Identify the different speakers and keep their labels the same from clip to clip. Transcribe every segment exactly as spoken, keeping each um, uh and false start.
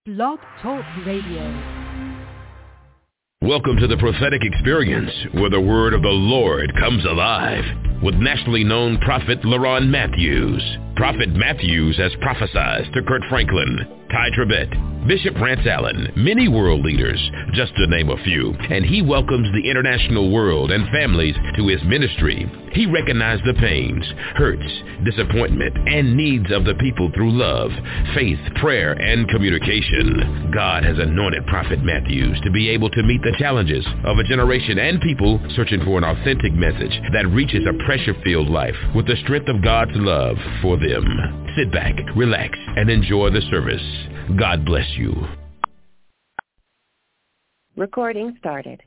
Speaker 1: Blog Talk Radio.
Speaker 2: Welcome to the prophetic experience where the word of the Lord comes alive with nationally known prophet LaRon Matthews. Prophet Matthews has prophesied to Kurt Franklin, Ty Tribbett, Bishop Rance Allen, many world leaders, just to name a few, and he welcomes the international world and families to his ministry. He recognized the pains, hurts, disappointment, and needs of the people through love, faith, prayer, and communication. God has anointed Prophet Matthews to be able to meet the challenges of a generation and people searching for an authentic message that reaches a pressure-filled life with the strength of God's love for them. Sit back, relax, and enjoy the service. God bless you.
Speaker 3: Recording started.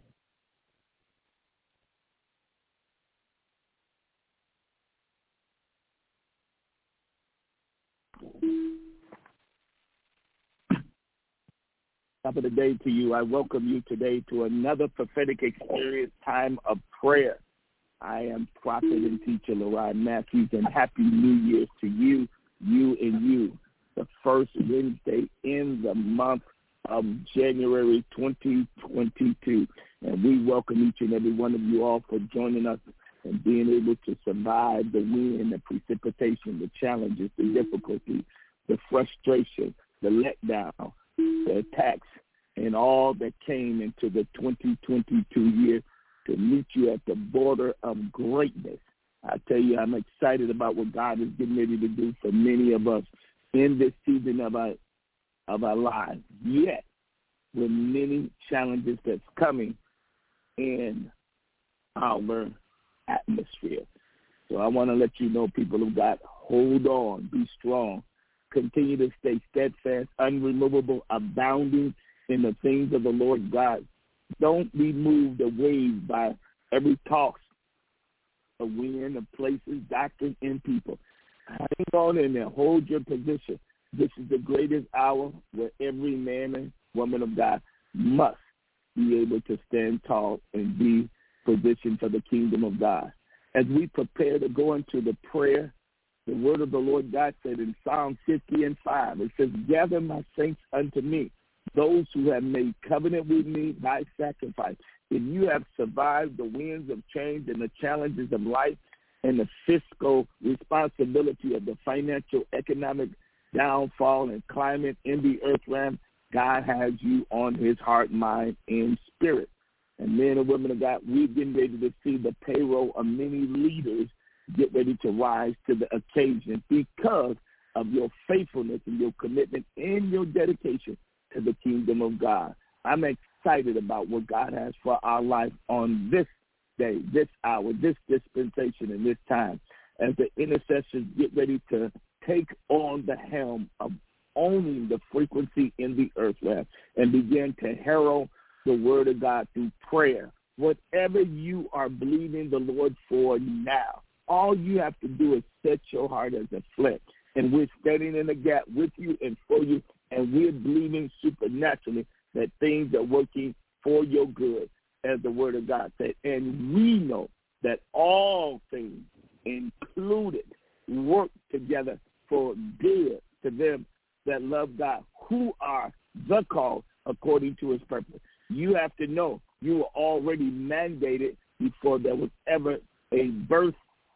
Speaker 4: Top of the day to you. I welcome you today to another prophetic experience time of prayer. I am prophet and teacher LaRon Matthews, and happy New Year to you, you and you. The first Wednesday in the month of January twenty twenty-two. And we welcome each and every one of you all for joining us and being able to survive the wind, the precipitation, the challenges, the difficulty, the frustration, the letdown, the attacks, and all that came into the twenty twenty-two year to meet you at the border of greatness. I tell you, I'm excited about what God is getting ready to do for many of us in this season of our of our lives. Yet, with many challenges that's coming in our atmosphere. So I want to let you know, people of God, hold on, be strong. Continue to stay steadfast, unremovable, abounding in the things of the Lord God. Don't be moved away by every toss of wind, of places, doctrine, and people. Hang on in there. Hold your position. This is the greatest hour where every man and woman of God must be able to stand tall and be positioned for the kingdom of God. As we prepare to go into the prayer, the word of the Lord God said in Psalm fifty and five, it says, gather my saints unto me, those who have made covenant with me by sacrifice. If you have survived the winds of change and the challenges of life and the fiscal responsibility of the financial, economic downfall and climate in the earth realm, God has you on his heart, mind, and spirit. And men and women of God, we're getting ready to see the payroll of many leaders get ready to rise to the occasion because of your faithfulness and your commitment and your dedication to the kingdom of God. I'm excited about what God has for our life on this day, this hour, this dispensation, and this time, as the intercessors get ready to take on the helm of owning the frequency in the earth realm and begin to herald the word of God through prayer. Whatever you are believing the Lord for now, all you have to do is set your heart as a flint, and we're standing in the gap with you and for you, and we're believing supernaturally that things are working for your good, as the word of God said. And we know that all things, included, work together for good to them that love God, who are the called according to his purpose. You have to know you were already mandated before there was ever a birth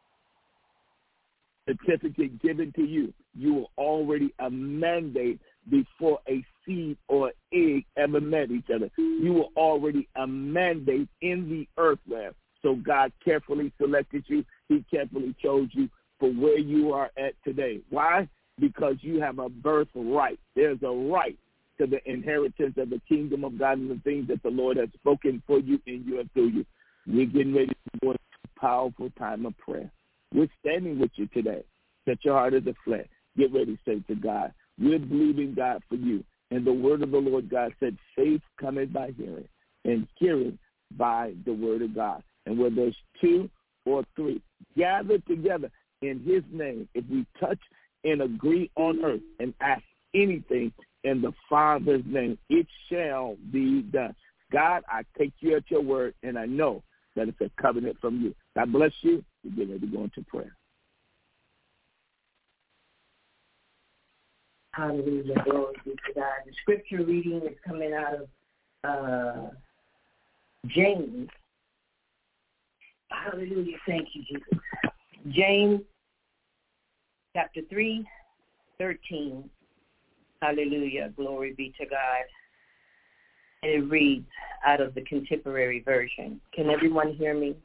Speaker 4: certificate given to you. You were already a mandate before a seed or egg ever met each other. You were already a mandate in the earth realm. So God carefully selected you. He carefully chose you for where you are at today. Why? Because you have a birthright. There's a right to the inheritance of the kingdom of God and the things that the Lord has spoken for you, in you, and through you. We're getting ready to go into a powerful time of prayer. We're standing with you today. Set your heart as a flint. Get ready, say to God. We're believing God for you. And the word of the Lord God said, faith cometh by hearing, and hearing by the word of God. And where there's two or three gathered together in his name, if we touch and agree on earth and ask anything in the Father's name, it shall be done. God, I take you at your word, and I know that it's a covenant from you. God bless you. We're getting ready to go into prayer.
Speaker 5: Hallelujah. Glory be to God. The scripture reading is coming out of uh, James. Hallelujah. Thank you, Jesus. James chapter three, thirteen. Hallelujah. Glory be to God. And it reads out of the Contemporary Version. Can everyone hear me?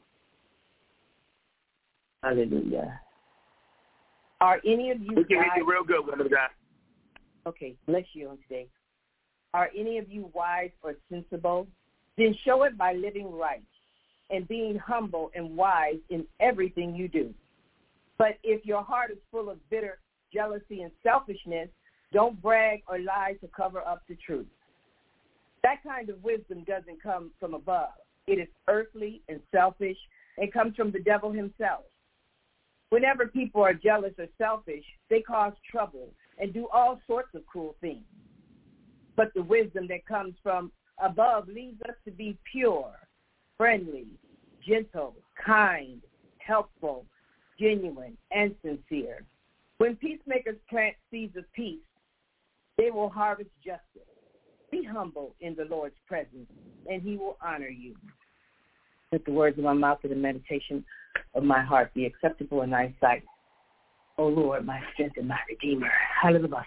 Speaker 5: Hallelujah. Are any of you
Speaker 4: We can hear
Speaker 5: wise?
Speaker 4: you real good, woman of God.
Speaker 5: Okay, bless you on today. Are any of you wise or sensible? Then show it by living right and being humble and wise in everything you do. But if your heart is full of bitter jealousy and selfishness, don't brag or lie to cover up the truth. That kind of wisdom doesn't come from above. It is earthly and selfish and comes from the devil himself. Whenever people are jealous or selfish, they cause trouble and do all sorts of cruel things. But the wisdom that comes from above leads us to be pure, friendly, gentle, kind, helpful, genuine, and sincere. When peacemakers plant seeds of peace, they will harvest justice. Be humble in the Lord's presence, and he will honor you. Let the words of my mouth and the meditation of my heart be acceptable in thy sight. O Lord, my strength and my redeemer. Hallelujah.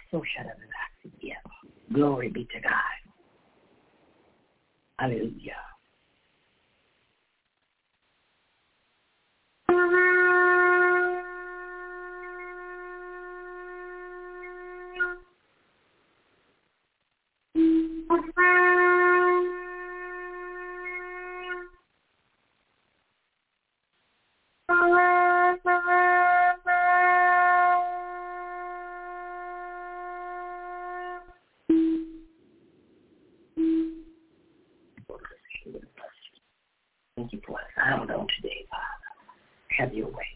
Speaker 5: Glory be to God. Hallelujah. Thank you for a sound on today, Father. Have your way.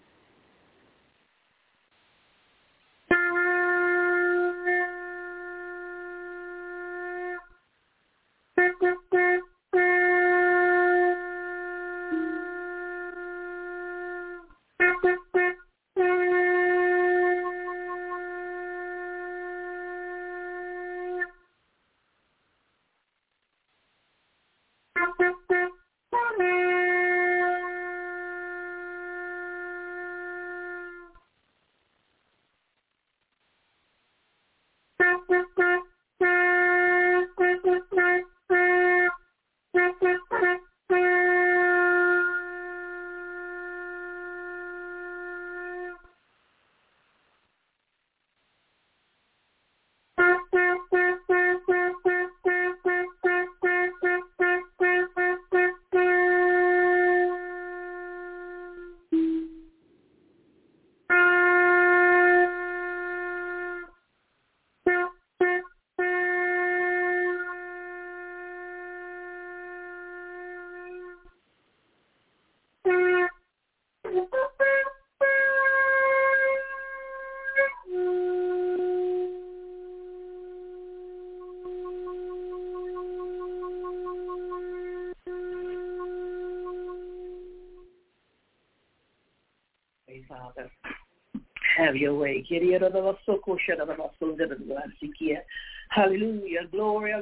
Speaker 5: Father, have your way. Hallelujah. Glory.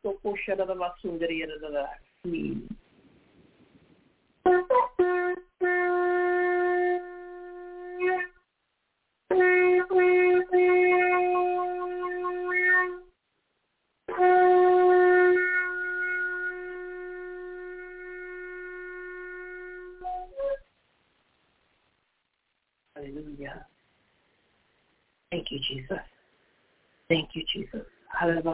Speaker 5: Hallelujah. Thank you, Jesus. Thank you, Jesus. Hallelujah.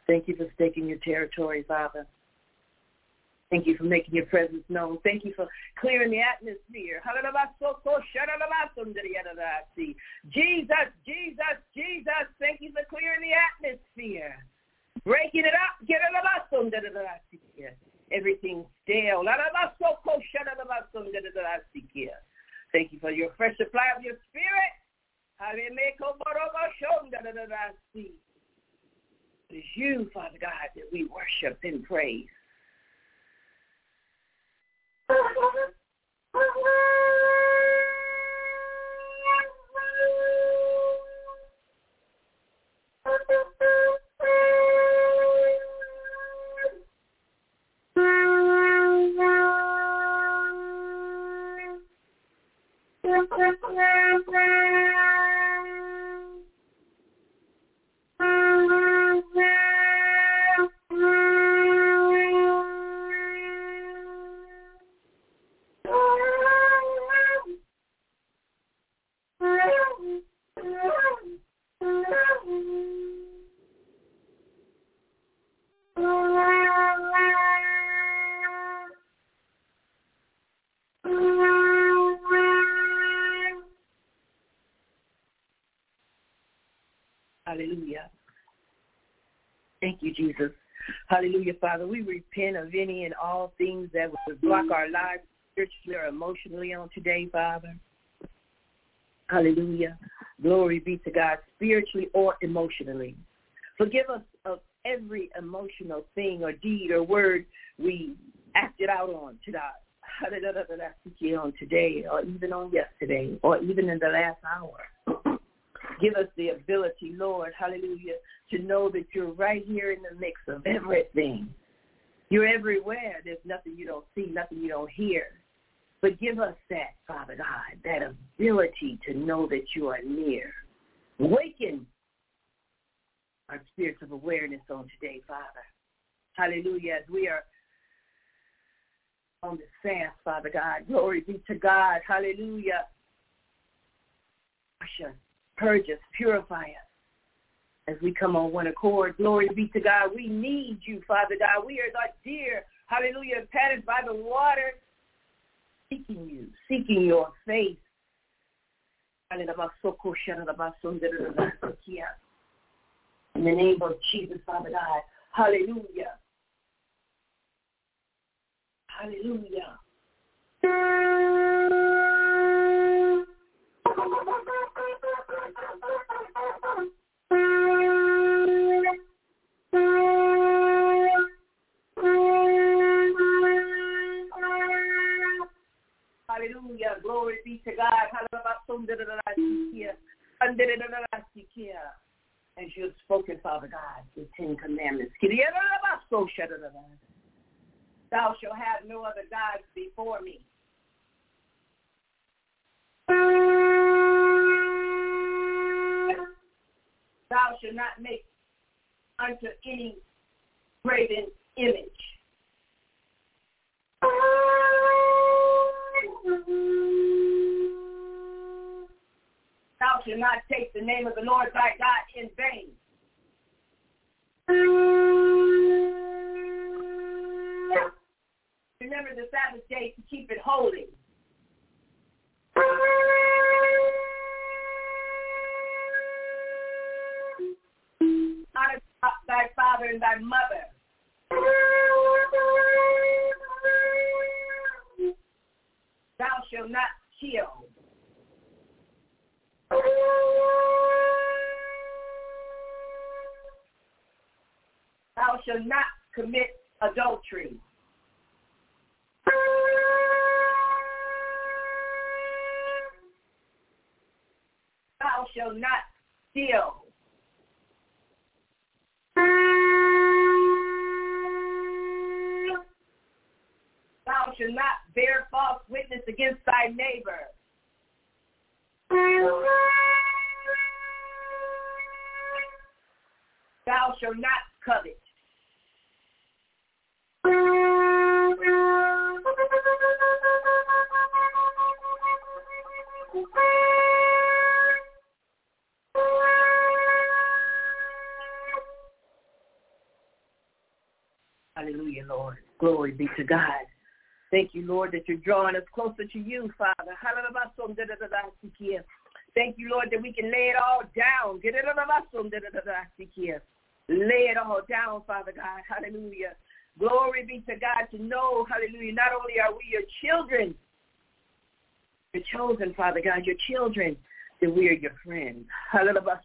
Speaker 5: Thank you for staking your territory, Father. Thank you for making your presence known. Thank you for clearing the atmosphere. Jesus, Jesus, Jesus, thank you for clearing the atmosphere. Breaking it up. Everything stale. Thank you for your fresh supply of your spirit. It is you, Father God, that we worship and praise. Hallelujah. Thank you, Jesus. Hallelujah, Father. We repent of any and all things that would block our lives spiritually or emotionally on today, Father. Hallelujah. Glory be to God, spiritually or emotionally. Forgive us of every emotional thing or deed or word we acted out on today, on today or even on yesterday or even in the last hour. Give us the ability, Lord, hallelujah, to know that you're right here in the mix of everything. You're everywhere. There's nothing you don't see, nothing you don't hear. But give us that, Father God, that ability to know that you are near. Awaken our spirits of awareness on today, Father. Hallelujah. As we are on this fast, Father God, glory be to God. Hallelujah. Wash us, purge us, purify us as we come on one accord. Glory be to God. We need you, Father God. We are like deer, hallelujah, padded by the water, seeking you, seeking your face. In the name of Jesus, Father God. Hallelujah. Hallelujah. Hallelujah. Glory be to God. As you have spoken, Father God, the Ten Commandments. Thou shalt have no other gods before me. Thou shalt not make unto any graven image. Thou shalt not take the name of the Lord thy God in vain. Remember the Sabbath day to keep it holy. Honor thy father and thy mother. Thou shalt not kill. Thou shalt not commit adultery. Thou shalt not steal. Thou shalt not bear false witness against thy neighbor. Thou shalt not covet. Glory be to God. Thank you, Lord, that you're drawing us closer to you, Father. Thank you, Lord, that we can lay it all down. Lay it all down, Father God. Hallelujah. Glory be to God to know, hallelujah, not only are we your children, you're chosen, Father God, your children, that we are your friends. Hallelujah.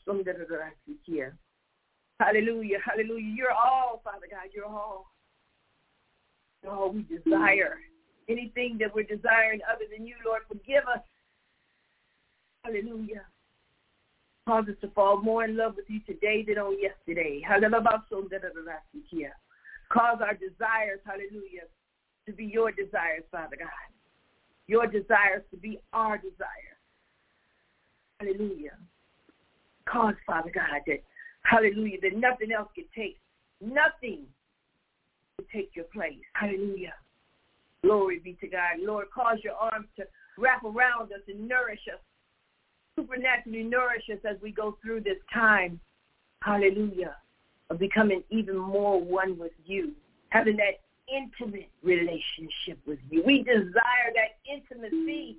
Speaker 5: Hallelujah. Hallelujah. You're all, Father God. You're all. You're all we desire. Anything that we're desiring other than you, Lord, forgive us. Hallelujah. Cause us to fall more in love with you today than on yesterday. Hallelujah. Cause our desires, hallelujah, to be your desires, Father God. Your desires to be our desires. Hallelujah. Cause, Father God, that, hallelujah, that nothing else can take, nothing to take your place. Hallelujah. Glory be to God. Lord, cause your arms to wrap around us and nourish us, supernaturally nourish us as we go through this time. Hallelujah. Of becoming even more one with you, having that intimate relationship with you. We desire that intimacy.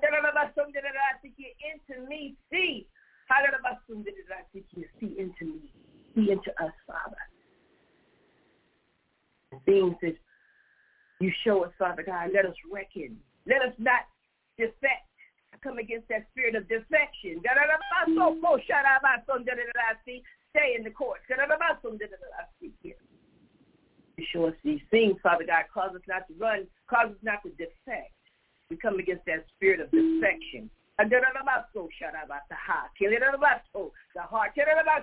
Speaker 5: Intimacy. See into me. See into us, Father. The things that you show us, Father God, let us reckon. Let us not defect. Come against that spirit of defection. Stay in the court. You show us these things, Father God. Cause us not to run. Cause us not to defect. We come against that spirit of defection. The heart.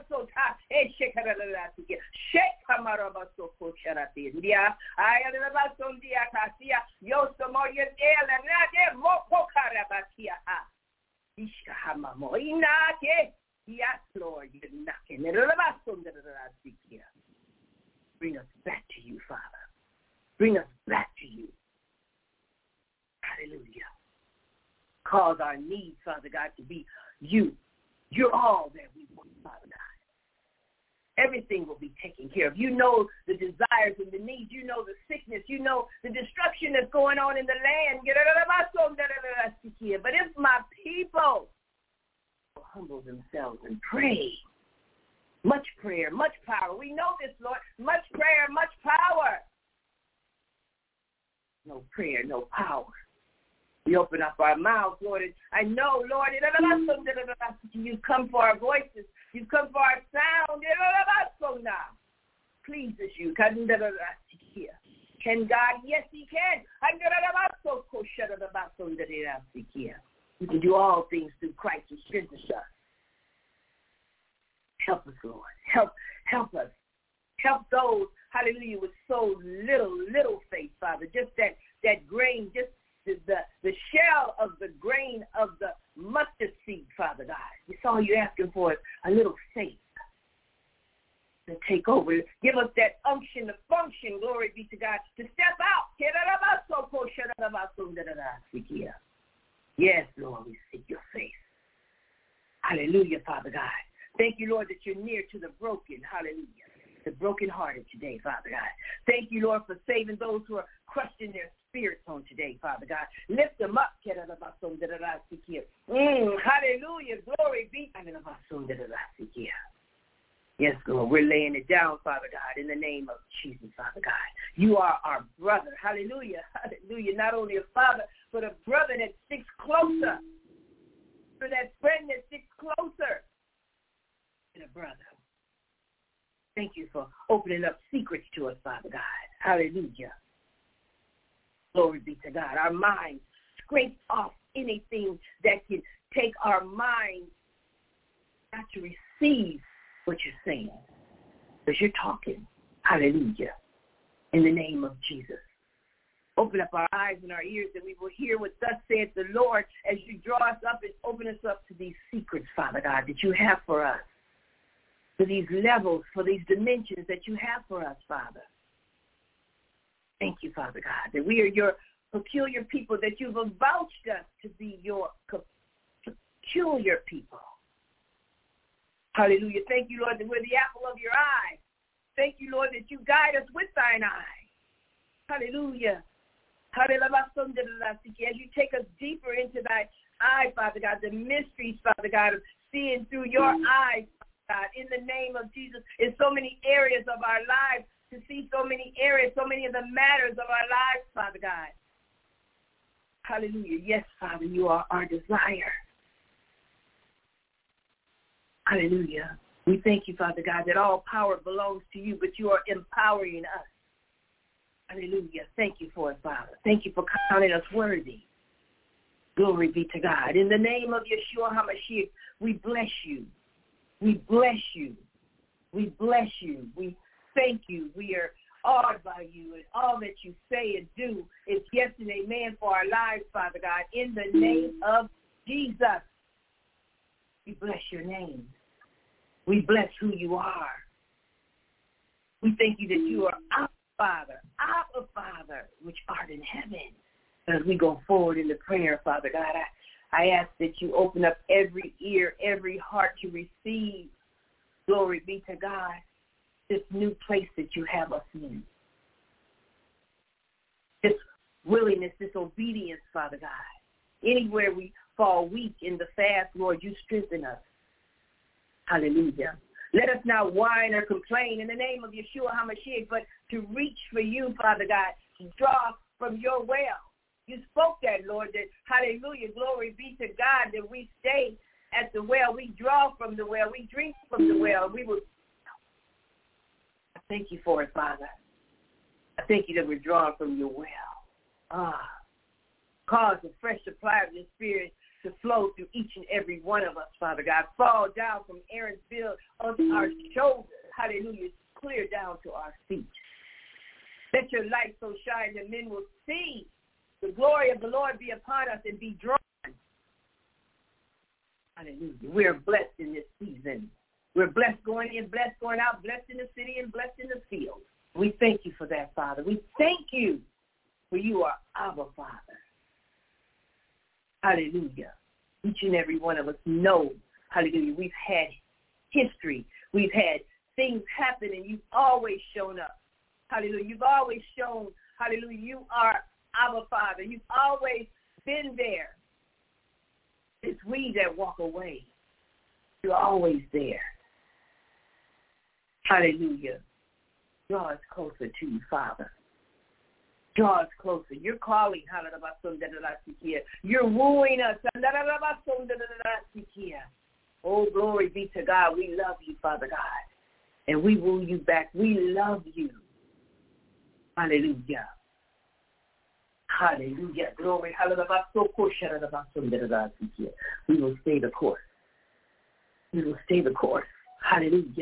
Speaker 5: Yes, Lord, you're knocking. Bring us back to you, Father. Bring us back to you. Hallelujah. Cause our needs, Father God, to be you. You're all that we want, Father God. Everything will be taken care of. You know the desires and the needs. You know the sickness. You know the destruction that's going on in the land. But if my people will humble themselves and pray, much prayer, much power. We know this, Lord. Much prayer, much power. No prayer, no power. We open up our mouths, Lord. And I know, Lord, you've come for our voices. You've come for our sound. Pleases you. Can God? Yes, he can. We can do all things through Christ who strengthens us. Help us, Lord. Help, help us. Help those, hallelujah, with so little, little faith, Father. Just that, that grain, just the, the, the shell of the grain of the mustard seed, Father God. It's all you're asking for is a little faith to take over. Give us that unction to function, glory be to God, to step out. Yes, Lord, we seek your face. Hallelujah, Father God. Thank you, Lord, that you're near to the broken. Hallelujah. The brokenhearted today, Father God. Thank you, Lord, for saving those who are crushed in their spirits on today, Father God. Lift them up. Mm, hallelujah. Glory be. Yes, Lord, we're laying it down, Father God, in the name of Jesus, Father God. You are our brother. Hallelujah. Hallelujah. Not only a father, but a brother that sticks closer. For that friend that sticks closer than a brother. Thank you for opening up secrets to us, Father God. Hallelujah. Glory be to God. Our minds scrape off anything that can take our minds not to receive what you're saying. Because you're talking. Hallelujah. In the name of Jesus. Open up our eyes and our ears that we will hear what thus saith the Lord as you draw us up and open us up to these secrets, Father God, that you have for us. For these levels, for these dimensions that you have for us, Father. Thank you, Father God, that we are your peculiar people, that you've avouched us to be your peculiar people. Hallelujah. Thank you, Lord, that we're the apple of your eye. Thank you, Lord, that you guide us with thine eye. Hallelujah. As you take us deeper into thy eye, Father God, the mysteries, Father God, of seeing through your eyes, God, in the name of Jesus, in so many areas of our lives, to see so many areas, so many of the matters of our lives, Father God. Hallelujah. Yes, Father, you are our desire. Hallelujah. We thank you, Father God, that all power belongs to you, but you are empowering us. Hallelujah. Thank you for it, Father. Thank you for counting us worthy. Glory be to God. In the name of Yeshua HaMashiach, we bless you. We bless you. We bless you. We thank you. We are awed by you, and all that you say and do is yes and amen for our lives, Father God. In the name of Jesus, we bless your name. We bless who you are. We thank you that you are our Father, our Father, which art in heaven. As we go forward in the prayer, Father God, I, I ask that you open up every ear, every heart to receive, glory be to God, this new place that you have us in. This willingness, this obedience, Father God. Anywhere we fall weak in the fast, Lord, you strengthen us. Hallelujah. Let us not whine or complain in the name of Yeshua HaMashiach, but to reach for you, Father God, to draw from your well. You spoke that, Lord, that, hallelujah, glory be to God, that we stay at the well. We draw from the well. We drink from the well. We will. I thank you for it, Father. I thank you that we're drawing from your well. Ah, cause a fresh supply of your spirit to flow through each and every one of us, Father God. Fall down from Aaron's bill onto our shoulders. Hallelujah. Clear down to our feet. Let your light so shine that men will see the glory of the Lord be upon us and be drawn. Hallelujah. We are blessed in this season. We're blessed going in, blessed going out, blessed in the city and blessed in the field. We thank you for that, Father. We thank you for you are our Father. Hallelujah. Each and every one of us know, hallelujah, we've had history. We've had things happen, and you've always shown up. Hallelujah. You've always shown, hallelujah, you are our Father. You've always been there. It's we that walk away. You're always there. Hallelujah. Draw us closer to you, Father. Draw us closer. You're calling. You're wooing us. Oh, glory be to God. We love you, Father God. And we woo you back. We love you. Hallelujah. Hallelujah. Glory. We will stay the course. We will stay the course. Hallelujah.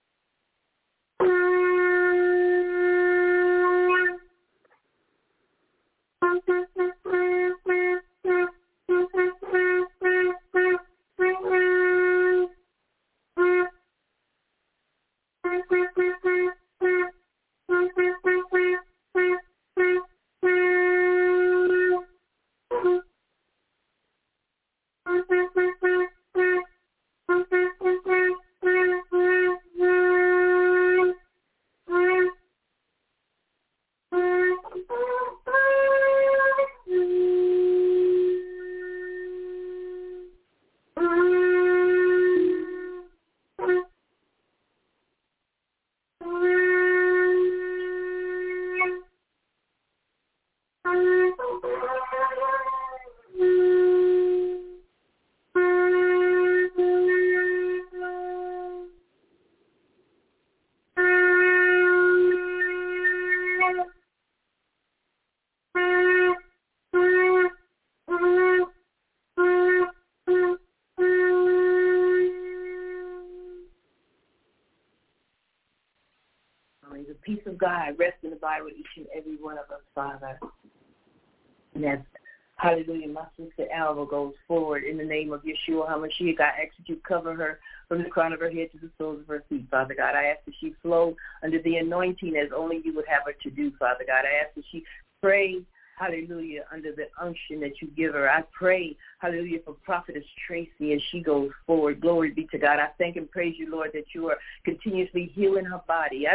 Speaker 5: God, rest and abide with each and every one of us, Father. And as, hallelujah, my sister Alva goes forward in the name of Yeshua HaMashiach, I ask that you cover her from the crown of her head to the soles of her feet, Father God. I ask that she flow under the anointing as only you would have her to do, Father God. I ask that she pray, hallelujah, under the unction that you give her. I pray, hallelujah, for Prophetess Tracy as she goes forward. Glory be to God. I thank and praise you, Lord, that you are continuously healing her body.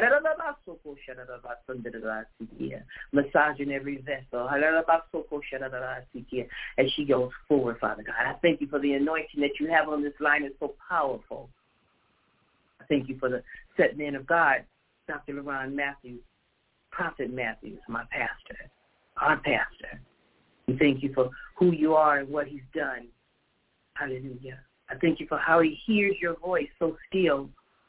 Speaker 5: Massaging every vessel. As she goes forward, Father God. I thank you for the anointing that you have on this line. It's so powerful. I thank you for the set man of God, Doctor LaRon Matthews, Prophet Matthews, my pastor, our pastor. We thank you for who you are and what he's done. Hallelujah. I thank you for how he hears your voice so still.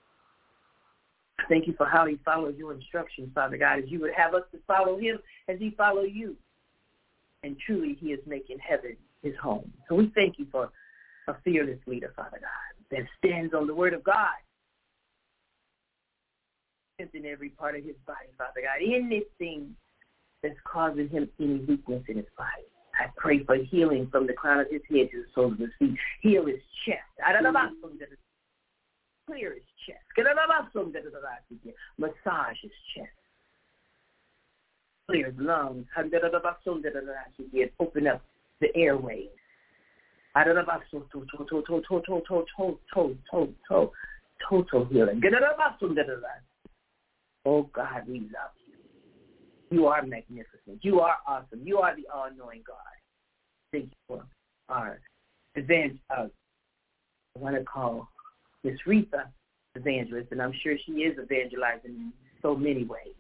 Speaker 5: I thank you for how he follows your instructions, Father God, as you would have us to follow him as he follow you. And truly he is making heaven his home. So we thank you for a fearless leader, Father God, that stands on the word of God. In every part of his body, Father God, anything that's causing him any weakness in his body. I pray for healing from the crown of his head to the soles of his feet. Heal his chest. Clear his chest. Massage his chest. Clear his lungs. Open up the airways. Total healing. Oh, God, we love you. You are magnificent. You are awesome. You are the all-knowing God. Thank you for our event. Uh, I want to call Miss Retha evangelist, and I'm sure she is evangelizing in so many ways.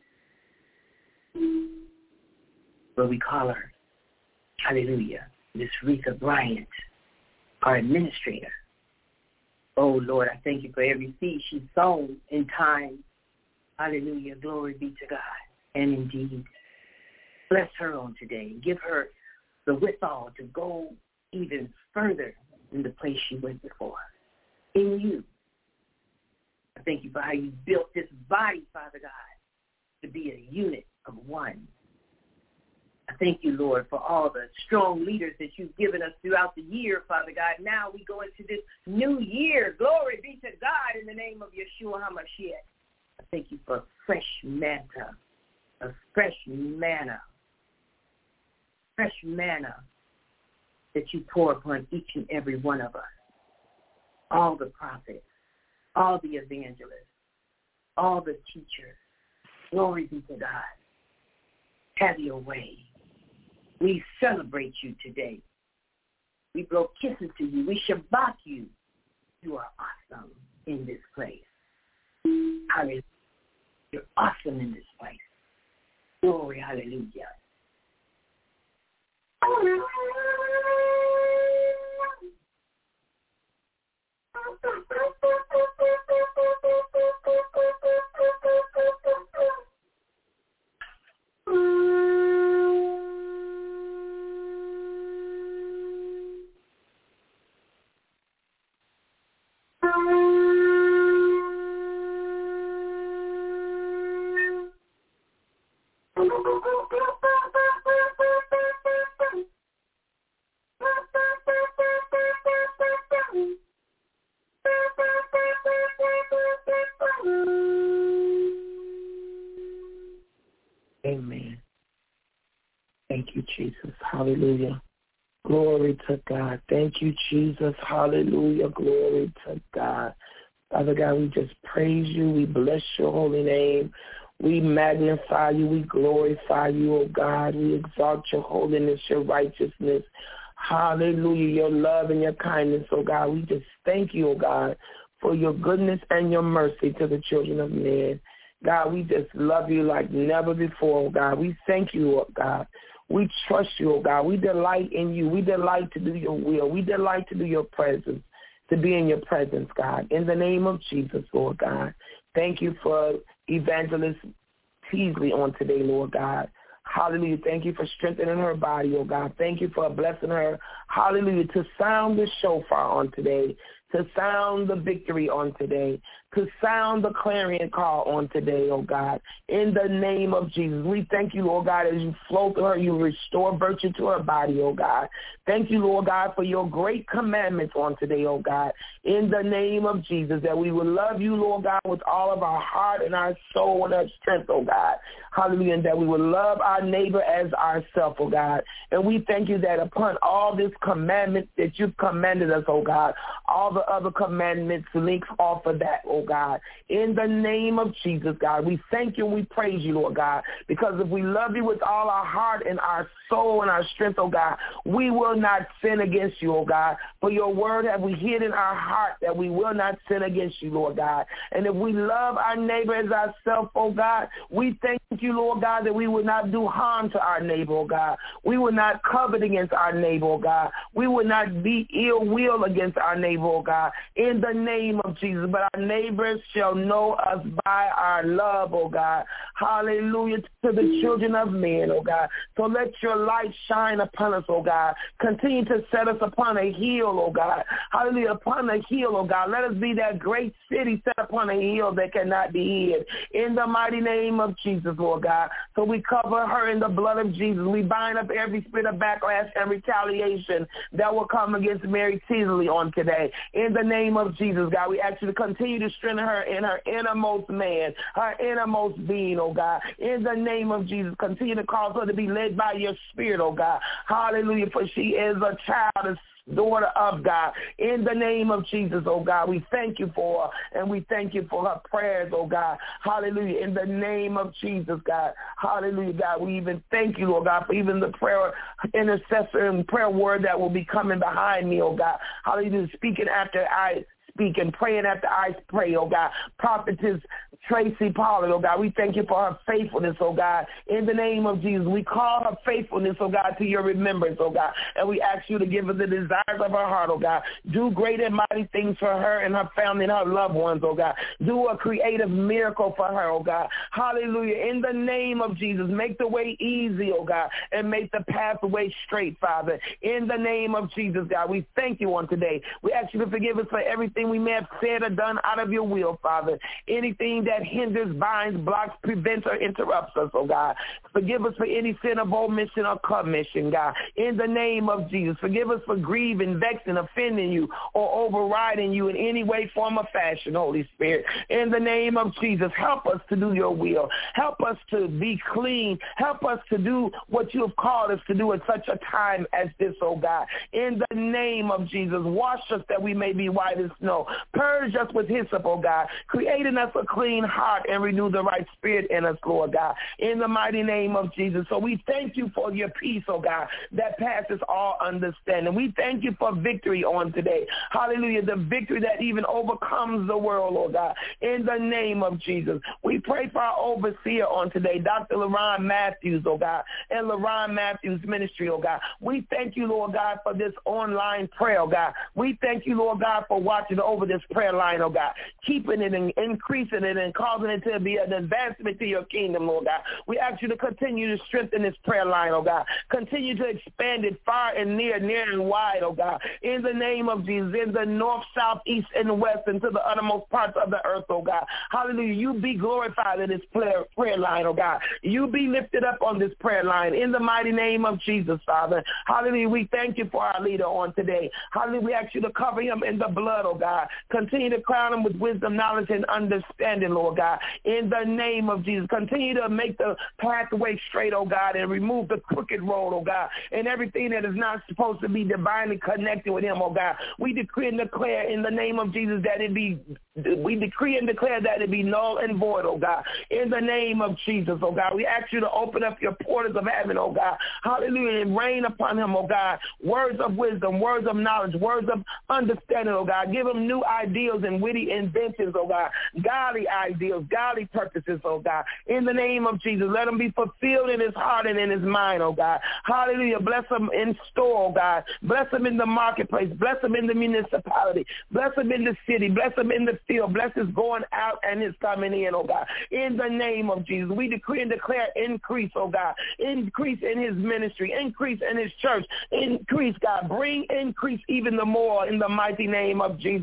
Speaker 5: But we call her, hallelujah, Miss Retha Bryant, our administrator. Oh, Lord, I thank you for every seed she's sown in time. Hallelujah. Glory be to God. And indeed, bless her on today and give her the withal to go even further in the place she went before. In you. I thank you for how you built this body, Father God, to be a unit of one. I thank you, Lord, for all the strong leaders that you've given us throughout the year, Father God. Now we go into this new year. Glory be to God in the name of Yeshua HaMashiach. I thank you for fresh manna, a fresh manna, fresh manna that you pour upon each and every one of us, all the prophets, all the evangelists, all the teachers. Glory be to God. Have your way. We celebrate you today. We blow kisses to you. We shabbat you. You are awesome in this place. Hallelujah. You're awesome in this place. Glory, hallelujah. Amen. Thank you, Jesus. Hallelujah. Glory to God. Thank you, Jesus. Hallelujah. Glory to God. Father God, we just praise you. We bless your holy name. We magnify you. We glorify you, oh God. We exalt your holiness, your righteousness. Hallelujah. Your love and your kindness, oh God. We just thank you, oh God, for your goodness and your mercy to the children of men. God, we just love you like never before, oh God. We thank you, oh God. We trust you, oh God. We delight in you. We delight to do your will. We delight to do your presence, to be in your presence, God. In the name of Jesus, Lord God. Thank you for Evangelist Teasley on today, Lord God. Hallelujah. Thank you for strengthening her body, oh God. Thank you for blessing her, hallelujah, to sound the shofar on today,
Speaker 6: to sound the victory on today, to sound the clarion call on today, oh God, in the name of Jesus. We thank you, Lord God, as you flow through her, you restore virtue to her body, oh God. Thank you, Lord God, for your great commandments on today, oh God, in the name of Jesus, that we will love you, Lord God, with all of our heart and our soul and our strength, oh God. Hallelujah, and that we will love our neighbor as ourselves, oh God. And we thank you that upon all this commandment that you've commanded us, oh God, all the other commandments links off of that, oh God. In the name of Jesus, God, we thank you and we praise you, Lord God, because if we love you with all our heart and our soul and our strength, oh God, we will not sin against you, oh God. For your word have we hid in our heart that we will not sin against you, Lord God. And if we love our neighbor as ourselves, oh God, we thank you, Lord God, that we will not do harm to our neighbor, oh God. We will not covet against our neighbor, oh God. We will not be ill will against our neighbor, oh God, in the name of Jesus. But our neighbors shall know us by our love, oh God. Hallelujah to the children of men, oh God. So let your light shine upon us, oh God. Continue to set us upon a hill, oh God. Hallelujah, upon a hill, oh God. Let us be that great city set upon a hill that cannot be hid. In the mighty name of Jesus, Lord God. So we cover her in the blood of Jesus. We bind up every spirit of backlash and retaliation that will come against Mary Teasley on today. In the name of Jesus, God, we ask you to continue to strengthen her in her innermost man, her innermost being, oh God. In the name of Jesus, continue to cause her to be led by your spirit, oh God. Hallelujah, for she is a child, a daughter of God. In the name of Jesus, oh God, we thank you for her, and we thank you for her prayers, oh God. Hallelujah. In the name of Jesus, God. Hallelujah, God. We even thank you, Lord God, for even the prayer intercessor and prayer word that will be coming behind me, oh God. Hallelujah. Speaking after I speak and praying after I pray, oh God. Prophetess Tracy Pollard, oh God, we thank you for her faithfulness, oh God. In the name of Jesus, we call her faithfulness, oh God, to your remembrance, oh God. And we ask you to give her the desires of her heart, oh God. Do great and mighty things for her and her family and her loved ones, oh God. Do a creative miracle for her, oh God. Hallelujah. In the name of Jesus, make the way easy, oh God, and make the pathway straight, Father. In the name of Jesus, God, we thank you on today. We ask you to forgive us for everything we may have said or done out of your will, Father. Anything that hinders, binds, blocks, prevents, or interrupts us, oh God. Forgive us for any sin of omission or commission, God. In the name of Jesus, forgive us for grieving, vexing, offending you, or overriding you in any way, form, or fashion, Holy Spirit. In the name of Jesus, help us to do your will. Help us to be clean. Help us to do what you have called us to do at such a time as this, oh God. In the name of Jesus, wash us that we may be white as snow. Purge us with hyssop, oh God. Create in us a clean heart and renew the right spirit in us, Lord God. In the mighty name of Jesus. So we thank you for your peace, oh God, that passes all understanding. We thank you for victory on today. Hallelujah. The victory that even overcomes the world, oh God. In the name of Jesus. We pray for our overseer on today, Doctor LaRon Matthews, oh God, and LaRon Matthews Ministry, oh God. We thank you, Lord God, for this online prayer, oh God. We thank you, Lord God, for watching over this prayer line, oh God, keeping it and increasing it and causing it to be an advancement to your kingdom, Lord God. We ask you to continue to strengthen this prayer line, oh God. Continue to expand it far and near, near and wide, oh God. In the name of Jesus, in the north, south, east, and west, and to the uttermost parts of the earth, oh God. Hallelujah. You be glorified in this prayer, prayer line, oh God. You be lifted up on this prayer line in the mighty name of Jesus, Father. Hallelujah. We thank you for our leader on today. Hallelujah. We ask you to cover him in the blood, oh God. Continue to crown him with wisdom, knowledge, and understanding, Lord God. In the name of Jesus, continue to make the pathway straight, oh God, and remove the crooked road, oh God, and everything that is not supposed to be divinely connected with him, oh God. We decree and declare in the name of Jesus that it be, we decree and declare that it be null and void, oh God. In the name of Jesus, oh God, we ask you to open up your portals of heaven, oh God. Hallelujah, and rain upon him, oh God. Words of wisdom, words of knowledge, words of understanding, oh God. Give him new ideals and witty inventions, oh God. Godly ideals, godly purposes, oh God. In the name of Jesus, let him be fulfilled in his heart and in his mind, oh God. Hallelujah. Bless him in store, oh God. Bless him in the marketplace. Bless him in the municipality. Bless him in the city. Bless him in the field. Bless his going out and his coming in, oh God. In the name of Jesus, we decree and declare increase, oh God. Increase in his ministry. Increase in his church. Increase, God. Bring increase even the more in the mighty name of Jesus.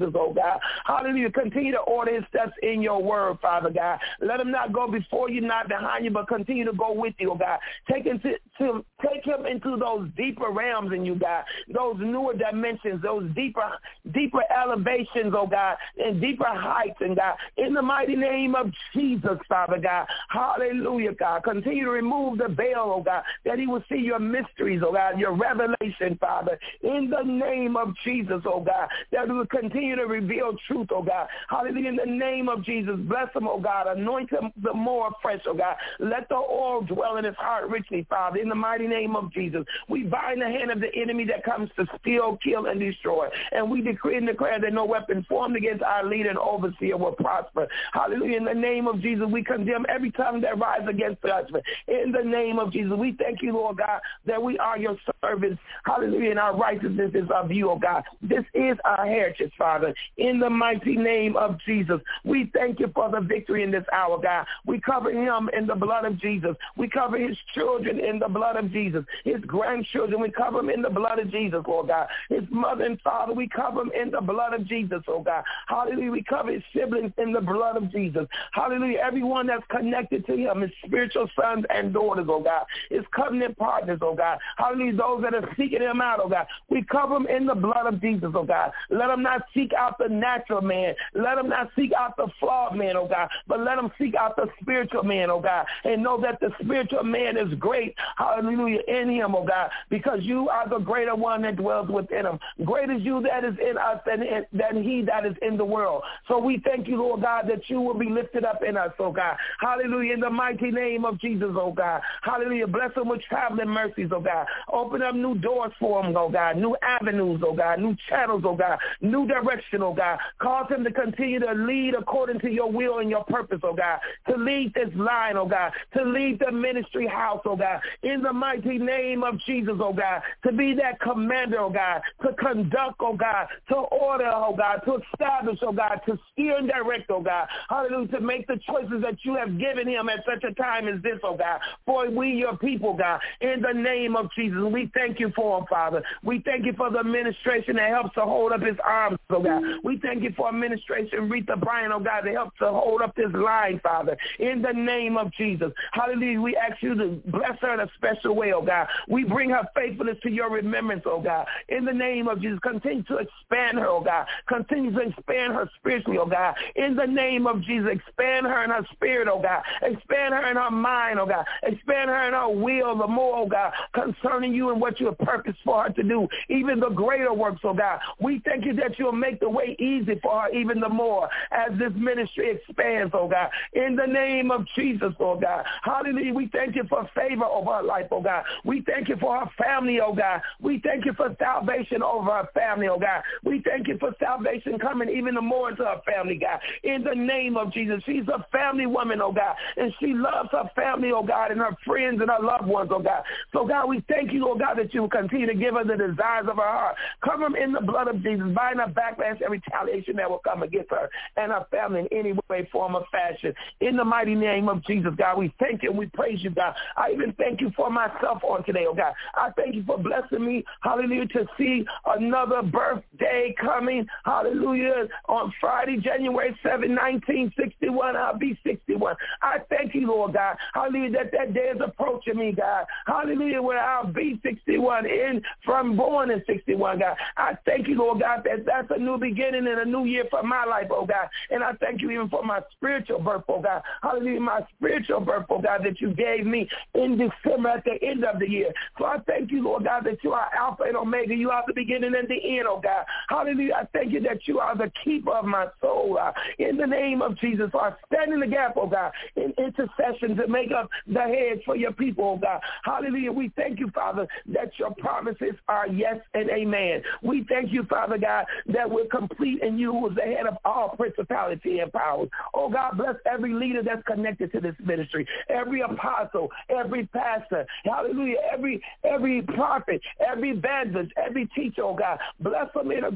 Speaker 6: Jesus, oh God. Hallelujah. Continue to order his steps in your word, Father God. Let him not go before you, not behind you, but continue to go with you, oh God. Take him, to, to, take him into those deeper realms in you, God, those newer dimensions, those deeper, deeper elevations, oh God, and deeper heights, and God, in the mighty name of Jesus, Father God. Hallelujah, God. Continue to remove the veil, oh God, that he will see your mysteries, oh God, your revelation, Father, in the name of Jesus, oh God, that we will continue to reveal truth, oh God. Hallelujah, in the name of Jesus. Bless him, oh God. Anoint him the more fresh, oh God. Let the oil dwell in his heart richly, Father, in the mighty name of Jesus. We bind the hand of the enemy that comes to steal, kill, and destroy. And we decree and declare that no weapon formed against our leader and overseer will prosper. Hallelujah. In the name of Jesus, we condemn every tongue that rises against us. In the name of Jesus, we thank you, Lord God, that we are your servants. Hallelujah. And our righteousness is of you, oh God. This is our heritage, Father. In the mighty name of Jesus, we thank you for the victory in this hour, God. We cover him in the blood of Jesus. We cover his children in the blood of Jesus. His grandchildren, we cover him in the blood of Jesus, Lord God. His mother and father, we cover him in the blood of Jesus, oh God. Hallelujah. We cover his siblings in the blood of Jesus. Hallelujah. Everyone that's connected to him, his spiritual sons and daughters, oh God. His covenant partners, oh God. Hallelujah. Those that are seeking him out, oh God. We cover him in the blood of Jesus, oh God. Let him not seek out the natural man. Let him not seek out the flawed man, oh God. But let him seek out the spiritual man, oh God. And know that the spiritual man is great, hallelujah, in him, oh God. Because you are the greater one that dwells within him. Great is you that is in us than, than he that is in the world. So we thank you, Lord God, that you will be lifted up in us, oh God. Hallelujah. In the mighty name of Jesus, oh God. Hallelujah. Bless him with traveling mercies, oh God. Open up new doors for him, oh God. New avenues, oh God. New channels, oh God. New direction, oh God. Cause him to continue to lead according to your will and your purpose, oh God. To lead this line, oh God. To lead the ministry house, oh God. In the mighty name of Jesus, oh God. To be that commander, oh God. To conduct, oh God. To order, oh God. To establish, oh God. To steer and direct, oh God. Hallelujah. To make the choices that you have given him at such a time as this, oh God. For we, your people, God. In the name of Jesus, we thank you for him, Father. We thank you for the administration that helps to hold up his arms, oh God. We thank you for administration, Rita Bryan, oh God, that helps to hold up this line, Father. In the name of Jesus. Hallelujah. We ask you to bless her in a special way, oh God. We bring her faithfulness to your remembrance, oh God. In the name of Jesus, continue to expand her, oh God. Continue to expand her spiritually, oh God. In the name of Jesus, expand her in her spirit, oh God. Expand her in her mind, oh God. Expand her in her will the more, oh God, concerning you and what you have purposed for her to do, even the greater works, oh God. We thank you that you'll make the way easy for her even the more as this ministry expands, oh God. In the name of Jesus, oh God. Hallelujah. We thank you for favor over her life, oh God. We thank you for her family, oh God. We thank you for salvation over her family, oh God. We thank you for salvation coming even more into her family, God. In the name of Jesus. She's a family woman, oh God. And she loves her family, oh God, and her friends and her loved ones, oh God. So, God, we thank you, oh God, that you will continue to give her the desires of her heart. Cover them in the blood of Jesus. Bind her backlash and retaliation that will come against her and her family in any way, form, or fashion. In the mighty name of Jesus, God, we thank you and we praise you, God. I even thank you for myself on today, oh God. I thank you for blessing me, hallelujah, to see another birthday coming, hallelujah, on Friday, January seventh, nineteen sixty-one. I'll be sixty-one. I thank you, Lord God, hallelujah, that that day is approaching me, God. Hallelujah, where I'll be sixty-one in from born in sixty-one, God. I thank you, Lord God, that that's a new beginning and a new year for my life, oh God. And I thank you even for my spiritual birth, oh God. Hallelujah, my spiritual birth, oh God, that you gave me in December at the end of the year. So I thank you, Lord God, that you are Alpha and Omega. You are the beginning and the end, oh God. Hallelujah, I thank you that you are the keeper of my soul, uh, in the name of Jesus. So I stand in the gap, oh God, in intercession to make up the heads for your people, oh God. Hallelujah, we thank you, Father, that your promises are yes and amen. We thank you, Father God, that we're complete in you who is the head of all principality and powers. Oh God, bless every leader that's connected to this ministry, every apostle, every pastor, hallelujah, every every prophet, every evangelist, every teacher, oh God. Bless them in a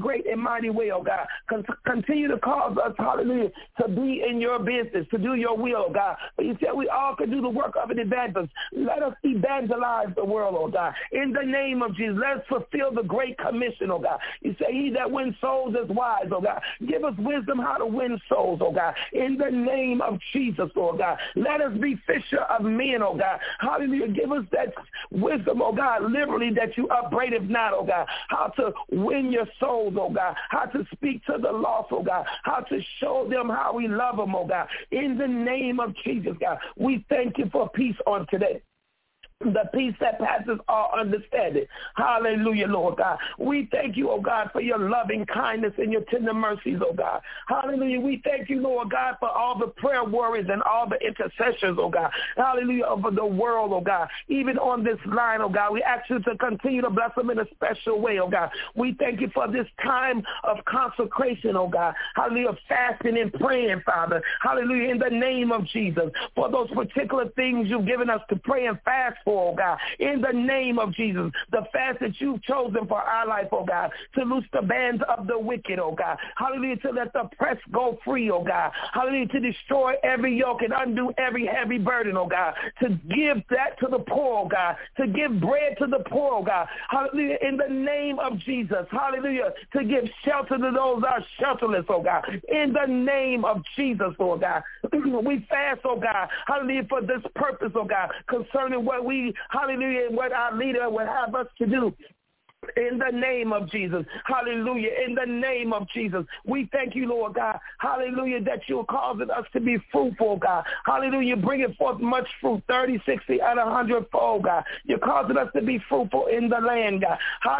Speaker 6: great and mighty way, oh God. Con- continue to cause us, hallelujah, to be in your business, to do your will, oh God. But you said we all can do the work of an evangelist. Let us evangelize the world, oh God. In the name of Jesus, let us fulfill the great commission, oh God. You say he that wins souls is wise, oh God. Give us wisdom how to win souls, oh God. In the name of Jesus, oh God. Let us be fisher of men, oh God. Hallelujah. Give us that wisdom, oh God, liberally that you upbraided not, oh God. How to win your souls, oh God. How to speak to the lost, oh God. How to show them how we love them, oh God. In the name of Jesus, God, we thank you for peace on today. The peace that passes all understanding. Hallelujah, Lord God. We thank you, oh God, for your loving kindness and your tender mercies, oh God. Hallelujah. We thank you, Lord God, for all the prayer warriors and all the intercessors, oh God. Hallelujah, over the world, oh God. Even on this line, oh God, we ask you to continue to bless them in a special way, oh God. We thank you for this time of consecration, oh God. Hallelujah, fasting and praying, Father. Hallelujah, in the name of Jesus, for those particular things you've given us to pray and fast for, oh God, in the name of Jesus, the fast that you've chosen for our life, oh God, to loose the bands of the wicked, oh God, hallelujah, to let the oppressed go free, oh God, hallelujah, to destroy every yoke and undo every heavy burden, oh God, to give that to the poor, oh God, to give bread to the poor, oh God, hallelujah, in the name of Jesus, hallelujah, to give shelter to those that are shelterless, oh God, in the name of Jesus, oh God, we fast, oh God, hallelujah, for this purpose, oh God, concerning what we hallelujah, what our leader would have us to do. In the name of Jesus. Hallelujah. In the name of Jesus. We thank you, Lord God. Hallelujah, that you're causing us to be fruitful, God. Hallelujah. Bringing forth much fruit, thirty, sixty, and one hundred fold, God. You're causing us to be fruitful in the land, God.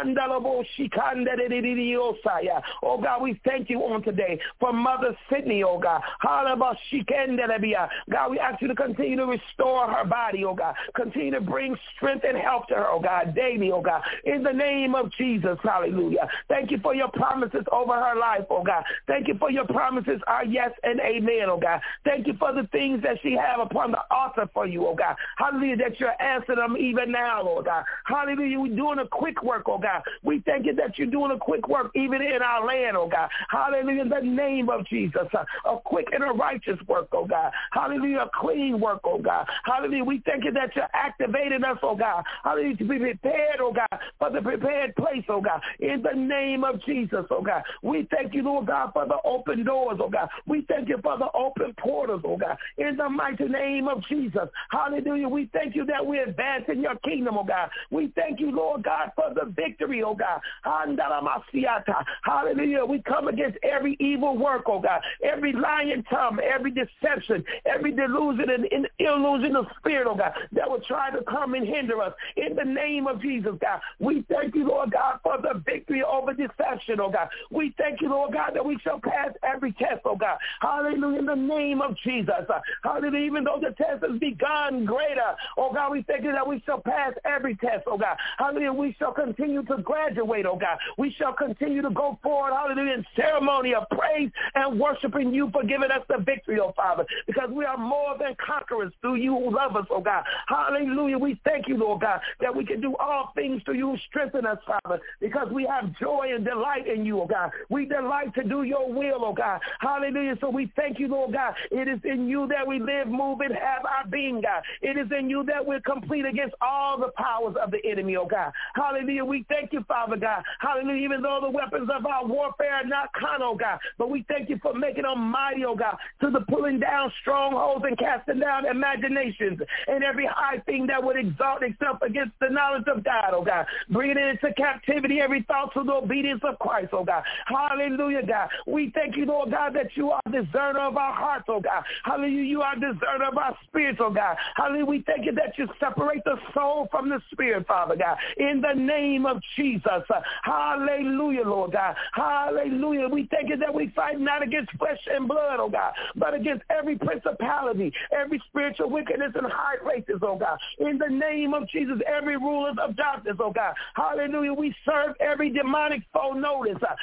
Speaker 6: Oh, God, we thank you on today for Mother Sydney, oh, God. God, we ask you to continue to restore her body, oh, God. Continue to bring strength and health to her, oh, God, daily, oh, God. In the name of Jesus, hallelujah. Thank you for your promises over her life, oh God. Thank you for your promises are yes and amen, oh God. Thank you for the things that she have upon the altar for you, oh God. Hallelujah, that you're answering them even now, Lord God. Hallelujah, we're doing a quick work, oh God. We thank you that you're doing a quick work even in our land, oh God. Hallelujah, in the name of Jesus. A quick and a righteous work, oh God. Hallelujah, a clean work, oh God. Hallelujah, we thank you that you're activating us, oh God. Hallelujah, to be prepared, oh God, for the prepared place, oh God, in the name of Jesus, oh God. We thank you, Lord God, for the open doors, oh God. We thank you for the open portals, oh God, in the mighty name of Jesus. Hallelujah. We thank you that we're advancing your kingdom, oh God. We thank you, Lord God, for the victory, oh God. Hallelujah. We come against every evil work, oh God, every lying tongue, every deception, every delusion and illusion of spirit, oh God, that will try to come and hinder us. In the name of Jesus, God, we thank you, Lord God, for the victory over deception, oh God. We thank you, Lord God, that we shall pass every test, oh God. Hallelujah, in the name of Jesus. Hallelujah, even though the test has begun greater, oh God, we thank you that we shall pass every test, oh God. Hallelujah, we shall continue to graduate, oh God. We shall continue to go forward, hallelujah, in ceremony of praise and worshiping you for giving us the victory, oh Father, because we are more than conquerors through you who love us, oh God. Hallelujah, we thank you, Lord God, that we can do all things through you who strengthen us, Father, because we have joy and delight in you, oh God. We delight to do your will, oh God. Hallelujah. So we thank you, Lord God. It is in you that we live, move, and have our being, God. It is in you that we're complete against all the powers of the enemy, oh God. Hallelujah. We thank you, Father God. Hallelujah. Even though the weapons of our warfare are not carnal, oh God, but we thank you for making them mighty, oh God, to the pulling down strongholds and casting down imaginations and every high thing that would exalt itself against the knowledge of God, oh God. Bringing it into captivity every thought to the obedience of Christ, oh God. Hallelujah, God. We thank you, Lord God, that you are discerner of our hearts, oh God. Hallelujah, you are discerner of our spirits, oh God. Hallelujah, we thank you that you separate the soul from the spirit, Father God, in the name of Jesus. Hallelujah, Lord God. Hallelujah. We thank you that we fight not against flesh and blood, oh God, but against every principality, every spiritual wickedness in high places, oh God. In the name of Jesus, every ruler of darkness, oh God. Hallelujah. Hallelujah. We serve every demonic foe. Notice uh,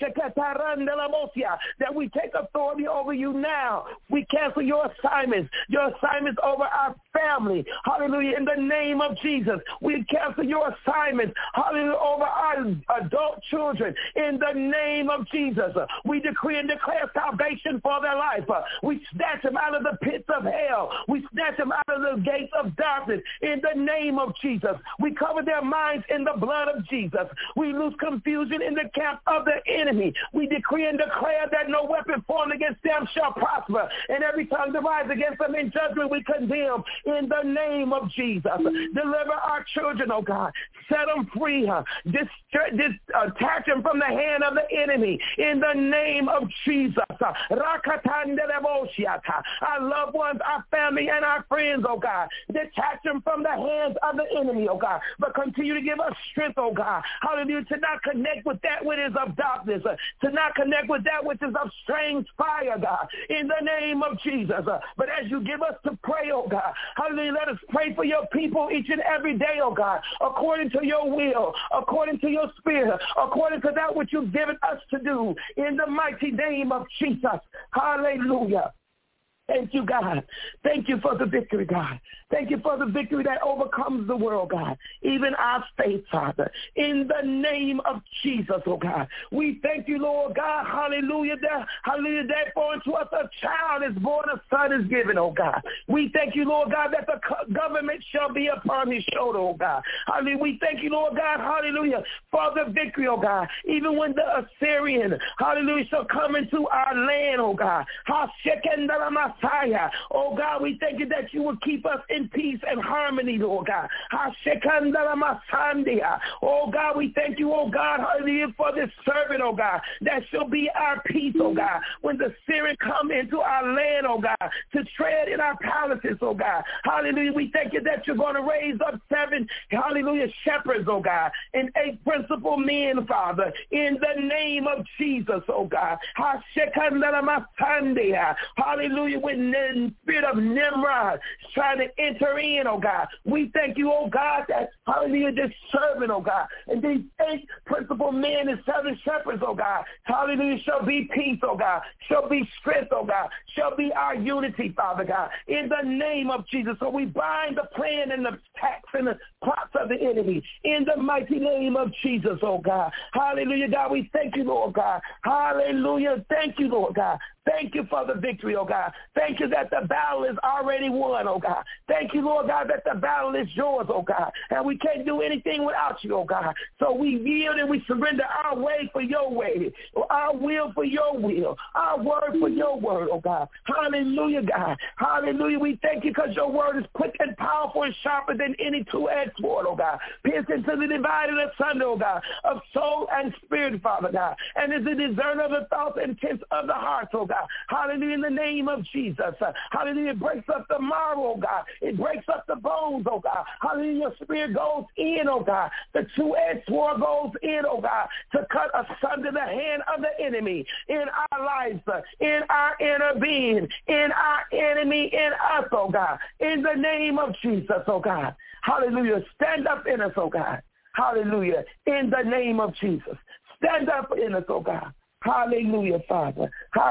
Speaker 6: that we take authority over you now. We cancel your assignments, your assignments over our family. Hallelujah. In the name of Jesus, we cancel your assignments. Hallelujah. Over our adult children. In the name of Jesus, uh, we decree and declare salvation for their life. Uh, we snatch them out of the pits of hell. We snatch them out of the gates of darkness. In the name of Jesus, we cover their minds in the blood of Jesus. We lose confusion in the camp of the enemy. We decree and declare that no weapon formed against them shall prosper, and every tongue that rises against them in judgment we condemn in the name of Jesus. Deliver our children, oh God. Set them free. Huh? Dis- dis- attach them from the hand of the enemy in the name of Jesus. Our loved ones, our family, and our friends, oh God. Detach them from the hands of the enemy, oh God. But continue to give us strength, oh God. Hallelujah. To not connect with that which is of darkness. Uh, to not connect with that which is of strange fire, God. In the name of Jesus. Uh, but as you give us to pray, oh God. Hallelujah. Let us pray for your people each and every day, oh God. According to your will. According to your spirit. According to that which you've given us to do. In the mighty name of Jesus. Hallelujah. Thank you, God. Thank you for the victory, God. Thank you for the victory that overcomes the world, God. Even our faith, Father. In the name of Jesus, oh God. We thank you, Lord God. Hallelujah. That, hallelujah. Therefore, unto us a child is born, a son is given, oh God. We thank you, Lord God, that the government shall be upon his shoulder, oh God. Hallelujah. We thank you, Lord God. Hallelujah. For the victory, oh God. Even when the Assyrian, hallelujah, shall come into our land, oh God. Messiah. Oh God, we thank you that you will keep us in peace and harmony, Lord God. Oh God, we thank you, oh God, hallelujah, for this servant, oh God, that shall be our peace, oh God. When the Syrian come into our land, oh God, to tread in our palaces, oh God. Hallelujah, we thank you that you're going to raise up seven, hallelujah, shepherds, oh God, and eight principal men, Father, in the name of Jesus, oh God. Hallelujah, when the spirit of Nimrod is trying to enter in, oh God. We thank you, oh God, that, hallelujah, this servant, oh God, and these eight principal men and seven shepherds, oh God, hallelujah, shall be peace, oh God, shall be strength, oh God, shall be our unity, Father God, in the name of Jesus. So we bind the plan and the attacks and the plots of the enemy in the mighty name of Jesus, oh God. Hallelujah, God, we thank you, Lord God. Hallelujah, thank you, Lord God. Thank you for the victory, oh God. Thank you that the battle is already won, oh God. Thank you, Lord God, that the battle is yours, oh God. And we can't do anything without you, oh God. So we yield and we surrender our way for your way, our will for your will, our word for your word, oh God. Hallelujah, God. Hallelujah. We thank you because your word is quick and powerful and sharper than any two-edged sword, oh God. Piercing to the dividing asunder, oh God, of soul and spirit, Father God. And is a discerner of the thoughts and intents of the heart, oh God. Hallelujah, in the name of Jesus. Hallelujah, it breaks up the marrow, oh God. It breaks up the bones, oh God. Hallelujah, your spirit goes in, oh God. The two-edged sword goes in, oh God, to cut asunder the hand of the enemy in our lives, in our inner being, in our enemy, in us, oh God. In the name of Jesus, oh God. Hallelujah, stand up in us, oh God. Hallelujah, in the name of Jesus. Stand up in us, oh God. Hallelujah, Father.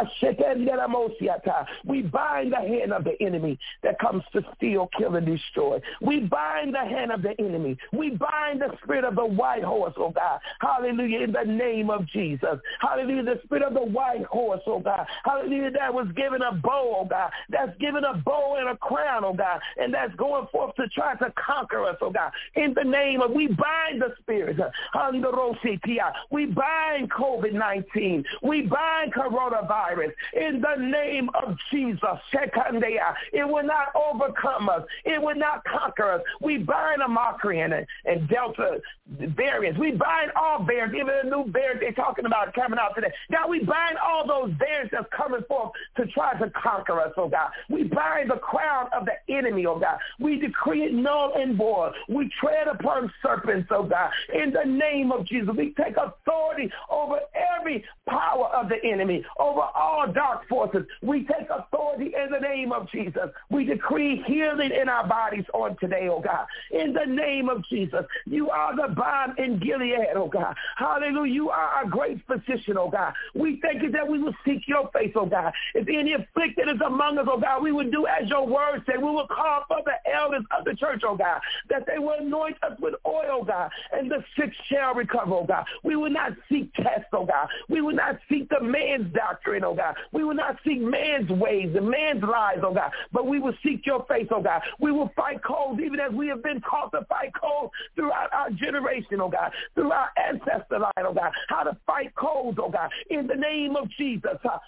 Speaker 6: We bind the hand of the enemy that comes to steal, kill, and destroy. We bind the hand of the enemy. We bind the spirit of the white horse, oh God. Hallelujah, in the name of Jesus. Hallelujah, the spirit of the white horse, oh God. Hallelujah, that was given a bow, oh God. That's given a bow and a crown, oh God. And that's going forth to try to conquer us, oh God. In the name of, we bind the spirit. We bind covid nineteen. We bind coronavirus in the name of Jesus. It will not overcome us. It will not conquer us. We bind Omicron and, and Delta variants. We bind all variants, even the new variant they're talking about coming out today. God, we bind all those variants that's coming forth to try to conquer us, oh God. We bind the crown of the enemy, oh God. We decree it null and void. We tread upon serpents, oh God. In the name of Jesus, we take authority over every power of the enemy, over all dark forces. We take authority in the name of Jesus. We decree healing in our bodies on today, oh God. In the name of Jesus, you are the balm in Gilead, oh God. Hallelujah. You are our great physician, oh God. We thank you that we will seek your face, oh God. If any afflicted is among us, oh God, we will do as your word said. We will call for the elders of the church, oh God, that they will anoint us with oil, oh God, and the sick shall recover, oh God. We will not seek tests, oh God. We will not seek the man's doctrine, oh God. We will not seek man's ways and man's lies, oh God, but we will seek your face, oh God. We will fight cold even as we have been taught to fight cold throughout our generation, oh God, through our ancestor line, oh God, how to fight cold, oh God, in the name of Jesus.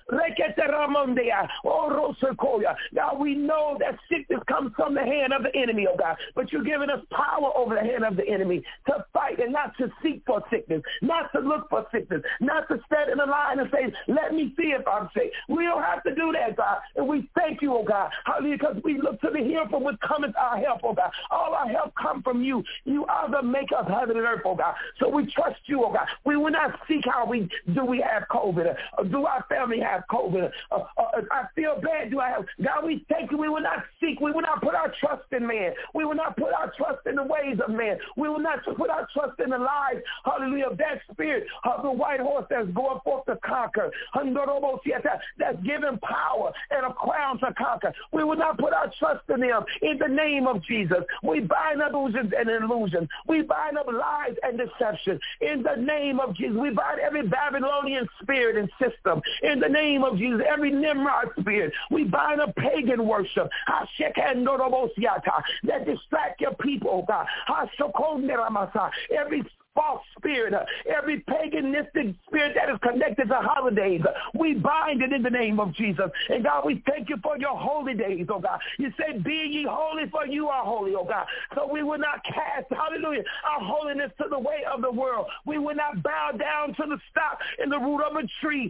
Speaker 6: God, we know that sickness comes from the hand of the enemy, oh God, but you're giving us power over the hand of the enemy to fight and not to seek for sickness, not to look for sickness, not to stand in the line and say, let me see if I'm sick. We don't have to do that, God, and we thank you, oh God, hallelujah, because we look to the hill from which cometh our help, oh God. All our help come from you. You are the maker of heaven and earth, oh God. So we trust you, oh God. We will not seek how we do we have COVID, or do our family have COVID, or, or, or I feel bad, do I have, God, we thank you. We will not seek, we will not put our trust in man. We will not put our trust in the ways of man. We will not put our trust in the lies, hallelujah, of that spirit of the white horse that's going forth to conquer, that's given power and a crown to conquer. We will not put our trust in them in the name of Jesus. We bind illusions and illusions. We bind up lies and deception in the name of Jesus. We bind every Babylonian spirit and system in the name of Jesus, every Nimrod spirit. We bind up pagan worship that distract your people, God. Every false spirit, uh, every paganistic spirit that is connected to holidays, uh, we bind it in the name of Jesus. And God, we thank you for your holy days, oh God. You say, be ye holy, for you are holy, oh God. So we will not cast, hallelujah, our holiness to the way of the world. We will not bow down to the stock in the root of a tree,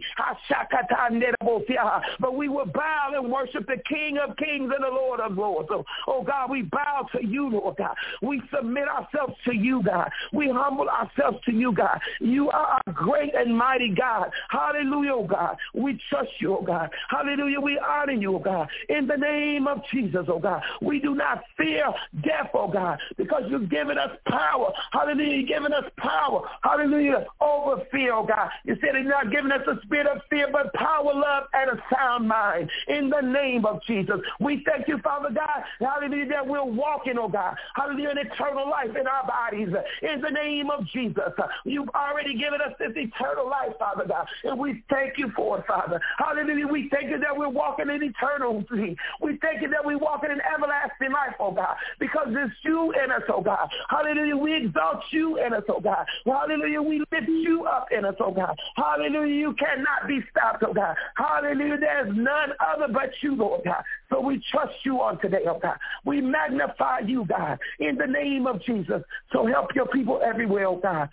Speaker 6: but we will bow and worship the King of kings and the Lord of lords. So, oh God, we bow to you, Lord God. We submit ourselves to you, God. We humble ourselves to you, God. You are a great and mighty God. Hallelujah, oh God. We trust you, oh God. Hallelujah. We honor you, oh God. In the name of Jesus, oh God. We do not fear death, oh God, because you've given us power. Hallelujah. You've given us power. Hallelujah. Over fear, oh God. You said you're not giving us a spirit of fear, but power, love, and a sound mind. In the name of Jesus. We thank you, Father God. Hallelujah, that we're walking, oh God. Hallelujah, an eternal life in our bodies. In the name of Jesus. You've already given us this eternal life, Father God, and we thank you for it, Father. Hallelujah. We thank you that we're walking in eternity. We thank you that we're walking in everlasting life, oh God, because it's you in us, oh God. Hallelujah. We exalt you in us, oh God. Hallelujah. We lift you up in us, oh God. Hallelujah. You cannot be stopped, oh God. Hallelujah. There's none other but you, Lord God. So we trust you on today, oh God. We magnify you, God, in the name of Jesus. So help your people everywhere, oh God.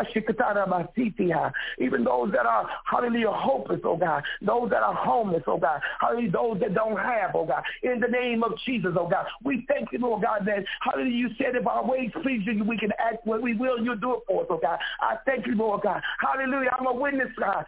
Speaker 6: Even those that are, hallelujah, hopeless, oh God. Those that are homeless, oh God. Hallelujah, those that don't have, oh God. In the name of Jesus, oh God. We thank you, Lord God, that, hallelujah, you said if our ways please you, we can act what we will, you'll do it for us, oh God. I thank you, Lord God. Hallelujah, I'm a witness, God.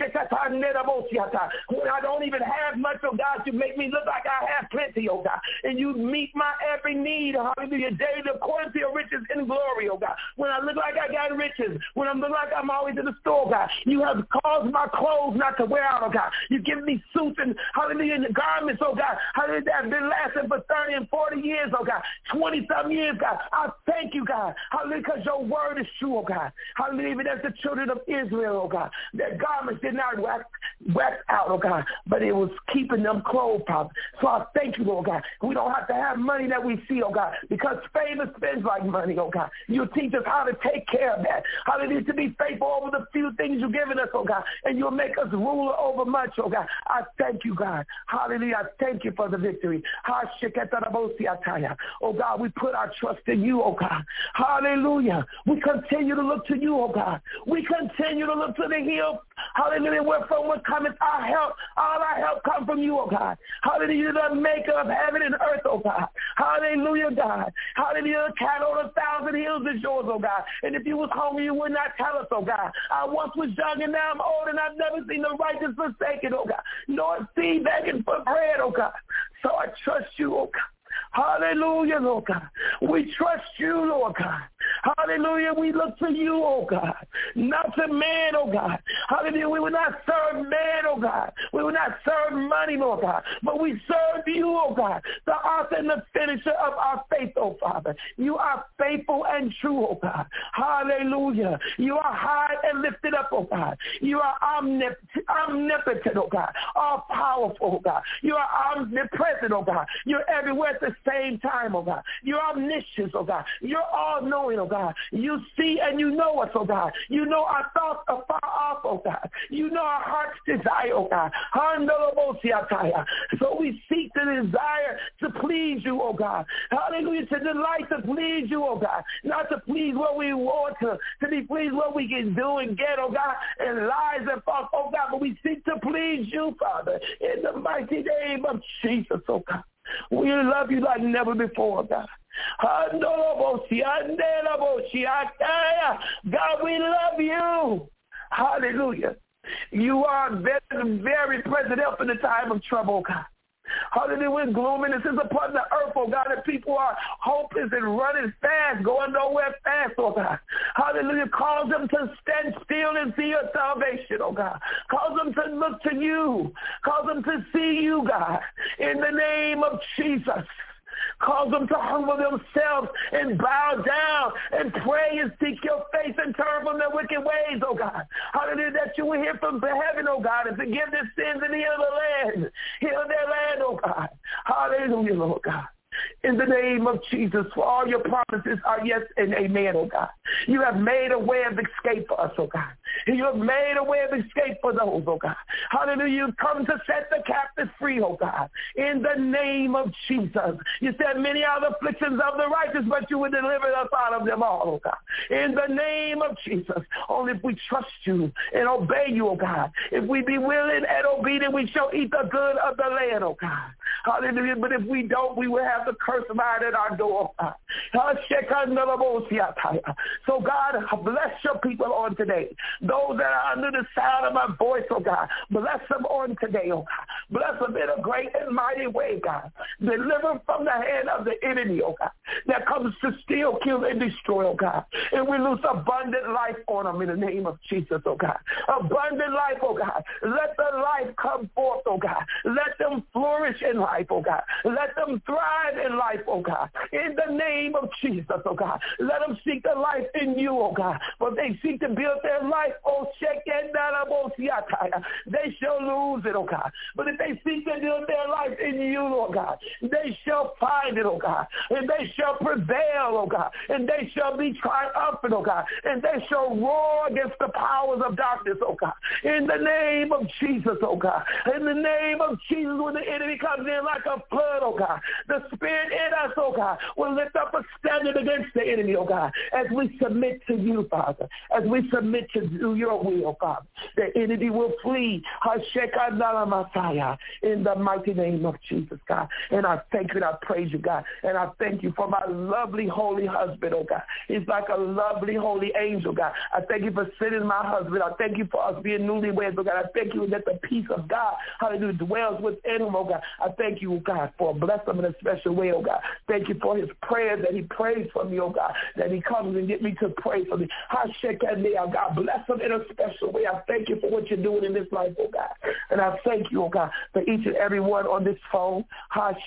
Speaker 6: When I don't even have much, oh God, you make me look like I have plenty, oh God. And you meet my every need, hallelujah, daily according to your riches in glory, oh God. When I look like I got riches, when I look like I'm always in the store, God, you have caused my clothes not to wear out, oh God. You give me suits and, hallelujah, and garments, oh God, hallelujah, that have been lasting for thirty and forty years, oh God, twenty-some years, God. I thank you, God, hallelujah, because your word is true, oh God. Hallelujah, even as the children of Israel, oh God, their garments did not wax, wax out, oh God, but it was keeping them clothed, Father. So I thank you, Lord God. We don't have to have money that we see, oh God, because favor spends like money, oh God. You teach us how to take care of that. Hallelujah, to be faithful over the few things you've given us, oh God, and you'll make us ruler over much, oh God. I thank you, God. Hallelujah, I thank you for the victory. Oh God, we put our trust in you, oh God. Hallelujah. We continue to look to you, oh God. We continue to look to the hill, Hallelujah. Where from what cometh our help? All our help come from you, oh God. Hallelujah. The maker of heaven and earth, oh God. Hallelujah, God. Hallelujah. The cattle on a thousand hills is yours, oh God. And if you was hungry, you would not tell us, oh God. I once was young and now I'm old and I've never seen the righteous forsaken, oh God. Nor seed begging for bread, oh God. So I trust you, oh God. Hallelujah, Lord God. We trust you, Lord God. Hallelujah. We look to you, oh God. Not to man, oh God. Hallelujah. We will not serve man, oh God. We will not serve money, Lord God. But we serve you, oh God. The author and the finisher of our faith, oh Father. You are faithful and true, oh God. Hallelujah. You are high and lifted up, oh God. You are omnip- omnipotent, oh God. All powerful, oh God. You are omnipresent, oh God. You're everywhere at the same time, oh God. You're omniscient, oh God. You're all-knowing, oh God. You see and you know us, oh God. You know our thoughts are far off, oh God. You know our heart's desire, oh God. So we seek the desire to please you, oh God. Hallelujah, to delight to please you, oh God. Not to please what we want to, to be pleased what we can do and get, oh God, and lies and false, oh God. But we seek to please you, Father, in the mighty name of Jesus, oh God. We love you like never before, God. God, we love you. Hallelujah. You are very, very present help in the time of trouble, God. Hallelujah. When gloominess is upon the earth, oh God, and people are hopeless and running fast, going nowhere fast, oh God. Hallelujah. Cause them to stand still and see your salvation, oh God. Cause them to look to you. Cause them to see you, God, in the name of Jesus. Cause them to humble themselves and bow down and pray and seek your face and turn from their wicked ways, oh God. Hallelujah, that you will hear from heaven, oh God, and forgive their sins and heal the land. Heal their land, oh God. Hallelujah, Lord God. In the name of Jesus, for all your promises are yes and amen, oh God. You have made a way of escape for us, oh God. You have made a way of escape for those, oh God. Hallelujah. You come to set the captives free, oh God. In the name of Jesus. You said many are the afflictions of the righteous, but you will deliver us out of them all, oh God. In the name of Jesus. Only if we trust you and obey you, oh God. If we be willing and obedient, we shall eat the good of the land, oh God. Hallelujah. But if we don't, we will have the curse right at our door. So God, bless your people on today. Those that are under the sound of my voice, oh God, bless them on today, oh God. Bless them in a great and mighty way, God. Deliver from the hand of the enemy, oh God, that comes to steal, kill, and destroy, oh God. And we lose abundant life on them in the name of Jesus, oh God. Abundant life, oh God. Let the life come forth, oh God. Let them flourish in life, oh God. Let them thrive in life, oh God. In the name of Jesus, oh God. Let them seek the life in you, oh God. For they seek to build their life, oh they shall lose it, oh God. But if they seek to build their life in you, oh God, they shall find it, oh God. And they shall prevail, oh God. And they shall be triumphant, oh God. And they shall roar against the powers of darkness, oh God. In the name of Jesus, oh God. In the name of Jesus, when the enemy comes in like a flood, oh God, the Spirit in us, oh God, will lift up a standard against the enemy, oh God, as we submit to you, Father, as we submit to do your will, Father. The enemy will flee in the mighty name of Jesus, God. And I thank you and I praise you, God. And I thank you for my lovely, holy husband, oh God. He's like a lovely, holy angel, God. I thank you for sending my husband. I thank you for us being newlyweds, oh God. I thank you that the peace of God, hallelujah, dwells within him, oh God. I thank you, oh God, for blessing him in a special way, oh God. Thank you for his prayers that he prays for me, oh God, that he comes and get me to pray for me. God, bless him in a special way. I thank you for what you're doing in this life, oh God. And I thank you, oh God, for each and every one on this phone. God,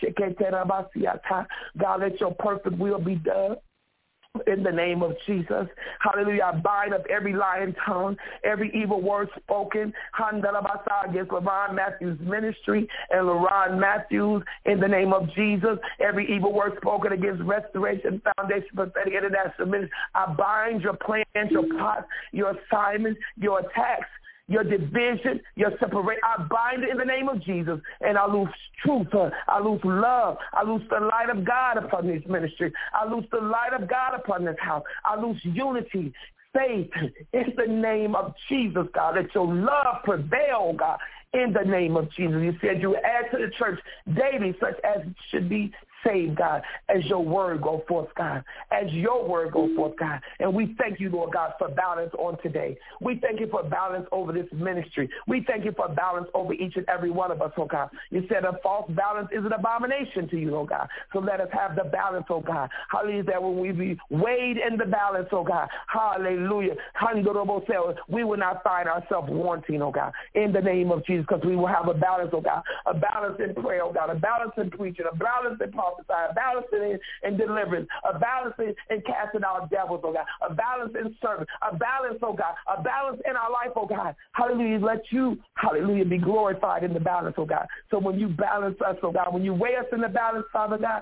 Speaker 6: let your perfect will be done. In the name of Jesus. Hallelujah. I bind up every lying tongue, every evil word spoken against LaRon Matthews' ministry and LaRon Matthews in the name of Jesus. Every evil word spoken against Restoration Foundation Prophetic International Ministry. I bind your plans, your plots, your assignments, your attacks, your division, your separation. I bind it in the name of Jesus, and I lose truth. I lose love. I lose the light of God upon this ministry. I lose the light of God upon this house. I lose unity. faith in the name of Jesus, God. Let your love prevail, God, in the name of Jesus. You said you would add to the church daily such as should be saved, God, as your word go forth, God, as your word go forth, God. And we thank you, Lord God, for balance on today. We thank you for balance over this ministry. We thank you for balance over each and every one of us, oh God. You said a false balance is an abomination to you, oh God. So let us have the balance, oh God. Hallelujah, that when we be weighed in the balance, oh God, hallelujah, we will not find ourselves wanting, oh God, in the name of Jesus, because we will have a balance, oh God, a balance in prayer, oh God, a balance in preaching, a balance in a balance in, in deliverance, a balance in, in casting out devils, oh God, a balance in service, a balance, oh God, a balance in our life, oh God. Hallelujah. Let you, hallelujah, be glorified in the balance, oh God. So when you balance us, oh God, when you weigh us in the balance, Father God,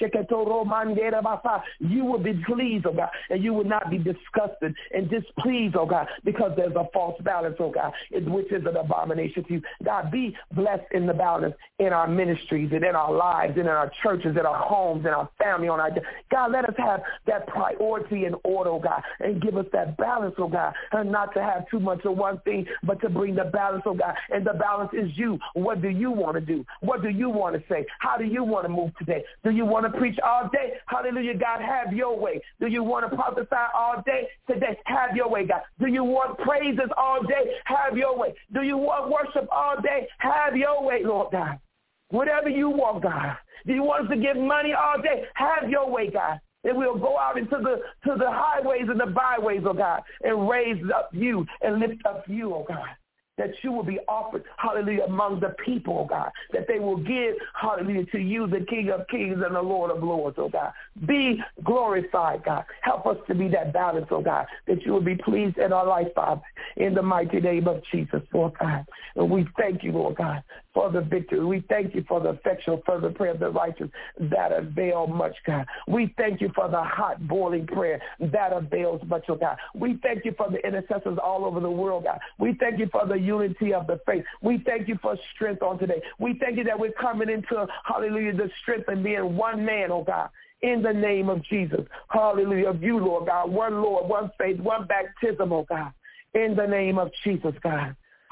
Speaker 6: you will be pleased, oh God, and you will not be disgusted and displeased, oh God, because there's a false balance, oh God, which is an abomination to you. God, be blessed in the balance in our ministries and in our lives and in our churches, in our homes, in our family, on our God, let us have that priority in order, oh God, and give us that balance, oh God, and not to have too much of one thing, but to bring the balance, oh God, and the balance is you. What do you want to do? What do you want to say? How do you want to move today? Do you want to preach all day? Hallelujah, God, have your way. Do you want to prophesy all day? Today, have your way, God. Do you want praises all day? Have your way. Do you want worship all day? Have your way, Lord God. Whatever you want, God. Do you want us to give money all day? Have your way, God. And we'll go out into the to the highways and the byways, oh God, and raise up you and lift up you, oh God. That you will be offered, hallelujah, among the people, oh God. That they will give, hallelujah, to you, the King of kings and the Lord of lords, oh God. Be glorified, God. Help us to be that balance, oh God, that you will be pleased in our life, Father, in the mighty name of Jesus, Lord God. And we thank you, Lord God, for the victory. We thank you for the effectual fervent prayer of the righteous that avail much, God. We thank you for the hot boiling prayer that avails much, oh God. We thank you for the intercessors all over the world, God. We thank you for the unity of the faith. We thank you for strength on today. We thank you that we're coming into, hallelujah, the strength and being one man, oh God, in the name of Jesus. Hallelujah, of you, Lord God, one Lord, one faith, one baptism, oh God, in the name of Jesus, God.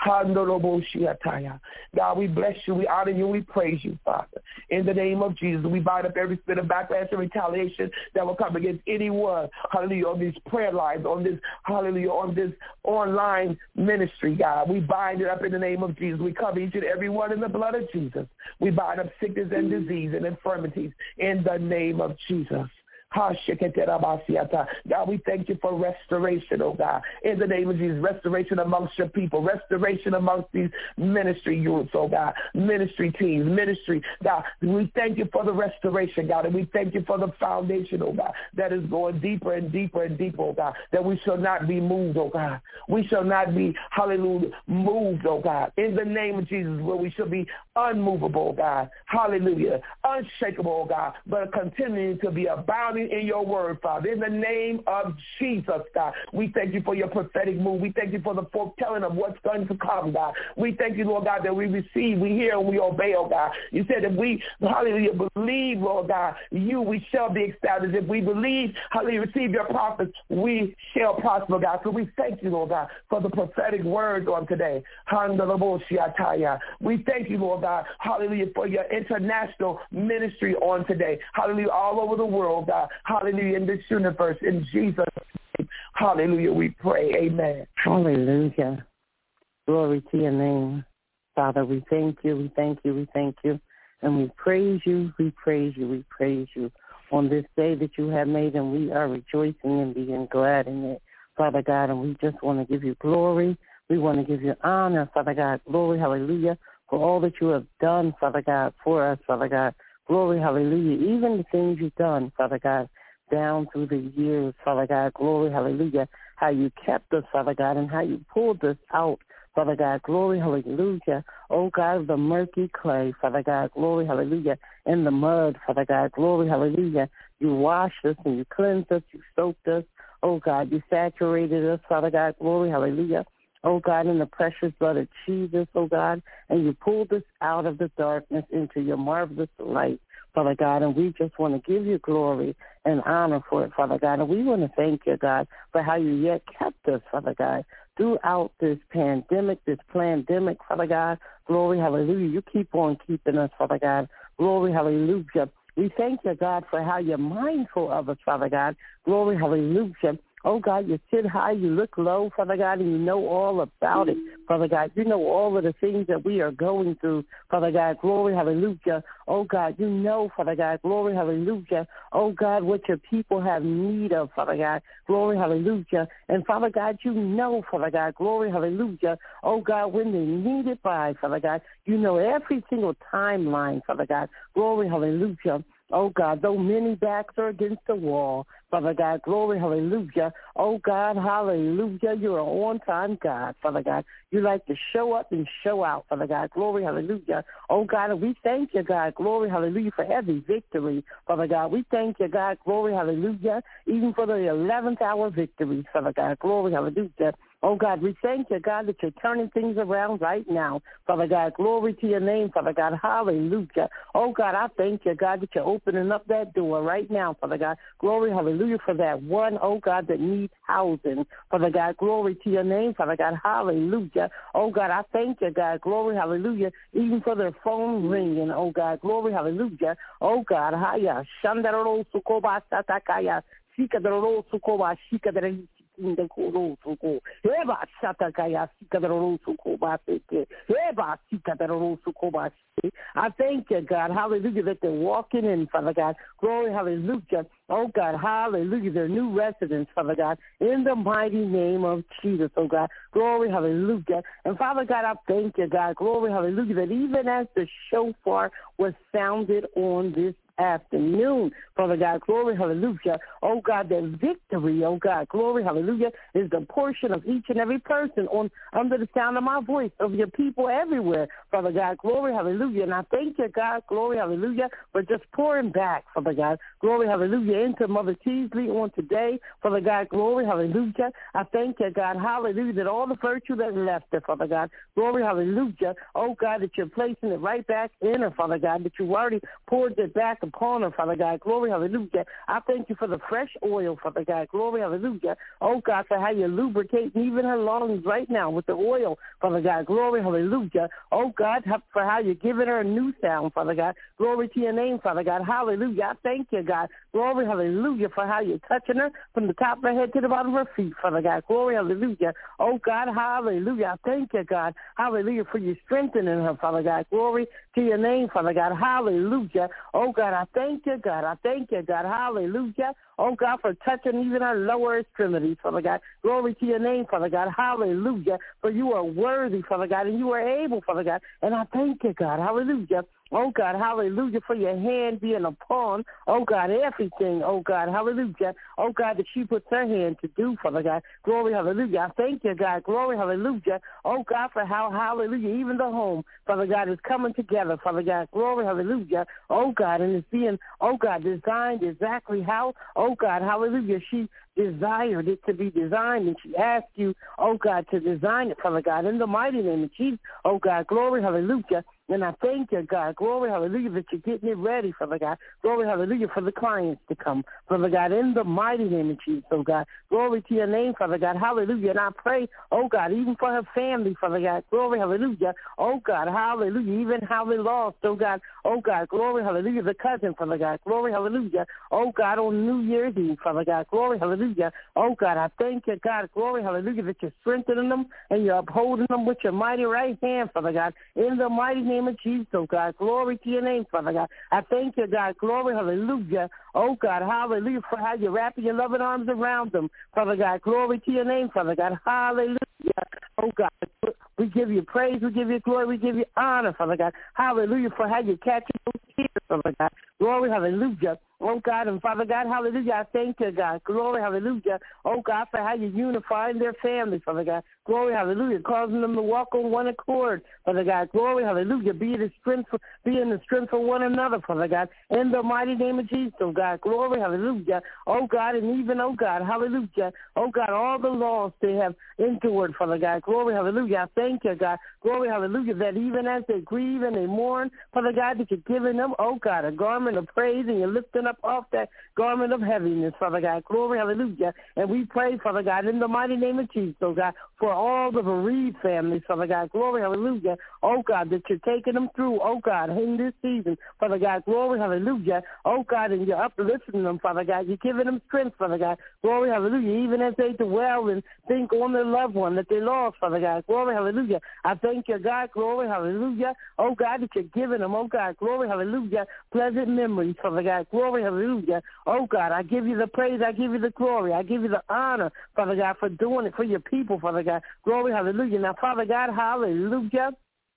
Speaker 6: God, we bless you, we honor you, we praise you, Father. In the name of Jesus, we bind up every spirit of backlash and retaliation that will come against anyone, hallelujah, on these prayer lines, on this, hallelujah, on this online ministry, God. We bind it up in the name of Jesus. We cover each and every one in the blood of Jesus. We bind up sickness and disease and infirmities in the name of Jesus. God, we thank you for restoration, oh God. In the name of Jesus, restoration amongst your people, restoration amongst these ministry groups, oh God, ministry teams, ministry, God. We thank you for the restoration, God, and we thank you for the foundation, oh God, that is going deeper and deeper and deeper, oh God, that we shall not be moved, oh God. We shall not be, hallelujah, moved, oh God. In the name of Jesus, where we shall be unmovable, oh God. Hallelujah. Unshakable, oh God, but continuing to be abounding in your word, Father. In the name of Jesus, God, we thank you for your prophetic move. We thank you for the foretelling of what's going to come, God. We thank you, Lord God, that we receive, we hear, and we obey, oh God. You said if we, hallelujah, believe, Lord God, you, we shall be established. If we believe, hallelujah, receive your prophets, we shall prosper, God. So we thank you, Lord God, for the prophetic words on today. We thank you, Lord God, hallelujah, for your international ministry on today. Hallelujah, all over the world, God. Hallelujah, in this universe, in Jesus' name. Hallelujah, we pray. Amen.
Speaker 7: Hallelujah. Glory to your name. Father, we thank you, we thank you, we thank you. And we praise you, we praise you, we praise you on this day that you have made, and we are rejoicing and being glad in it, Father God. And we just want to give you glory. We want to give you honor, Father God. Glory, hallelujah, for all that you have done, Father God, for us, Father God. Glory, hallelujah. Even the things you've done, Father God, down through the years, Father God. Glory, hallelujah. How you kept us, Father God, and how you pulled us out, Father God. Glory, hallelujah. Oh, God of the murky clay, Father God. Glory, hallelujah. In the mud, Father God. Glory, hallelujah. You washed us and you cleansed us. You soaked us. Oh, God, you saturated us, Father God. Glory, hallelujah. Oh, God, in the precious blood of Jesus, oh, God, and you pulled us out of the darkness into your marvelous light, Father God, and we just want to give you glory and honor for it, Father God. And we want to thank you, God, for how you yet kept us, Father God, throughout this pandemic, this pandemic, Father God. Glory, hallelujah. You keep on keeping us, Father God. Glory, hallelujah. We thank you, God, for how you're mindful of us, Father God. Glory, hallelujah. Oh, God, you sit high, you look low, Father God, and you know all about it, Father God. You know all of the things that we are going through, Father God. Glory, hallelujah. Oh, God, you know, Father God. Glory, hallelujah. Oh, God, what your people have need of, Father God. Glory, hallelujah. And, Father God, you know, Father God. Glory, hallelujah. Oh, God, when they need it by, Father God. You know every single timeline, Father God. Glory, hallelujah. Oh, God, though many backs are against the wall, Father God, glory, hallelujah. Oh, God, hallelujah. You're an on-time God, Father God. You like to show up and show out, Father God. Glory, hallelujah. Oh, God, and we thank you, God. Glory, hallelujah, for every victory, Father God. We thank you, God. Glory, hallelujah, even for the eleventh hour victories, Father God. Glory, hallelujah. Oh, God, we thank you, God, that you're turning things around right now. Father God, glory to your name, Father God. Hallelujah. Oh, God, I thank you, God, that you're opening up that door right now, Father God. Glory, hallelujah, for that one, oh, God, that needs housing. Father God, glory to your name, Father God. Hallelujah. Oh, God, I thank you, God. Glory, hallelujah, even for their phone ringing. Oh, God, glory, hallelujah. Oh, God, haya, shandaro sukoba satakaya, sikadaro sukoba, shikadari. The Korosuko, Eva Satakaya, Sikadarosuko, Eva Sikadarosuko. I thank you, God, hallelujah, that they're walking in, Father God. Glory, hallelujah. Oh, God, hallelujah, their new residents, Father God, in the mighty name of Jesus, oh, God. Glory, hallelujah. And, Father God, I thank you, God. Glory, hallelujah, that even as the shofar was sounded on this afternoon, Father God, glory, hallelujah. Oh, God, that victory, oh, God, glory, hallelujah, is the portion of each and every person on under the sound of my voice, of your people everywhere, Father God, glory, hallelujah. And I thank you, God, glory, hallelujah, for just pouring back, Father God, glory, hallelujah, into Mother Teasley on today, Father God, glory, hallelujah. I thank you, God, hallelujah, that all the virtue that left her, Father God, glory, hallelujah, oh, God, that you're placing it right back in her, Father God, that you already poured it back upon her, Father God, glory, hallelujah. I thank you for the fresh oil, Father God, glory, hallelujah. Oh, God, for how you're lubricating even her lungs right now with the oil, Father God, glory, hallelujah. Oh, God, for how you're giving her a new sound, Father God, glory to your name, Father God, hallelujah. I thank you, God, glory, hallelujah, for how you're touching her from the top of her head to the bottom of her feet, Father God, glory, hallelujah. Oh, God, hallelujah. I thank you, God, hallelujah, for you strengthening her, Father God, glory to your name, Father God, hallelujah. Oh, God, I thank you, God. I thank you, God. Hallelujah. Oh, God, for touching even our lower extremities, Father God. Glory to your name, Father God. Hallelujah. For you are worthy, Father God, and you are able, Father God. And I thank you, God. Hallelujah. Oh, God, hallelujah, for your hand being upon, oh, God, everything, oh, God, hallelujah, oh, God, that she puts her hand to do, Father God, glory, hallelujah, I thank you, God, glory, hallelujah, oh, God, for how, hallelujah, even the home, Father God, is coming together, Father God, glory, hallelujah, oh, God, and it's being, oh, God, designed exactly how, oh, God, hallelujah, she desired it to be designed, and she asked you, oh, God, to design it, Father God, in the mighty name of Jesus, oh, God, glory, hallelujah. And I thank you, God. Glory, hallelujah, that you're getting it ready, Father God. Glory, hallelujah, for the clients to come, Father God, in the mighty name of Jesus, oh God. Glory to your name, Father God. Hallelujah. And I pray, oh God, even for her family, Father God. Glory, hallelujah. Oh God, hallelujah. Even how they lost, oh God. Oh God, glory, hallelujah. The cousin, Father God. Glory, hallelujah. Oh God, on New Year's Eve, Father God. Glory, hallelujah. Oh God, I thank you, God. Glory, hallelujah, that you're strengthening them and you're upholding them with your mighty right hand, Father God. In the mighty name of Jesus, oh God. Glory to your name, Father God. I thank you, God. Glory, hallelujah. Oh God, hallelujah, for how you're wrapping your loving arms around them, Father God. Glory to your name, Father God. Hallelujah. Oh God, we give you praise, we give you glory, we give you honor, Father God. Hallelujah, for how you're catching those tears, Father God. Glory, hallelujah. oh God, and Father God, hallelujah, I thank you, God. Glory, hallelujah, oh God, for how you're unifying their families, Father God. Glory, hallelujah, causing them to walk on one accord, Father God. Glory, hallelujah, be the strength for, be in the strength for one another, Father God. In the mighty name of Jesus, oh God. Glory, hallelujah, oh God, and even, oh God, hallelujah, oh God, all the laws they have endured, Father God. Glory, hallelujah, I thank you, God. Glory, hallelujah, that even as they grieve and they mourn, Father God, that you're giving them, oh God, a garment of praise, and you're lifting up off that garment of heaviness, Father God. Glory, hallelujah. And we pray, Father God, in the mighty name of Jesus, oh God, for all the bereaved families, Father God. Glory, hallelujah. Oh God, that you're taking them through, oh God, in this season, Father God. Glory, hallelujah. Oh God, and you're uplifting them, Father God. You're giving them strength, Father God. Glory, hallelujah. Even as they dwell and think on their loved one that they lost, Father God. Glory, hallelujah. I thank you, God. Glory, hallelujah. Oh God, that you're giving them, oh God. Glory, hallelujah. Pleasant memories, Father God. Glory, hallelujah. Oh God, I give you the praise. I give you the glory. I give you the honor, Father God, for doing it for your people, Father God. Glory, hallelujah. Now, Father God, hallelujah.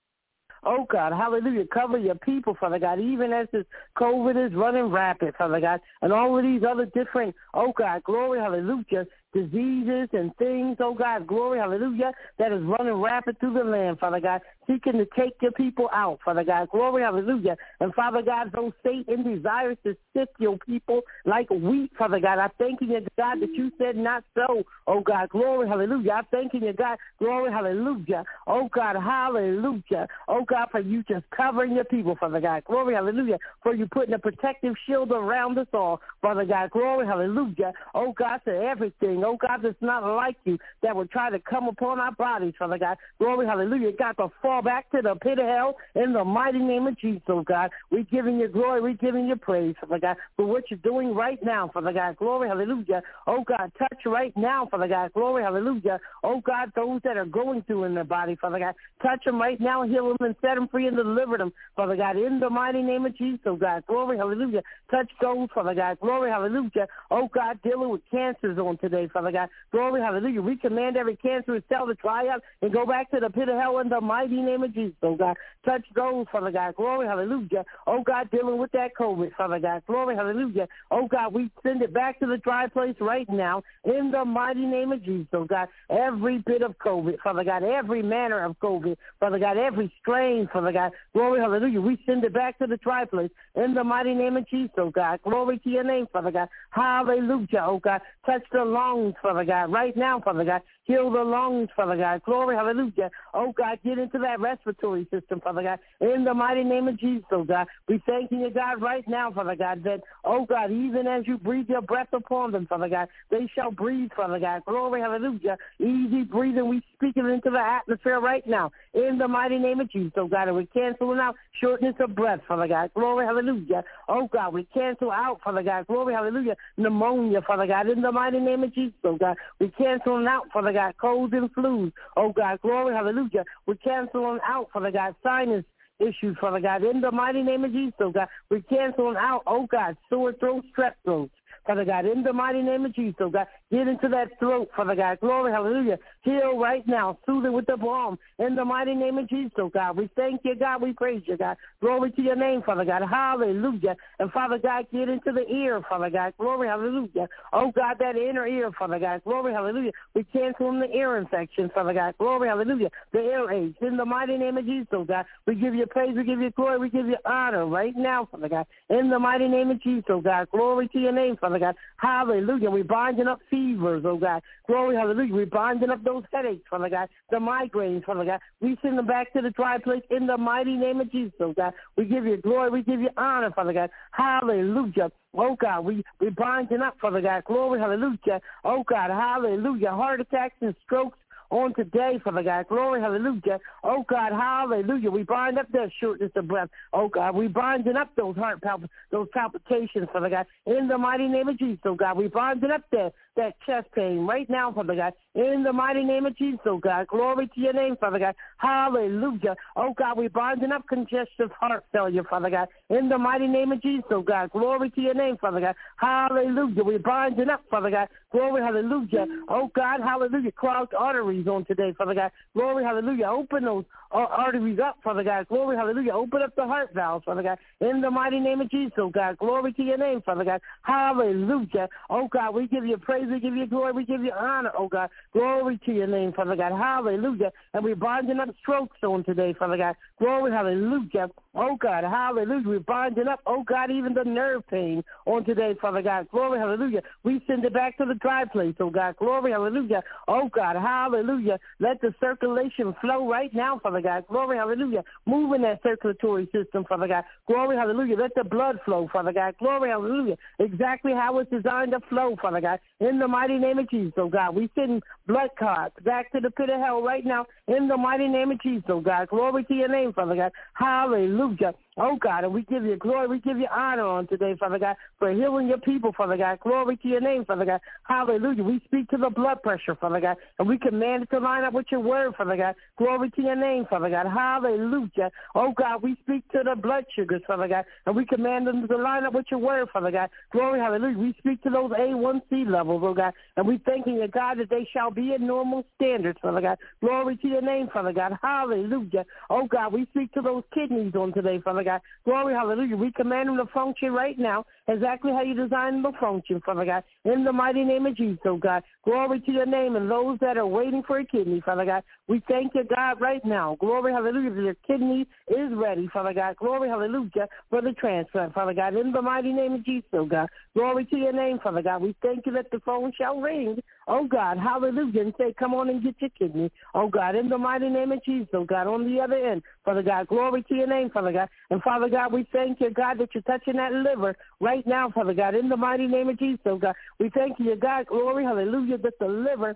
Speaker 7: Oh, God, hallelujah. Cover your people, Father God, even as this COVID is running rapid, Father God, and all of these other different, oh, God, glory, hallelujah, diseases and things, oh, God, glory, hallelujah, that is running rapid through the land, Father God, seeking to take your people out, Father God, glory, hallelujah. And, Father God, though Satan desires to sift your people like wheat, Father God, I thank you, God, that you said not so, oh, God, glory, hallelujah. I thank you, God, glory, hallelujah, oh, God, hallelujah, oh, God, for you just covering your people, Father God, glory, hallelujah, for you putting a protective shield around us all, Father God, glory, hallelujah, oh, God, to everything, oh, God, that's not like you that would try to come upon our bodies, Father God. Glory, hallelujah. Got to fall back to the pit of hell in the mighty name of Jesus, oh, God. We're giving you glory. We're giving you praise, Father God, for what you're doing right now, Father God. Glory, hallelujah. Oh, God, touch right now, Father God. Glory, hallelujah. Oh, God, those that are going through in their body, Father God, touch them right now, heal them and set them free and deliver them, Father God, in the mighty name of Jesus, oh, God. Glory, hallelujah. Touch those, Father God. Glory, hallelujah. Oh, God, dealing with cancers on today, Father God. Glory, hallelujah. We command every cancerous cell to dry up and go back to the pit of hell in the mighty name of Jesus, oh God. Touch those, Father God. Glory, hallelujah. Oh God, dealing with that COVID, Father God. Glory, hallelujah. Oh God, we send it back to the dry place right now in the mighty name of Jesus, oh God. Every bit of COVID, Father God, every manner of COVID, Father God, every strain, Father God. Glory, hallelujah. We send it back to the dry place in the mighty name of Jesus, oh God. Glory to your name, Father God. Hallelujah, oh God. Touch the lungs, Father God, right now, Father God. Heal the lungs, Father God. Glory, hallelujah. Oh, God, get into that respiratory system, Father God. In the mighty name of Jesus, oh, God. We thank you, God, right now, Father God, that, oh, God, even as you breathe your breath upon them, Father God, they shall breathe, Father God. Glory, hallelujah. Easy breathing. We speak it into the atmosphere right now. In the mighty name of Jesus, oh, God. And we cancel out shortness of breath, Father God. Glory, hallelujah. Oh, God, we cancel out, Father God. Glory, hallelujah. Pneumonia, Father God. In the mighty name of Jesus, oh, God. We cancel out, Father God. God, colds and flus. Oh, God, glory, hallelujah. We cancel them out, Father God, sinus issues, Father God. In the mighty name of Jesus, oh, God, we cancel them out, oh, God, sore throats, strep throats. Father God, in the mighty name of Jesus, oh God, get into that throat, Father God. Glory, hallelujah. Heal right now. Soothe it with the balm. In the mighty name of Jesus, oh God. We thank you, God. We praise you, God. Glory to your name, Father God. Hallelujah. And Father God, get into the ear, Father God. Glory, hallelujah. Oh God, that inner ear, Father God. Glory, hallelujah. We cancel the ear infection, Father God. Glory, hallelujah. The earaches. In the mighty name of Jesus, oh God. We give you praise. We give you glory. We give you honor right now, Father God. In the mighty name of Jesus, oh God. Glory to your name, Father God. Hallelujah. We're binding up fevers, oh God. Glory, hallelujah. We're binding up those headaches, Father God. The migraines, Father God. We send them back to the dry place in the mighty name of Jesus, oh God. We give you glory. We give you honor, Father God. Hallelujah. Oh, God, we, we're binding up, Father God. Glory, hallelujah. Oh, God, hallelujah. Heart attacks and strokes on today, Father God. Glory, hallelujah. Oh, God, hallelujah. We bind up that shortness of breath. Oh, God, we binding up those heart palp- those palpitations, Father God. In the mighty name of Jesus, oh, God, we binding up that, that chest pain right now, Father God, in the mighty name of Jesus, oh God. Glory to your name, Father God. Hallelujah. Oh God, we're binding up congestive heart failure, Father God, in the mighty name of Jesus, oh God. Glory to your name, Father God. Hallelujah. We're binding up, Father God. Glory, hallelujah. Oh God, hallelujah. Clogged arteries on today, Father God. Glory, hallelujah. Open those arteries up, Father God. Glory, hallelujah. Open up the heart valves, Father God, in the mighty name of Jesus, oh God. Glory to your name, Father God. Hallelujah. Oh God, we give you praise, we give you glory, we give you honor, oh God. Glory to your name, Father God. Hallelujah. And we're binding up strokes on today, Father God. Glory, hallelujah. Oh God, hallelujah. We're binding up, oh God, even the nerve pain on today, Father God. Glory, hallelujah. We send it back to the dry place, oh God. Glory, hallelujah. Oh God, hallelujah. Let the circulation flow right now, Father God. Glory, hallelujah. Move in that circulatory system, Father God. Glory, hallelujah. Let the blood flow, Father God. Glory, hallelujah. Exactly how it's designed to flow, Father God. In the mighty name of Jesus, oh God. We send blood clots back to the pit of hell right now in the mighty name of Jesus, oh God. Glory to your name, Father God. Hallelujah. Oh, God, and we give you glory, we give you honor on today, Father God, for healing your people, Father God. Glory to your name, Father God. Hallelujah. We speak to the blood pressure, Father God, and we command it to line up with your word, Father God. Glory to your name, Father God. Hallelujah. Oh, God, we speak to the blood sugars, Father God, and we command them to line up with your word, Father God. Glory, hallelujah. We speak to those A one C levels, oh, God, and we thanking you, God, that they shall be in normal standards, Father God. Glory to your name, Father God. Hallelujah. Oh, God, we speak to those kidneys on today, Father God. Glory, hallelujah. We command them to function right now exactly how you designed them to function, Father God. In the mighty name of Jesus, oh God. Glory to your name. And those that are waiting for a kidney, Father God, we thank you, God, right now. Glory, hallelujah. Your kidney is ready, Father God. Glory, hallelujah, for the transplant, Father God. In the mighty name of Jesus, oh God. Glory to your name, Father God. We thank you that the phone shall ring, oh God. Hallelujah. And say, come on and get your kidney, oh God. In the mighty name of Jesus, oh God. On the other end, Father God. Glory to your name, Father God. And Father God, we thank you, God, that you're touching that liver right now, Father God. In the mighty name of Jesus, oh God. We thank you, God. Glory, hallelujah, that the liver,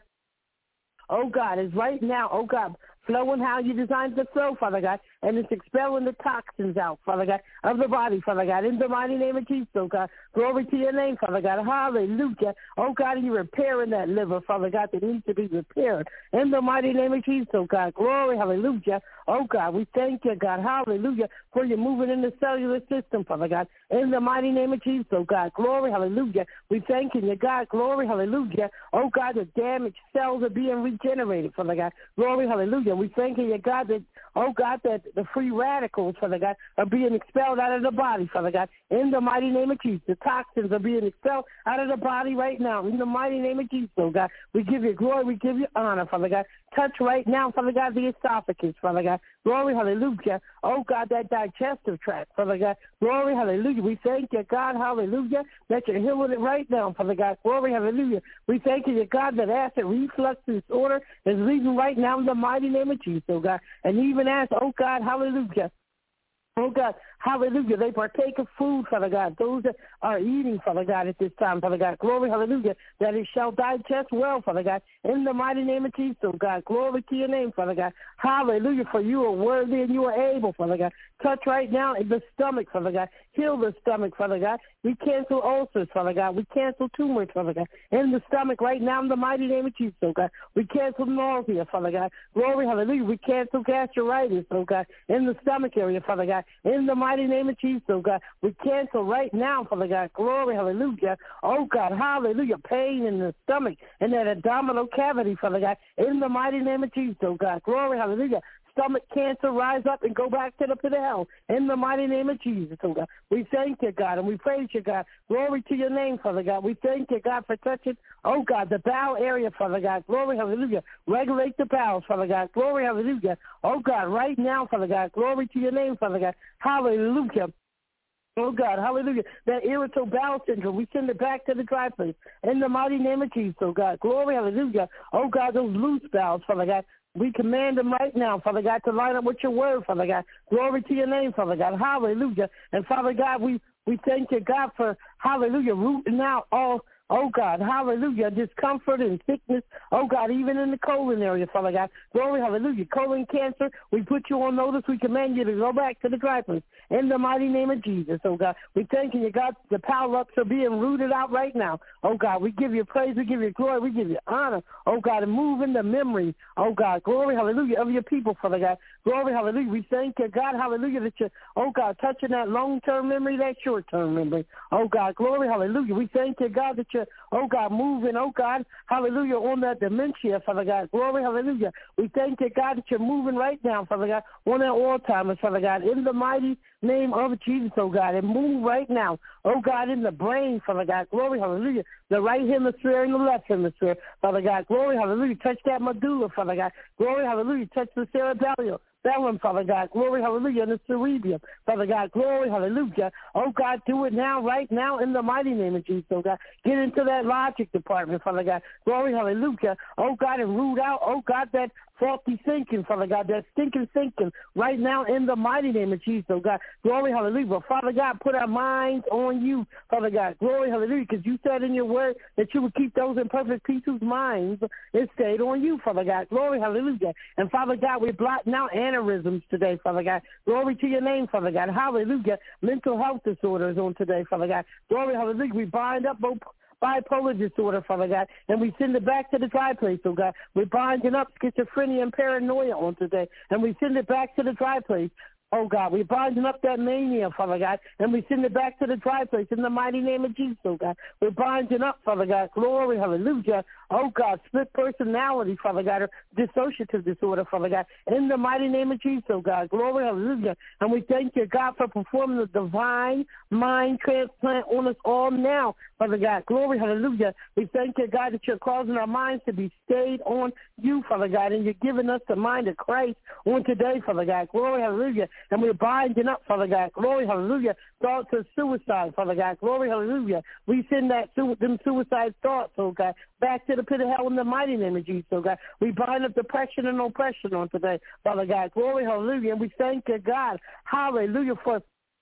Speaker 7: oh God, is right now, oh God, flowing how you designed it to flow, Father God, and it's expelling the toxins out, Father God, of the body, Father God, in the mighty name of Jesus, oh God. Glory to your name, Father God. Hallelujah. Oh God, you're repairing that liver, Father God, that needs to be repaired. In the mighty name of Jesus, oh God. Glory, hallelujah. Oh God, we thank you, God. Hallelujah, for you moving in the cellular system, Father God. In the mighty name of Jesus, oh God. Glory, hallelujah. We thank you, God. Glory, hallelujah. Oh God, the damaged cells are being regenerated, Father God. Glory, hallelujah. We thank you, God, that, oh God, that the free radicals, Father God, are being expelled out of the body, Father God. In the mighty name of Jesus, the toxins are being expelled out of the body right now. In the mighty name of Jesus, oh God, we give you glory, we give you honor, Father God. Touch right now, Father God, the esophagus, Father God. Glory, hallelujah. Oh God, that digestive tract, Father God. Glory, hallelujah. We thank you, God, hallelujah, that you're healing it right now, Father God. Glory, hallelujah. We thank you, God, that acid reflux disorder is leaving right now in the mighty name of Jesus, oh God. And even as, oh God, hallelujah. Oh, God, hallelujah. They partake of food, Father God. Those that are eating, Father God, at this time, Father God. Glory, hallelujah, that it shall digest well, Father God. In the mighty name of Jesus, oh God. Glory to your name, Father God. Hallelujah, for you are worthy and you are able, Father God. Touch right now in the stomach, Father God. Heal the stomach, Father God. We cancel ulcers, Father God. We cancel tumors, Father God. In the stomach right now in the mighty name of Jesus, oh God. We cancel nausea, Father God. Glory, hallelujah. We cancel gastritis, oh God. In the stomach area, Father God. In the mighty name of Jesus, oh God, we cancel right now, Father God. Glory, hallelujah. Oh God, hallelujah. Pain in the stomach and that abdominal cavity, Father God. In the mighty name of Jesus, oh God. Glory, hallelujah. Stomach cancer, rise up and go back to the pit of hell. In the mighty name of Jesus, oh God. We thank you, God, and we praise you, God. Glory to your name, Father God. We thank you, God, for touching, oh God, the bowel area, Father God. Glory, hallelujah. Regulate the bowels, Father God. Glory, hallelujah. Oh God, right now, Father God. Glory to your name, Father God. Hallelujah. Oh, God, hallelujah. That irritable bowel syndrome, we send it back to the dry place. In the mighty name of Jesus, oh, God. Glory, hallelujah. Oh, God, those loose bowels, Father God. We command them right now, Father God, to line up with your word, Father God. Glory to your name, Father God. Hallelujah. And, Father God, we, we thank you, God, for, hallelujah, rooting out all, oh God, hallelujah, discomfort and sickness, oh God, even in the colon area, Father God. Glory, hallelujah. Colon cancer, we put you on notice. We command you to go back to the dry place in the mighty name of Jesus, oh God. We thank you, God, the power-ups are being rooted out right now. Oh God, we give you praise, we give you glory, we give you honor, oh God, and move in the memory, oh God, glory, hallelujah, of your people, Father God. Glory, hallelujah. We thank you, God, hallelujah, that you're, oh God, touching that long-term memory, that short-term memory. Oh God, glory, hallelujah. We thank you, God, that you're, oh God, moving, oh God, hallelujah, on that dementia, Father God. Glory, hallelujah. We thank you, God, that you're moving right now, Father God, on that Alzheimer's, Father God, in the mighty name of Jesus, oh God, and move right now, oh God, in the brain, Father God. Glory, hallelujah. The right hemisphere and the left hemisphere, Father God. Glory, hallelujah. Touch that medulla, Father God. Glory, hallelujah. Touch the cerebellum. That one, Father God, glory, hallelujah, in the cerebrum, Father God, glory, hallelujah. Oh, God, do it now, right now, in the mighty name of Jesus, oh, God. Get into that logic department, Father God, glory, hallelujah. Oh, God, and root out, oh, God, that faulty thinking, Father God, that stinking thinking right now in the mighty name of Jesus, oh, God. Glory, hallelujah. But, Father God, put our minds on you, Father God. Glory, hallelujah, because you said in your word that you would keep those in perfect peace whose minds is stayed on you, Father God. Glory, hallelujah. And, Father God, we blot now aneurysms today, Father God. Glory to your name, Father God. Hallelujah. Mental health disorders on today, Father God. Glory, hallelujah. We bind up both bipolar disorder, Father God, and we send it back to the dry place, oh God. We're binding up schizophrenia and paranoia on today, and we send it back to the dry place. Oh, God, we're binding up that mania, Father God, and we send it back to the dry place in the mighty name of Jesus, oh, God. We're binding up, Father God, glory, hallelujah. Oh, God, split personality, Father God, or dissociative disorder, Father God, in the mighty name of Jesus, oh, God. Glory, hallelujah. And we thank you, God, for performing the divine mind transplant on us all now, Father God. Glory, hallelujah. We thank you, God, that you're causing our minds to be stayed on you, Father God, and you're giving us the mind of Christ on today, Father God. Glory, hallelujah. And we're binding up, Father God. Glory, hallelujah. Thoughts of suicide, Father God. Glory, hallelujah. We send that them suicide thoughts, oh God, back to the pit of hell in the mighty name of Jesus, oh God. We bind up depression and oppression on today, Father God. Glory, hallelujah. And we thank you, God. Hallelujah for,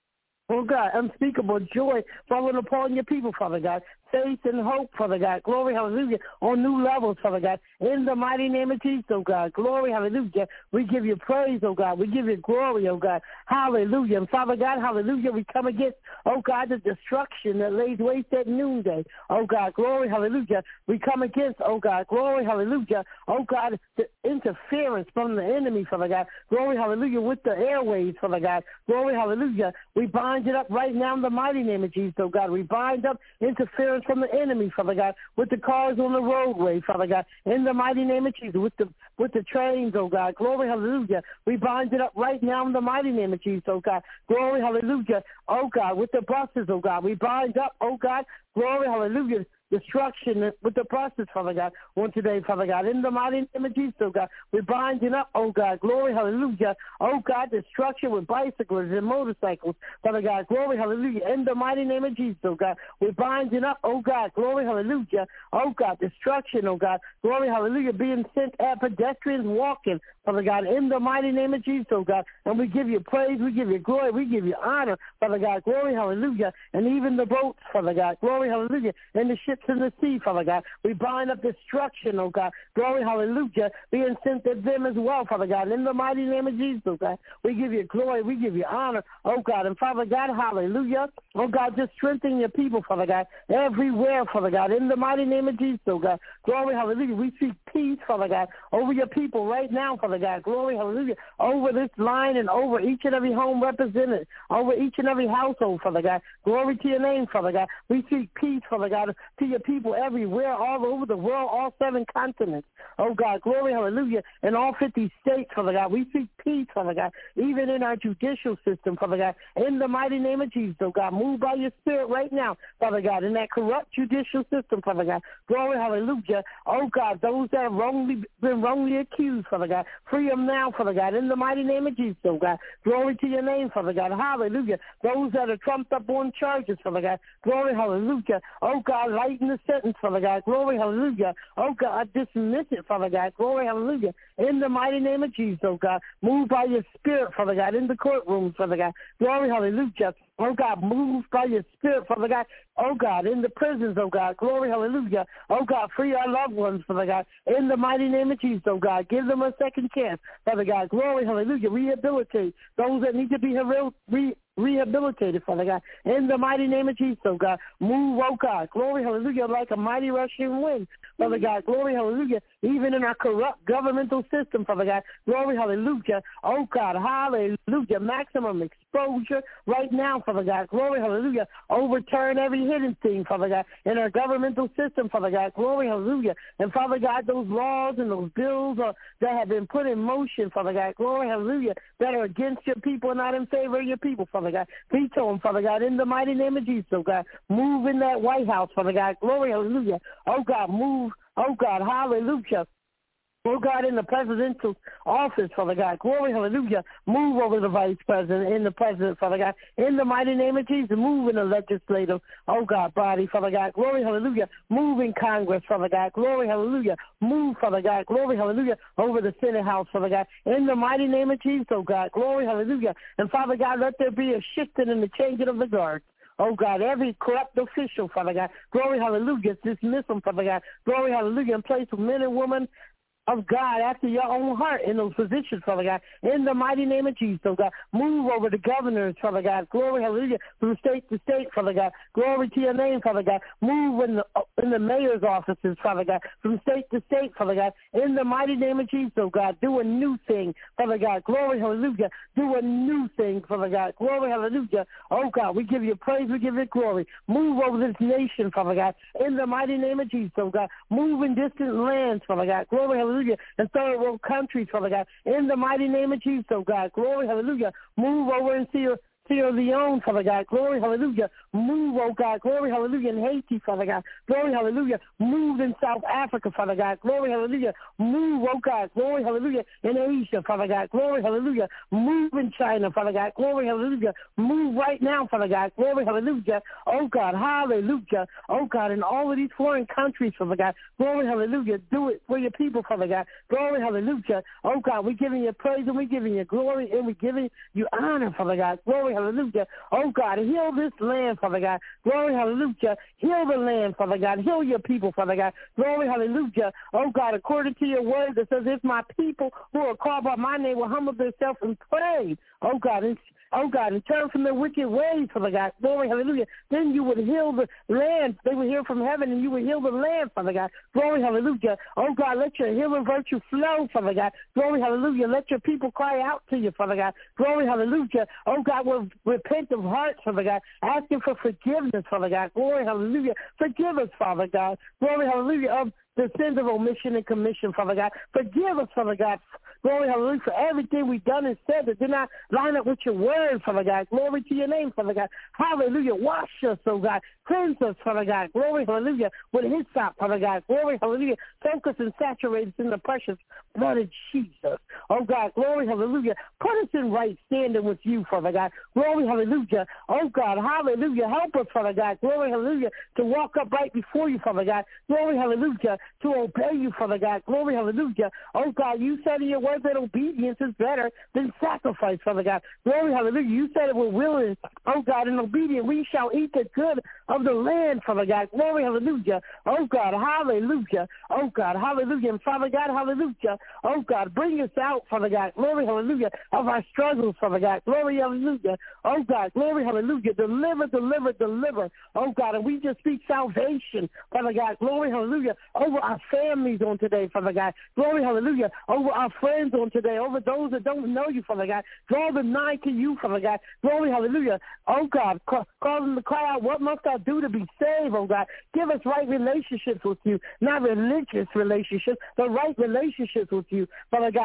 Speaker 7: oh God, unspeakable joy falling upon your people, Father God. Faith and hope, Father God. Glory, hallelujah, on new levels, Father God. In the mighty name of Jesus, oh God. Glory, hallelujah. We give you praise, oh God. We give you glory, oh God. Hallelujah. And Father God, hallelujah, we come against, oh God, the destruction that lays waste at noonday. Oh God, glory, hallelujah. We come against, oh God, glory, hallelujah. Oh God, the interference from the enemy, Father God. Glory, hallelujah, with the airways, Father God. Glory, hallelujah. We bind it up right now in the mighty name of Jesus, oh God. We bind up interference from the enemy, Father God, with the cars on the roadway, Father God, in the mighty name of Jesus, with the with the trains, oh God, glory, hallelujah. We bind it up right now in the mighty name of Jesus, oh God, glory, hallelujah, oh God, with the buses, oh God, we bind up, oh God, glory, hallelujah, destruction with the buses, Father God, on today, Father God. In the mighty name of Jesus, oh God, we're binding up, oh God, glory, hallelujah, oh God, destruction with bicycles and motorcycles, Father God, glory, hallelujah. In the mighty name of Jesus, oh God, we're binding up, oh God, glory, hallelujah, oh God, destruction, oh God, glory, hallelujah, being sent at pedestrians walking, Father God, in the mighty name of Jesus, oh God, and we give you praise, we give you glory, we give you honor, Father God, glory, hallelujah, and even the boats, Father God, glory, hallelujah, and the ships in the sea, Father God, we bind up destruction, oh God, glory, hallelujah, being sent at them as well, Father God, in the mighty name of Jesus, oh God, we give you glory, we give you honor, oh God, and Father God, hallelujah, oh God, just strengthen your people, Father God, everywhere, Father God, in the mighty name of Jesus, oh God, glory, hallelujah, we seek peace, Father God, over your people right now, Father God, glory, hallelujah, over this line and over each and every home represented, over each and every household, Father God, glory to your name, Father God, we seek peace, Father God, to your people everywhere, all over the world, all seven continents, oh God, glory, hallelujah, in all fifty states, Father God, we seek peace, Father God, even in our judicial system, Father God, in the mighty name of Jesus, oh God, move by your spirit right now, Father God, in that corrupt judicial system, Father God, glory, hallelujah, oh God, those that have wrongly been wrongly accused, Father God, free them now, Father God, in the mighty name of Jesus, oh God, glory to your name, Father God, hallelujah, those that are trumped up on charges, Father God, glory, hallelujah, oh God, life lighten the sentence, Father God. Glory, hallelujah. Oh, God, dismiss it, Father God. Glory, hallelujah. In the mighty name of Jesus, oh, God. Move by your spirit, Father God, in the courtrooms, Father God. Glory, hallelujah. Oh, God, move by your spirit, Father God. Oh, God, in the prisons, oh, God. Glory, hallelujah. Oh, God, free our loved ones, Father God. In the mighty name of Jesus, oh, God. Give them a second chance, Father God. Glory, hallelujah. Rehabilitate those that need to be re- rehabilitated, Father God. In the mighty name of Jesus, oh, God. Move, oh, God. Glory, hallelujah, like a mighty rushing wind, Father God. Glory, hallelujah. Even in our corrupt governmental system, Father God. Glory, hallelujah. Oh, God, hallelujah. Maximum exposure right now, Father God. Glory, hallelujah. Overturn every hidden thing, Father God, in our governmental system, Father God. Glory, hallelujah. And, Father God, those laws and those bills uh, that have been put in motion, Father God. Glory, hallelujah, that are against your people and not in favor of your people, Father God. Veto them, Father God, in the mighty name of Jesus, oh, God. Move in that White House, Father God. Glory, hallelujah. Oh, God, move. Oh, God, hallelujah. Oh, God, in the presidential office, Father God. Glory, hallelujah. Move over the vice president and the president, Father God. In the mighty name of Jesus, move in the legislative, oh, God, body, Father God. Glory, hallelujah. Move in Congress, Father God. Glory, hallelujah. Move, Father God. Glory, hallelujah, over the Senate House, Father God. In the mighty name of Jesus, oh, God. Glory, hallelujah. And, Father God, let there be a shifting and the changing of the guards. Oh, God, every corrupt official, Father God. Glory, hallelujah. Dismiss them, Father God. Glory, hallelujah. In place of men and women of God after your own heart in those positions, Father God, in the mighty name of Jesus, oh God. Move over the governors, Father God. Glory, hallelujah, from state to state, Father God. Glory to your name, Father God. Move in the in the mayor's offices, Father God, from state to state, Father God, in the mighty name of Jesus, oh God. Do a new thing, Father God. Glory, hallelujah. Do a new thing, Father God. Glory, hallelujah. Oh God, we give you praise, we give you glory. Move over this nation, Father God, in the mighty name of Jesus, oh God. Move in distant lands, Father God. Glory, hallelujah. Hallelujah, and third world countries, Father God, in the mighty name of Jesus, oh God. Glory, hallelujah. Move over and see your Sierra Leone, Father God. Glory, hallelujah. Move, oh God. Glory, hallelujah, in Haiti, Father God. Glory, hallelujah. Move in South Africa, Father God. Glory, hallelujah. Move, oh God. Glory, hallelujah, in Asia, Father God. Glory, hallelujah. Move in China, Father God. Glory, hallelujah. Move right now, Father God. Glory, hallelujah. Oh God, hallelujah. Oh God, in all of these foreign countries, Father God. Glory, hallelujah. Do it for your people, Father God. Glory, hallelujah. Oh God, we're giving you praise and we're giving you glory and we're giving you honor, Father God. Glory, hallelujah. Oh God, heal this land, Father God. Glory, hallelujah. Heal the land, Father God. Heal your people, Father God. Glory, hallelujah. Oh God, according to your word that says, if my people who are called by my name will humble themselves and pray, oh God, and oh God, and turn from their wicked ways, Father God. Glory, hallelujah. Then you would heal the land. They would hear from heaven and you would heal the land, Father God. Glory, hallelujah. Oh God, let your healing virtue flow, Father God. Glory, hallelujah. Let your people cry out to you, Father God. Glory, hallelujah. Oh God, we'll repent of hearts, Father God, asking for forgiveness, Father God. Glory, hallelujah. Forgive us, Father God. Glory, hallelujah, of the sins of omission and commission, Father God. Forgive us, Father God. Glory, hallelujah, for everything we've done and said that did not line up with your word, Father God. Glory to your name, Father God. Hallelujah. Wash us, oh God. Cleanse us, Father God. Glory, hallelujah, with his sop, Father God. Glory, hallelujah. Soak us and saturate us in the precious blood of Jesus. Oh God, glory, hallelujah. Put us in right standing with you, Father God. Glory, hallelujah. Oh God, hallelujah. Help us, Father God. Glory, hallelujah, to walk up right before you, Father God. Glory, hallelujah, to obey you, Father God. Glory, hallelujah. Oh God, you said in your word that obedience is better than sacrifice, Father God. Glory, hallelujah. You said it we're willing, oh God, and obedient. We shall eat the good of the land, Father God. Glory, hallelujah. Oh God, hallelujah. Oh God, hallelujah. And Father God, hallelujah. Oh God, bring us out, Father God. Glory, hallelujah, of our struggles, Father God. Glory, hallelujah. Oh God, glory, hallelujah. Deliver, deliver, deliver. Oh God, and we just speak salvation, Father God. Glory, hallelujah, over our families on today, Father God. Glory, hallelujah, over our friends on today, over those that don't know you, Father God. Draw them nigh to you, Father God. Glory, hallelujah. Oh God, cause them to cry out, what must I do to be saved, oh God? Give us right relationships with you, not religious relationships, but right relationships with you, Father God. Glory,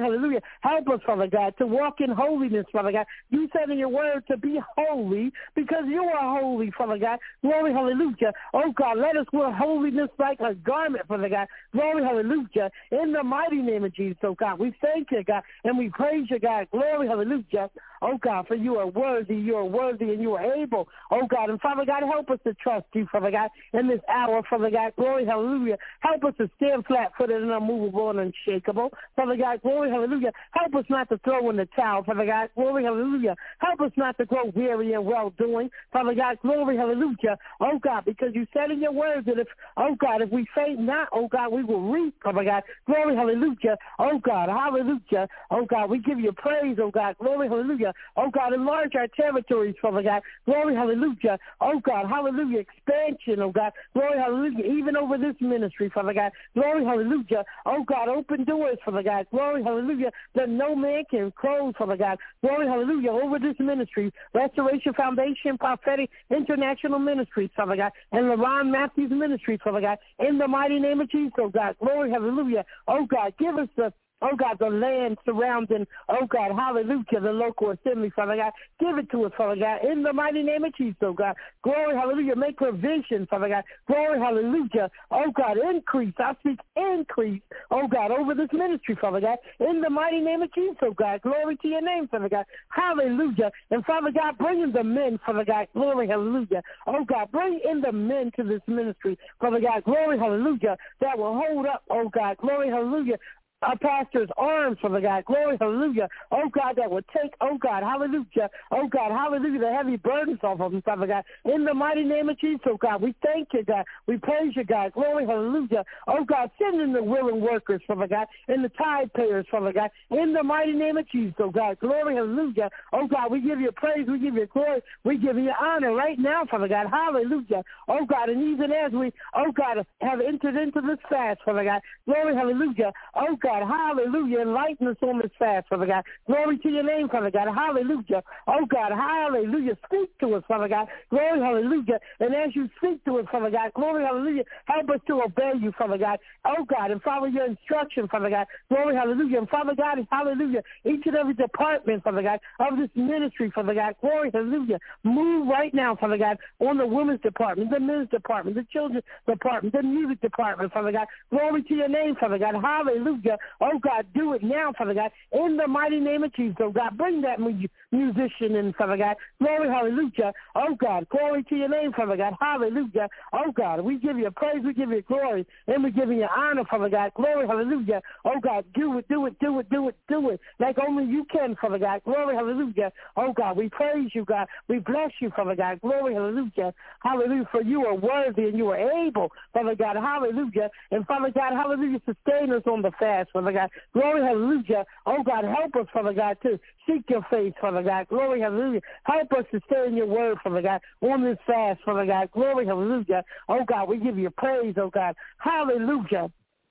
Speaker 7: hallelujah. Help us, Father God, to walk in holiness, Father God. You said in your word to be holy because you are holy, Father God. Glory, hallelujah. Oh, God, let us wear holiness like a garment, Father God. Glory, hallelujah. In the mighty name of Jesus, oh, God, we thank you, God, and we praise you, God. Glory, hallelujah. Oh, God, for you are worthy, you are worthy, and you are able. Oh, God, and Father God, help us to trust you, Father God, in this hour, Father God. Glory, hallelujah. Help us to stand flat-footed and unmovable and unshakable. Father God, glory, hallelujah. Help us not to throw in the towel, Father God. Glory, hallelujah. Help us not to grow weary and well-doing. Father God, glory, hallelujah. Oh, God, because you said in your words that if, oh, God, if we faint not, oh, God, we will reap, Father God. Glory, hallelujah. Oh, God, hallelujah. Oh, God, we give you praise, oh, God. Glory, hallelujah. Oh, God, enlarge our territories, Father God. Glory, hallelujah. Oh, God, hallelujah. Expansion, oh, God. Glory, hallelujah. Even over this ministry, Father God. Glory, hallelujah. Oh, God, open doors, Father God. Glory, hallelujah, that no man can close, Father God. Glory, hallelujah, over this ministry. Restoration Foundation, Prophetic International Ministries, Father God. And LaRon Matthews Ministries, Father God. In the mighty name of Jesus, oh, God. Glory, hallelujah. Oh, God, give us the Oh, God, the land surrounding, oh, God, hallelujah, the local assembly, Father God. Give it to us, Father God, in the mighty name of Jesus, oh, God. Glory, hallelujah. Make provision, Father God. Glory, hallelujah. Oh, God, increase. I speak increase, oh, God, over this ministry, Father God, in the mighty name of Jesus, oh, God. Glory to your name, Father God. Hallelujah. And, Father God, bring in the men, Father God. Glory, hallelujah. Oh, God, bring in the men to this ministry, Father God. Glory, hallelujah, that will hold up, oh, God. Glory, hallelujah. Our pastor's arms, Father God. Glory, hallelujah. Oh, God, that would take, oh, God, hallelujah. Oh, God, hallelujah, the heavy burdens off of them, Father God. In the mighty name of Jesus, oh, God, we thank you, God. We praise you, God. Glory, hallelujah. Oh, God, send in the willing workers, Father God, and the tithe payers, Father God. In the mighty name of Jesus, oh, God. Glory, hallelujah. Oh, God, we give you praise. We give you glory. We give you honor right now, Father God. Hallelujah. Oh, God, and even as we, oh, God, have entered into this fast, Father God. Glory, hallelujah. Oh, God. God, hallelujah, enlighten us on this fast, Father God. Glory to your name, Father God, hallelujah. Oh, God, hallelujah, speak to us, Father God. Glory, hallelujah. And as you speak to us, Father God, glory, hallelujah, help us to obey you, Father God. Oh, God, and follow your instruction, Father God. Glory, hallelujah. And Father God, hallelujah, each and every department, Father God, of this ministry, Father God. Glory, hallelujah. Move right now, Father God, on the women's department, the men's department, the children's department, the music department, Father God. Glory to your name, Father God. Hallelujah. Oh, God, do it now, Father God, in the mighty name of Jesus. Oh, God, bring that mu- musician in, Father God. Glory, hallelujah. Oh, God, glory to your name, Father God. Hallelujah. Oh, God, we give you praise, we give you glory, and we give you honor, Father God. Glory, hallelujah. Oh, God, do it, do it, do it, do it, do it, like only you can, Father God. Glory, hallelujah. Oh, God, we praise you, God. We bless you, Father God. Glory, hallelujah. Hallelujah, for you are worthy and you are able, Father God. Hallelujah. And, Father God, hallelujah, sustain us on the fast, Father God. Glory, hallelujah. Oh, God, help us, Father God, to seek your face, Father God. Glory, hallelujah. Help us to stay in your word, Father God, on this fast, Father God. Glory, hallelujah. Oh, God, we give you praise, oh, God. Hallelujah.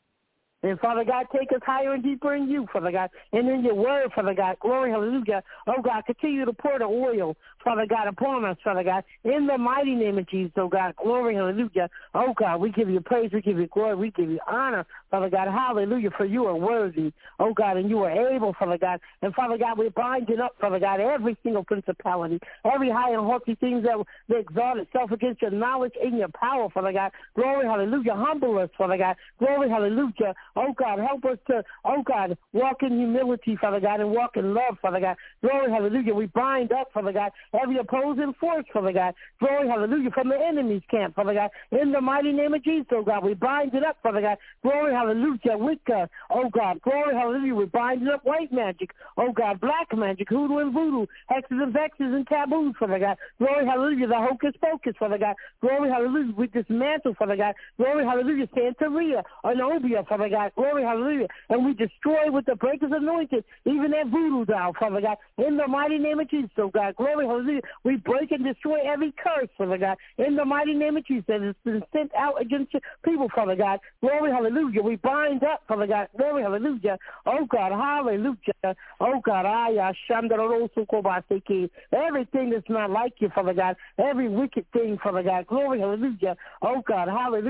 Speaker 7: And, Father God, take us higher and deeper in you, Father God, and in your word, Father God. Glory, hallelujah. Oh, God, continue to pour the oil, Father God, upon us, Father God, in the mighty name of Jesus, oh, God. Glory, hallelujah. Oh, God, we give you praise, we give you glory, we give you honor, Father God. Hallelujah, for you are worthy, oh, God, and you are able, Father God. And, Father God, we're binding up, Father God, every single principality, every high and haughty things that, that exalt itself against your knowledge and your power, Father God. Glory, hallelujah. Humble us, Father God. Glory, hallelujah. Oh, God, help us to, oh, God, walk in humility, Father God, and walk in love, Father God. Glory, hallelujah. We bind up, Father God, every opposing force, Father God. Glory, hallelujah, from the enemy's camp, Father God. In the mighty name of Jesus, oh, God, we bind it up, Father God. Glory, hallelujah, Wicca, oh, God. Glory, hallelujah, we bind it up, white magic, oh, God, black magic, hoodoo and voodoo, hexes and vexes and taboos, Father God. Glory, hallelujah, the hocus pocus, Father God. Glory, hallelujah, we dismantle, Father God. Glory, hallelujah, Santeria, Anobia, Father God. Glory, hallelujah. And we destroy with the breakers anointed, even that voodoo doll, Father God. In the mighty name of Jesus, oh God. Glory, hallelujah. We break and destroy every curse, Father God. In the mighty name of Jesus that has been sent out against your people, Father God. Glory, hallelujah. We bind up, Father God. Glory, hallelujah. Oh God, hallelujah. Oh God, I everything that's not like you, Father God. Every wicked thing, Father God. Glory, hallelujah. Oh God, hallelujah.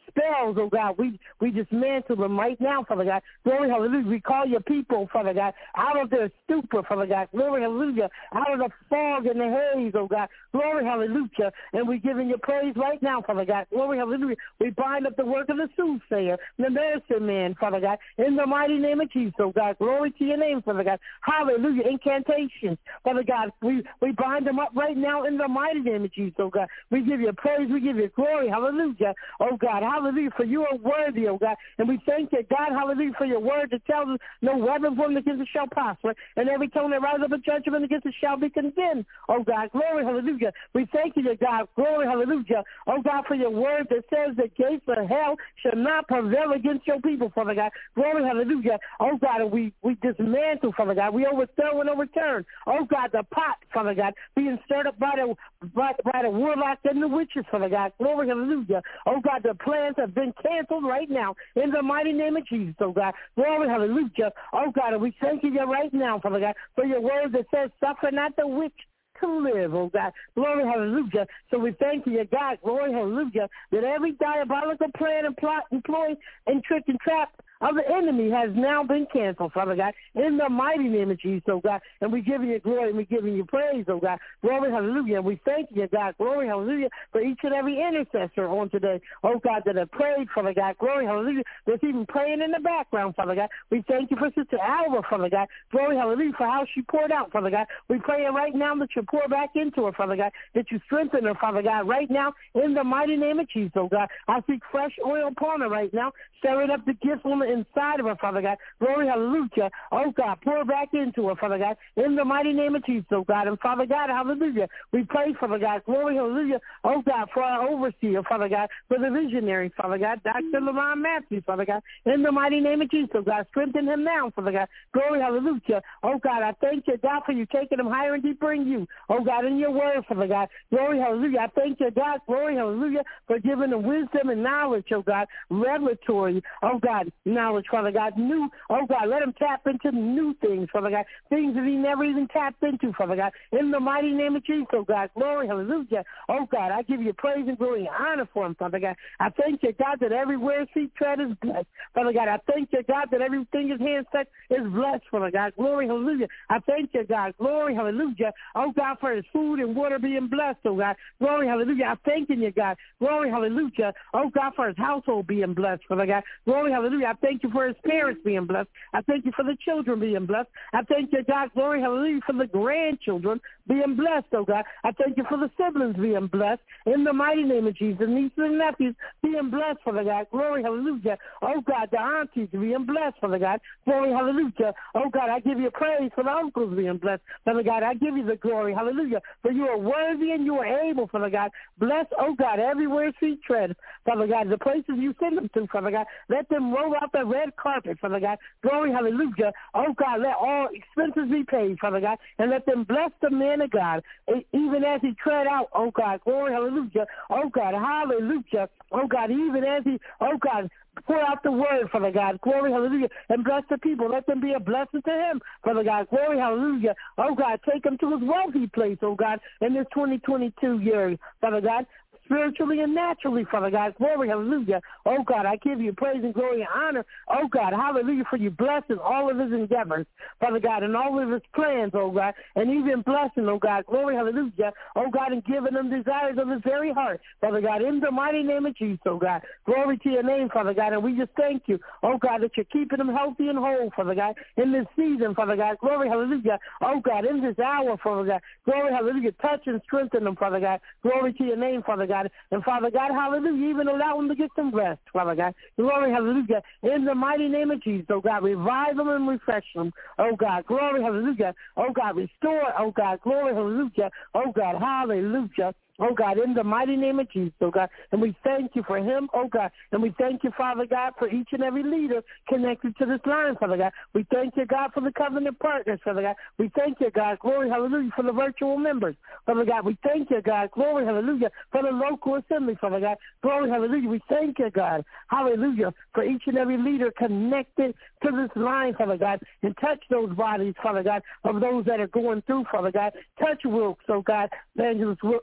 Speaker 7: spells, oh God, we, we dismantle them right now, Father God. Glory, hallelujah. We call your people, Father God, out of their stupor, Father God. Glory, hallelujah. Out of the fog and the haze, oh God. Glory, hallelujah. And we're giving you praise right now, Father God. Glory, hallelujah. We bind up the work of the soothsayer, the medicine man, Father God, in the mighty name of Jesus, oh God. Glory to your name, Father God. Hallelujah. Incantations, Father God. We, we bind them up right now in the mighty name of Jesus, oh God. We give you praise. We give you glory. Hallelujah. Oh God. Hallelujah. For you are worthy, oh God. And we thank you, God. Hallelujah. For your word that tells us no weapon formed against us shall prosper. And every tongue that rises up in judgment against us shall be condemned. Oh God. Glory. Hallelujah. We thank you, God. Glory. Hallelujah. Oh God, for your word that says the gates of hell shall not prevail against your people, Father God. Glory. Hallelujah. Oh God. And we, we dismantle, Father God. We overthrow and overturn. Oh God, the pot, Father God, being stirred up by the by, by the warlock and the witches, Father God. Glory, hallelujah. Oh God, the plans have been canceled right now in the mighty name of Jesus, oh God. Glory, hallelujah. Oh God, and we thank you right now, Father God, for your word that says, suffer not the witch to live, oh God. Glory, hallelujah. So we thank you, God, glory, hallelujah, that every diabolical plan and plot and ploy and trick and trap of the enemy has now been canceled, Father God, in the mighty name of Jesus, oh God. And we give you glory and we give you praise, oh God. Glory, hallelujah. And we thank you, God. Glory, hallelujah, for each and every intercessor on today, oh God, that have prayed, Father God. Glory, hallelujah. That's even praying in the background, Father God. We thank you for Sister Alva, Father God. Glory, hallelujah, for how she poured out, Father God. We pray right now that you pour back into her, Father God, that you strengthen her, Father God, right now in the mighty name of Jesus, oh God. I speak fresh oil upon her right now, stirring up the gift on the inside of her, Father God. Glory, hallelujah. Oh, God, pour back into her, Father God, in the mighty name of Jesus, oh, God. And, Father God, hallelujah, we pray, Father God. Glory, hallelujah. Oh, God, for our overseer, Father God, for the visionary, Father God, Doctor LaRon Matthews, Father God, in the mighty name of Jesus, oh, God. Strengthen him now, Father God. Glory, hallelujah. Oh, God, I thank you, God, for you taking him higher and deeper in you, oh, God, in your word, Father God. Glory, hallelujah. I thank you, God, glory, hallelujah, for giving him wisdom and knowledge, oh, God, revelatory, oh, God, knowledge, Father God, new, oh God, let him tap into new things, Father God, things that he never even tapped into, Father God, in the mighty name of Jesus, oh God, glory, hallelujah, oh God, I give you praise and glory and honor for him, Father God. I thank you, God, that everywhere his feet tread is blessed, Father God. I thank you, God, that everything his hands touch is blessed, Father God, glory, hallelujah. I thank you, God, glory, hallelujah, oh God, for his food and water being blessed, oh God, glory, hallelujah. I thank you, God, glory, hallelujah, oh God, for his household being blessed, Father God, glory, hallelujah. I thank you for his parents being blessed. I thank you for the children being blessed. I thank you, God, glory, hallelujah, for the grandchildren being blessed, oh God. I thank you for the siblings being blessed in the mighty name of Jesus. Nieces and nephews being blessed, Father God. Glory, hallelujah. Oh God, the aunties being blessed, Father God. Glory, hallelujah. Oh God, I give you praise for the uncles being blessed, Father God. I give you the glory, hallelujah. For you are worthy and you are able, Father God. Bless, oh God, everywhere feet tread, Father God. The places you send them to, Father God. Let them roll out the red carpet, Father God. Glory, hallelujah. Oh, God, let all expenses be paid, Father God, and let them bless the man of God, even as he tread out, oh, God. Glory, hallelujah. Oh, God, hallelujah. Oh, God, even as he, oh, God, pour out the word, Father God. Glory, hallelujah. And bless the people. Let them be a blessing to him, Father God. Glory, hallelujah. Oh, God, take him to his wealthy place, oh, God, in this twenty twenty-two year, Father God. Spiritually and naturally, Father God. Glory, hallelujah. Oh, God, I give you praise and glory and honor. Oh, God, hallelujah, for you blessing all of his endeavors, Father God, and all of his plans, oh, God, and even blessing, oh, God. Glory, hallelujah. Oh, God, and giving him desires of his very heart, Father God, in the mighty name of Jesus, oh, God. Glory to your name, Father God, and we just thank you, oh, God, that you're keeping him healthy and whole, Father God, in this season, Father God. Glory, hallelujah. Oh, God, in this hour, Father God. Glory, hallelujah. Touch and strengthen him, Father God. Glory to your name, Father God. And Father God, hallelujah, even allow him to get some rest, Father God. Glory, hallelujah. In the mighty name of Jesus, oh God, revive him and refresh him. Oh God, glory, hallelujah. Oh God, restore, oh God, glory, hallelujah. Oh God, hallelujah. Oh, God, in the mighty name of Jesus, oh, God. And we thank you for him, oh, God. And we thank you, Father God, for each and every leader connected to this line, Father God. We thank you, God, for the covenant partners, Father God. We thank you, God, glory, hallelujah, for the virtual members, Father God. We thank you, God, glory, hallelujah, for the local assembly, Father God. Glory, hallelujah. We thank you, God, hallelujah, for each and every leader connected to this line, Father God, and touch those bodies, Father God, of those that are going through, Father God. Touch Wilkes, oh, God, Evangelist Wilkes, Doctor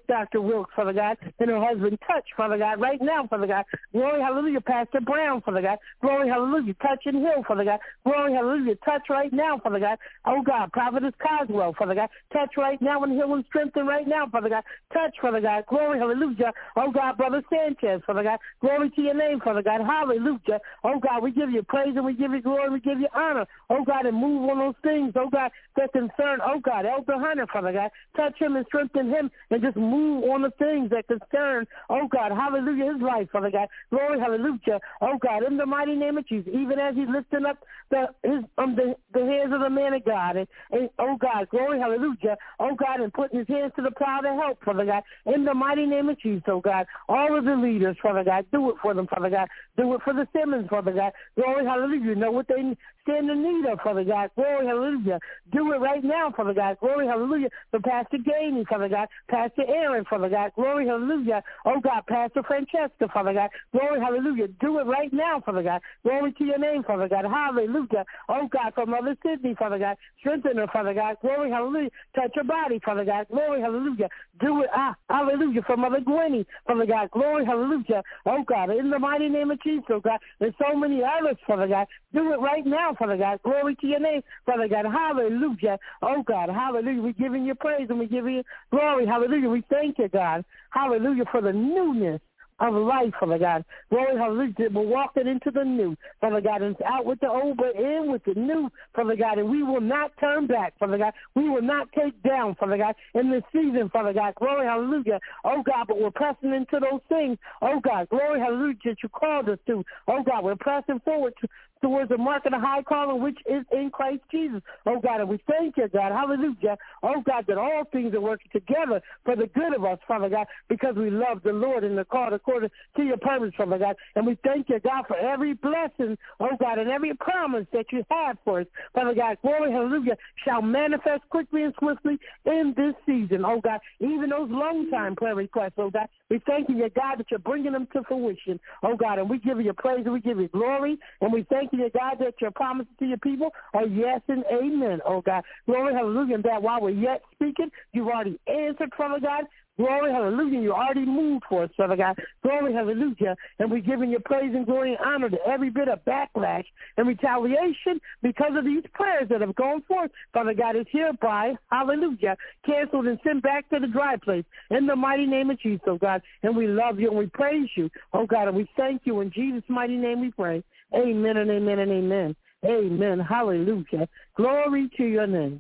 Speaker 7: Wilkes, Father God, and her husband Touch, Father God, right now, Father God. Glory, hallelujah, Pastor Brown, Father God. Glory, hallelujah, Touch and Hill, Father God. Glory, hallelujah, Touch right now, Father God. Oh, God, Prophetess Coswell, Father God. Touch right now and heal and strengthen right now, Father God. Touch, Father God. Glory, hallelujah. Oh, God, Brother Sanchez, Father God. Glory to your name, Father God. Hallelujah. Oh, God, we give you praise and we give you glory. We give you honor. Oh, God, and move on those things, oh, God, that concern, oh, God, Elder Hunter, Father God. Touch him and strengthen him and just move on the things that concern, oh, God, hallelujah, his life, Father God. Glory, hallelujah. Oh, God, in the mighty name of Jesus, even as he's lifting up the his um the, the hands of the man of God, and, and oh, God, glory, hallelujah. Oh, God, and putting his hands to the plow to help, Father God, in the mighty name of Jesus, oh, God. All of the leaders, Father God, do it for them, Father God. Do it for the Simmons, Father God. Glory, hallelujah. You know what they stand in need of, Father God. Glory, hallelujah. Do it right now, Father God. Glory, hallelujah. For Pastor Gainey, Father God. Pastor Aaron, Father God. Glory, hallelujah. Oh, God, Pastor Francesca, Father God. Glory, hallelujah. Do it right now, Father God. Glory to your name, Father God. Hallelujah. Oh, God, for Mother Sydney, Father God. Strengthen her, Father God. Glory, hallelujah. Touch her body, Father God. Glory, hallelujah. Do it, ah, hallelujah, for Mother Gwenny, Father God. Glory, hallelujah. Oh, God, in the mighty name of Jesus, oh, God. There's so many others, Father God. Do it right now, Father God. Glory to your name, Father God. Hallelujah. Oh, God, hallelujah. We're giving you praise and we give you glory. Hallelujah. We thank you, God. Hallelujah, for the newness of life, Father God. Glory, hallelujah. We're walking into the new, Father God, and it's out with the old, but in with the new, Father God, and we will not turn back, Father God. We will not take down, Father God, in this season, Father God. Glory, hallelujah. Oh, God, but we're pressing into those things, oh, God. Glory, hallelujah, that you called us to. Oh, God, we're pressing forward to, towards the mark of the high calling, which is in Christ Jesus. Oh, God, and we thank you, God. Hallelujah. Oh, God, that all things are working together for the good of us, Father God, because we love the Lord and the called according to your purpose, Father God. And we thank you, God, for every blessing, oh, God, and every promise that you have for us, Father God. Glory, hallelujah, shall manifest quickly and swiftly in this season, oh, God. Even those long-time prayer requests, oh, God. We thank you, God, that you're bringing them to fruition, oh, God. And we give you praise and we give you glory. And we thank you, God, that your promises to your people are yes and amen, oh, God. Glory, hallelujah, and that while we're yet speaking, you've already answered, Father God. Glory, hallelujah. You already moved for us, Father God. Glory, hallelujah. And we're giving you praise and glory and honor to every bit of backlash and retaliation because of these prayers that have gone forth. Father God, is hereby, hallelujah, canceled and sent back to the dry place in the mighty name of Jesus, oh God. And we love you and we praise you, oh God, and we thank you. In Jesus' mighty name we pray. Amen and amen and amen. Amen. Hallelujah. Glory to your name.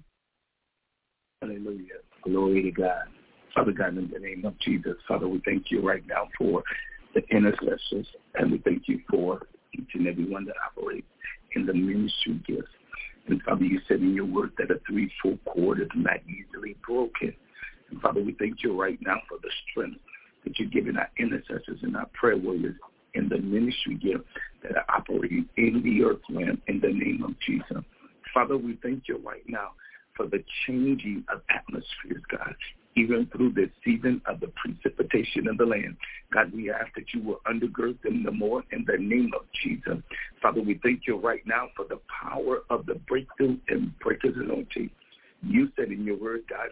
Speaker 4: Hallelujah. Glory to God. Father God, in the name of Jesus, Father, we thank you right now for the intercessors, and we thank you for each and every one that operates in the ministry gifts. And Father, you said in your word that a three-fold cord is not easily broken. And Father, we thank you right now for the strength that you're giving our intercessors and our prayer warriors in the ministry gift that are operating in the earth realm in the name of Jesus. Father, we thank you right now for the changing of atmospheres, God, even through this season of the precipitation of the land. God, we ask that you will undergird them the more in the name of Jesus. Father, we thank you right now for the power of the breakthrough and breakers anointing. You said in your word, God,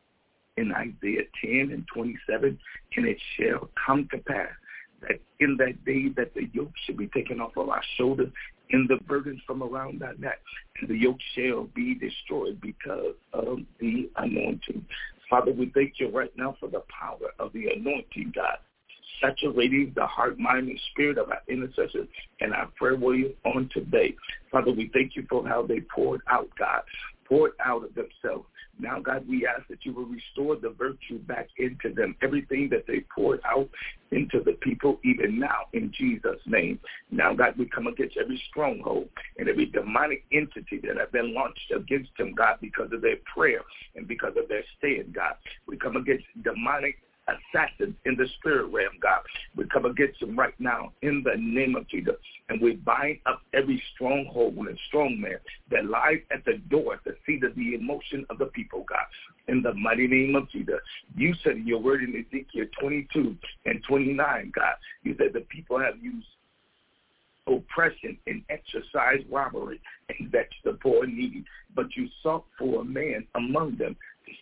Speaker 4: in Isaiah ten and twenty-seven, and it shall come to pass that in that day that the yoke should be taken off of our shoulders and the burdens from around our neck, and the yoke shall be destroyed because of the anointing. Father, we thank you right now for the power of the anointing, God, saturating the heart, mind, and spirit of our intercessors and our prayer warriors on today. Father, we thank you for how they poured out, God, poured out of themselves. Now, God, we ask that you will restore the virtue back into them, everything that they poured out into the people even now in Jesus' name. Now, God, we come against every stronghold and every demonic entity that have been launched against them, God, because of their prayer and because of their stand, God. We come against demonic assassins in the spirit realm, God. We come against them right now in the name of Jesus, and we bind up every stronghold and strong man that lies at the door at the seat of the emotion of the people, God. In the mighty name of Jesus, you said in your word in Ezekiel twenty-two and twenty-nine, God, you said the people have used oppression and exercise robbery and vex the poor and needy, but you sought for a man among them to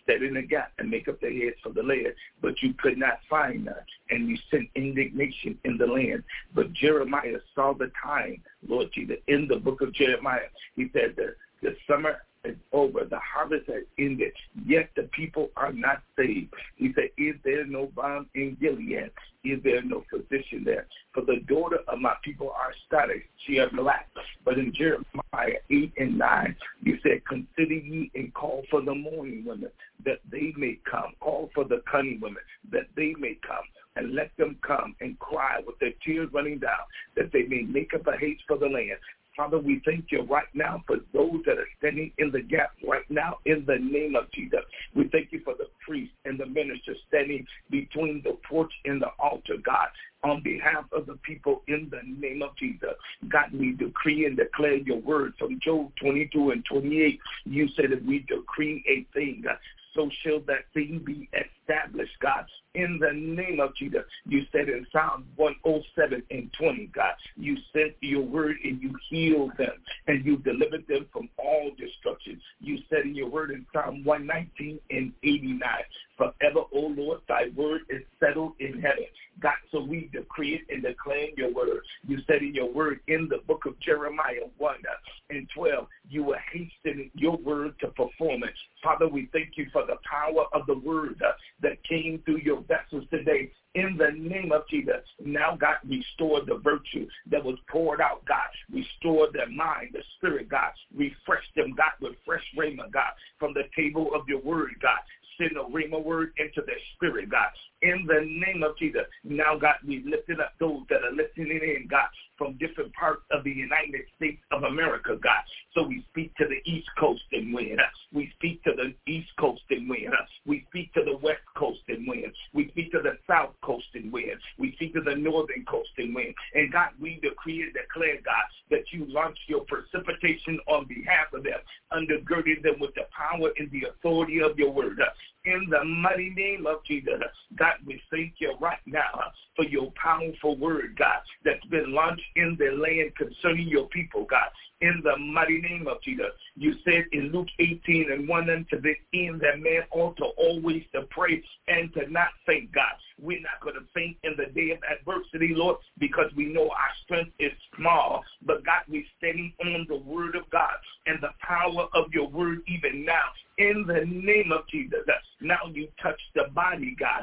Speaker 4: stand in the gap and make up their heads for the land, but you could not find none, and you sent indignation in the land. But Jeremiah saw the time, Lord Jesus, in the book of Jeremiah. He said the, the summer is over, the harvest has ended, yet the people are not saved. He said, is there no balm in Gilead? Is there no physician there? For the daughter of my people are static, she is black. But in Jeremiah eight and nine, you said, consider ye and call for the mourning women, that they may come. Call for the cunning women, that they may come. And let them come and cry with their tears running down, that they may make up a haste for the land. Father, we thank you right now for those that are standing in the gap right now in the name of Jesus. We thank you for the priest and the minister standing between the porch and the altar, God, on behalf of the people in the name of Jesus. God, we decree and declare your word from Job twenty-two and twenty-eight. You said that we decree a thing, so shall that thing be established, God, in the name of Jesus. You said in Psalm one oh seven and twenty, God, you sent your word and you healed them and you delivered them from all destruction. You said in your word in Psalm one nineteen and eighty-nine, forever, O Lord, thy word is settled in heaven. God, so we decree it and declare your word. You said in your word in the book of Jeremiah one and twelve, you will hasten your word to perform it. Father, we thank you for the power of the word uh, that came through your vessels today. In the name of Jesus, now, God, restore the virtue that was poured out, God. Restore their mind, the spirit, God. Refresh them, God, with fresh rhema, God, from the table of your word, God. Send a rhema word into their spirit, God. In the name of Jesus, now, God, we lifted up those that are listening in, God, from different parts of the United States of America, God. So we speak to the East Coast and win. We speak to the East Coast and win. We speak to the West Coast and win. We speak to the South Coast and win. We speak to the Northern Coast and win. And, God, we decree and declare, God, that you launch your precipitation on behalf of them, undergirding them with the power and the authority of your word. In the mighty name of Jesus, God, we thank you right now for your powerful word, God, that's been launched in the land concerning your people, God. In the mighty name of Jesus, you said in Luke eighteen and one, unto the end that man ought to always to pray and to not faint, God. We're not going to faint in the day of adversity, Lord, because we know our strength is small. But, God, we're standing on the word of God and the power of your word even now. In the name of Jesus, now you touch the body, God.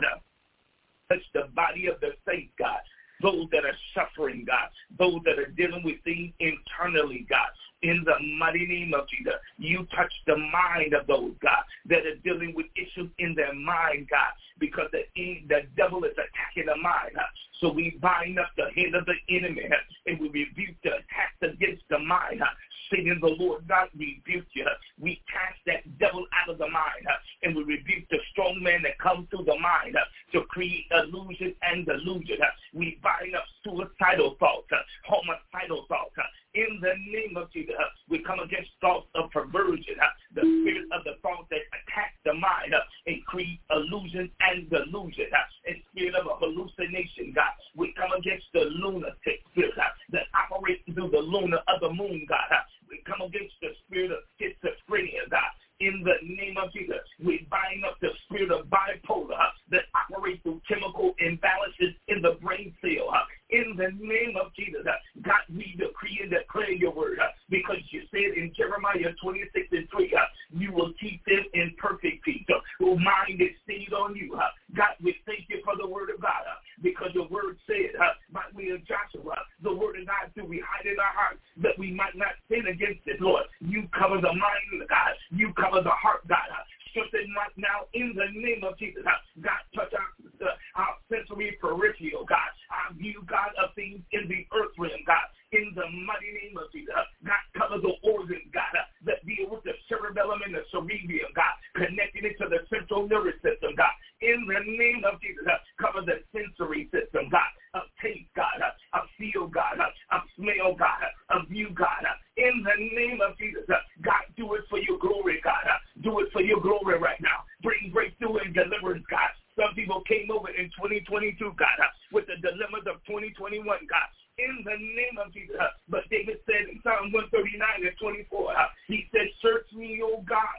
Speaker 4: Touch the body of the saints, God. Those that are suffering, God. Those that are dealing with things internally, God. In the mighty name of Jesus, you touch the mind of those, God, that are dealing with issues in their mind, God, because the, the devil is attacking the mind. So we bind up the head of the enemy, and we rebuke the attacks against the mind. Satan, the Lord God, rebuke you. We cast that devil out of the mind, and we rebuke the strong man that comes through the mind to create illusion and delusion. We bind up suicidal thoughts, homicidal thoughts. In the name of Jesus, we come against thoughts of perversion, the spirit of the thoughts that attack the mind and create illusion and delusion, and spirit of a hallucination, God. We come against the lunatic spirit that operates through the lunar of the moon, God. We come against the spirit of schizophrenia, God. In the name of Jesus, we bind up the spirit of bipolar uh, that operates through chemical imbalances in the brain cell. Uh, in the name of Jesus, uh, God, we decree and declare your word uh, because you said in Jeremiah twenty-six and three, uh, you will keep them in perfect peace, uh, whose mind is stayed on you. Uh, God, we thank you for the word of God uh, because your word said uh, by way of Joshua, the word of God do we hide in our hearts that we might not sin against it, Lord. You cover the mind of God. You cover the heart, God. Strengthen right now in the name of Jesus. God, touch our, uh, our sensory peripheral, God. Our view, God, of things in the earth realm, God. In the mighty name of Jesus. God, cover the organs, God, uh, that deal with the cerebellum and the cerebellum, God. Connecting it to the central nervous system, God. In the name of Jesus. Uh, cover the sensory system, God. Of taste, God. Uh, of feel, God. Uh, of smell, God. Uh, of view, God. Uh, in the name of Jesus. Uh, God, do it for your glory, God. Uh, do it for your glory right now. Bring breakthrough and deliverance, God. Some people came over in twenty twenty-two, God, uh, with the dilemmas of twenty twenty-one, God. In the name of Jesus. Uh, but David said in Psalm one thirty-nine and twenty-four, uh, he said, search me, O God, uh,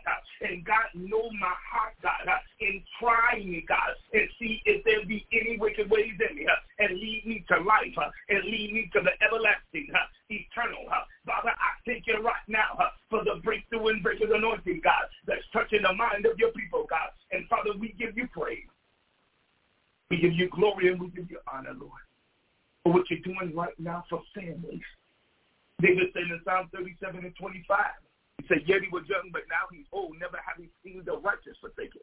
Speaker 8: And God, know my heart, God, uh, and try me, God, and see if there be any wicked ways in me, uh, and lead me to life, uh, and lead me to the everlasting, uh, eternal. Uh, Father, I thank you right now uh, for the breakthrough and breakers anointing, God, that's touching the mind of your people, God. And Father, we give you praise. We give you glory and we give you honor, Lord, for what you're doing right now for families. David said in Psalm thirty-seven and twenty-five, he said, yet he was young, but now he's old, never having seen the righteous forsaken,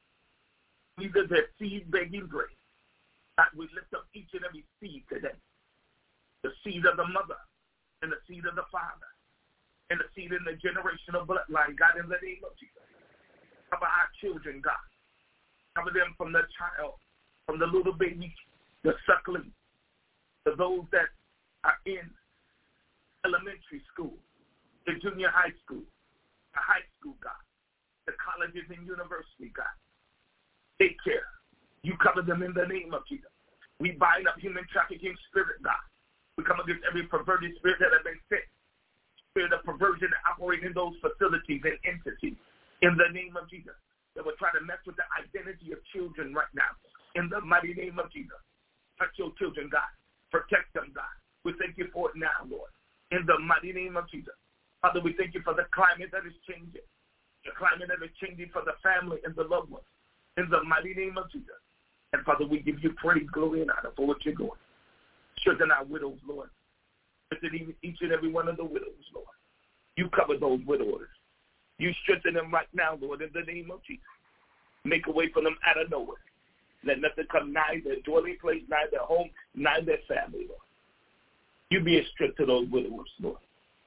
Speaker 8: neither their seed begging bread. God, we lift up each and every seed today, the seed of the mother and the seed of the father and the seed in the generational bloodline, God, in the name of Jesus. Cover our children, God. Cover them from the child, from the little baby, the suckling, to those that are in elementary school, the junior high school, the high school, God, the colleges and university, God. Take care. You cover them in the name of Jesus. We bind up human trafficking spirit, God. We come against every perverted spirit that has been sent, spirit of perversion that operate in those facilities and entities in the name of Jesus that will try to mess with the identity of children right now in the mighty name of Jesus. Touch your children, God. Protect them, God. We thank you for it now, Lord, in the mighty name of Jesus. Father, we thank you for the climate that is changing, the climate that is changing for the family and the loved ones, in the mighty name of Jesus. And Father, we give you praise, glory, and honor for what you're doing. Strengthen our widows, Lord. Strengthen each and every one of the widows, Lord. You cover those widows. You strengthen them right now, Lord, in the name of Jesus. Make a way for them out of nowhere. Let nothing come nigh their dwelling place, nigh their home, nigh their family, Lord. You be a strength to those widows, Lord.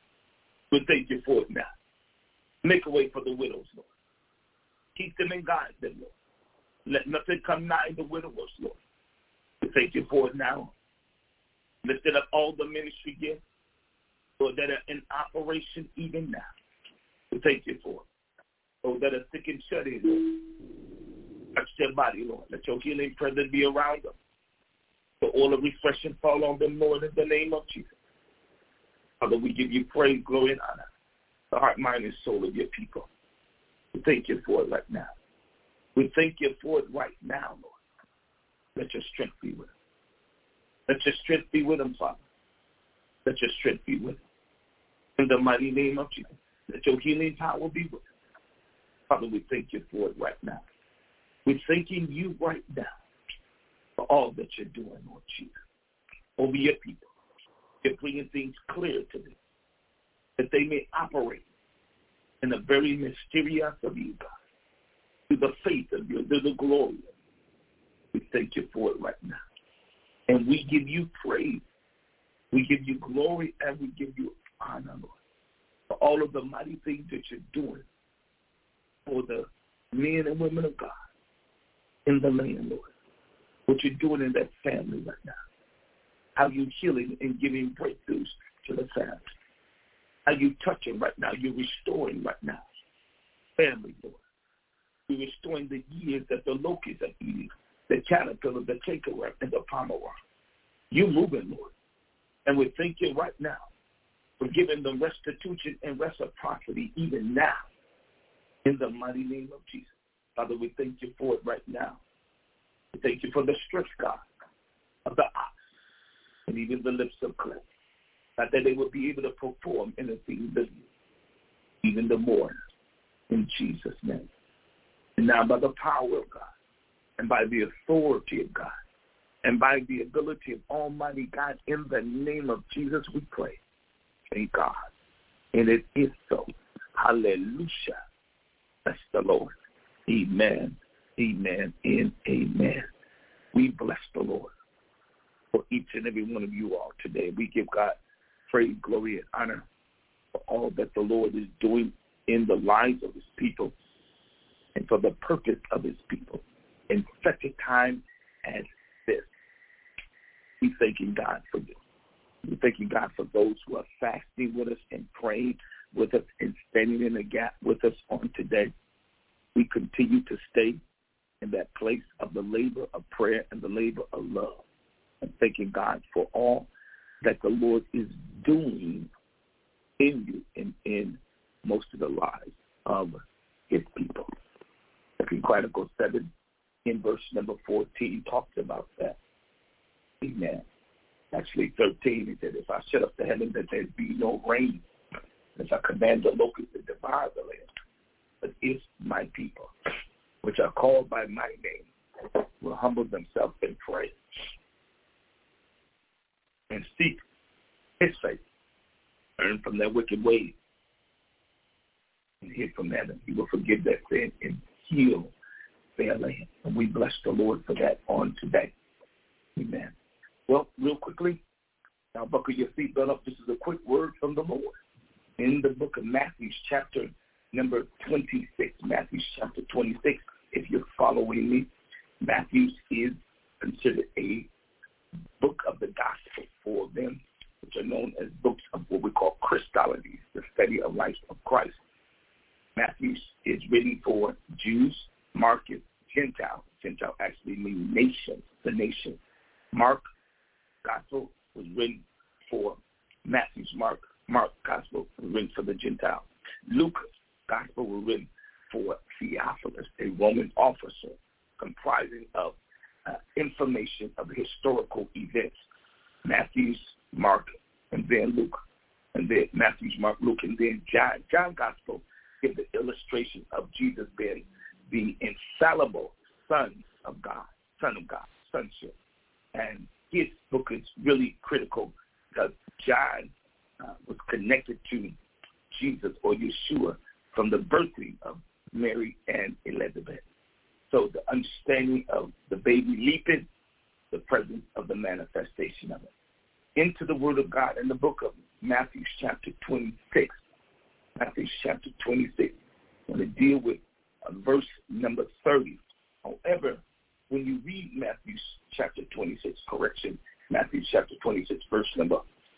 Speaker 8: We thank you for it now. Make a way for the widows, Lord. Keep them and guide them, Lord. Let nothing come nigh the widows, Lord. We thank you for it now. Lifting up all the ministry gifts, Lord, that are in operation even now. We thank you for it. Lord, that are sick and shut in, Lord. Touch their body, Lord. Let your healing presence be around them. The oil of refreshing fall on them, Lord, in the name of Jesus. Father, we give you praise, glory, and honor. The heart, mind, and soul of your people. We thank you for it right now. We thank you for it right now, Lord. Let your strength be with them. Let your strength be with them, Father. Let your strength be with them. In the mighty name of Jesus. Let your healing power be with them. Father, we thank you for it right now. We're thanking you right now for all that you're doing, Lord Jesus, over your people. You're bringing things clear to them, that they may operate in the very mysterious of you, God, through the faith of you, through the glory. We thank you for it right now. And we give you praise. We give you glory and we give you honor, Lord, for all of the mighty things that you're doing for the men and women of God in the land, Lord. What you're doing in that family right now. How you healing and giving breakthroughs to the family. How you touching right now. You're restoring right now. Family, Lord. You're restoring the years that the locusts are eating, the caterpillar, the cankerworm, and the palmer worm. You're moving, Lord. And we thank you right now for giving them restitution and reciprocity even now in the mighty name of Jesus. Father, we thank you for it right now. We thank you for the strength, God, of the ox and even the lips of clay, that they will be able to perform in the things of you, even the more, in Jesus' name. And now by the power of God and by the authority of God and by the ability of Almighty God, in the name of Jesus we pray. Thank God. And it is so. Hallelujah. Bless the Lord. Amen. Amen and amen. We bless the Lord for each and every one of you all today. We give God praise, glory, and honor for all that the Lord is doing in the lives of his people and for the purpose of his people in such a time as this. We thanking God for you. We thanking God for those who are fasting with us and praying with us and standing in the gap with us on today. We continue to stay in that place of the labor of prayer and the labor of love. And thanking God for all that the Lord is doing in you and in most of the lives of
Speaker 4: his people. Second Chronicles seven in verse number fourteen talks about that. Amen. Actually, thirteen, he said, if I shut up the heavens that there be no rain, if I command the locusts to devour the land, but if my people, which are called by my name, will humble themselves and pray and seek his face, turn from their wicked ways, and hear from heaven, he will forgive their sin and heal their land. And we bless the Lord for that on today. Amen. Well, real quickly, now buckle your seatbelt up. This is a quick word from the Lord. In the book of Matthew, chapter number twenty-six, Matthew chapter twenty-six, if you're following me, Matthew is considered a book of the gospel for them, which are known as books of what we call Christology, the study of life of Christ. Matthew is written for Jews, Mark is Gentile. Gentile actually means nation, the nation. Mark Gospel was written for Matthew's Mark. Mark Gospel was written for the Gentile. Luke Gospel was written for Theophilus, a Roman officer, comprising of uh, information of historical events. Matthew's Mark, and then Luke, and then Matthew's Mark, Luke, and then John. John Gospel gives the illustration of Jesus being the infallible Son of God, Son of God, sonship. And his book is really critical because John uh, was connected to Jesus or Yeshua from the birthing of Mary and Elizabeth. So the understanding of the baby leaping, the presence of the manifestation of it. Into the Word of God in the book of Matthew chapter twenty-six. Matthew chapter twenty-six. I'm going to deal with uh, verse number thirty. However, when you read Matthew chapter twenty-six, correction, Matthew chapter twenty-six, verse number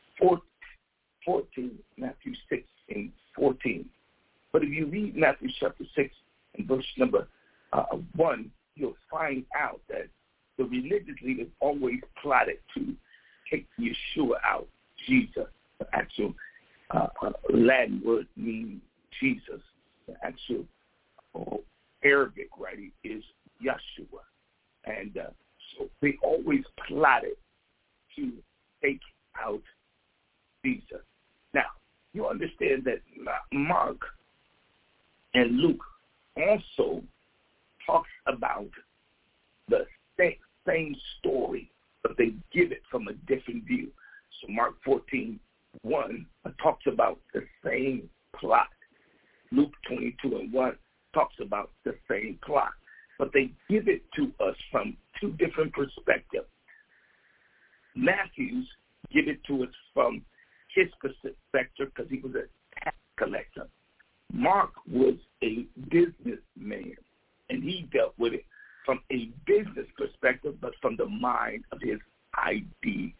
Speaker 4: fourteen, Matthew six and fourteen. But if you read Matthew chapter six and verse number uh, one, you'll find out that the religious leaders always plotted to take Yeshua out, Jesus. The actual uh, Latin word means Jesus. The actual uh, Arabic writing is Yeshua. And uh, so they always plotted to take out Jesus. Now, you understand that Mark and Luke also talks about the same story, but they give it from a different view. So Mark fourteen one uh, talks about the same plot. Luke twenty-two and one talks about the same plot, but they give it to us from two different perspectives. Matthew's give it to us from his perspective because he was a tax collector. Mark was a businessman, and he dealt with it from a business perspective, but from the mind of his ideology.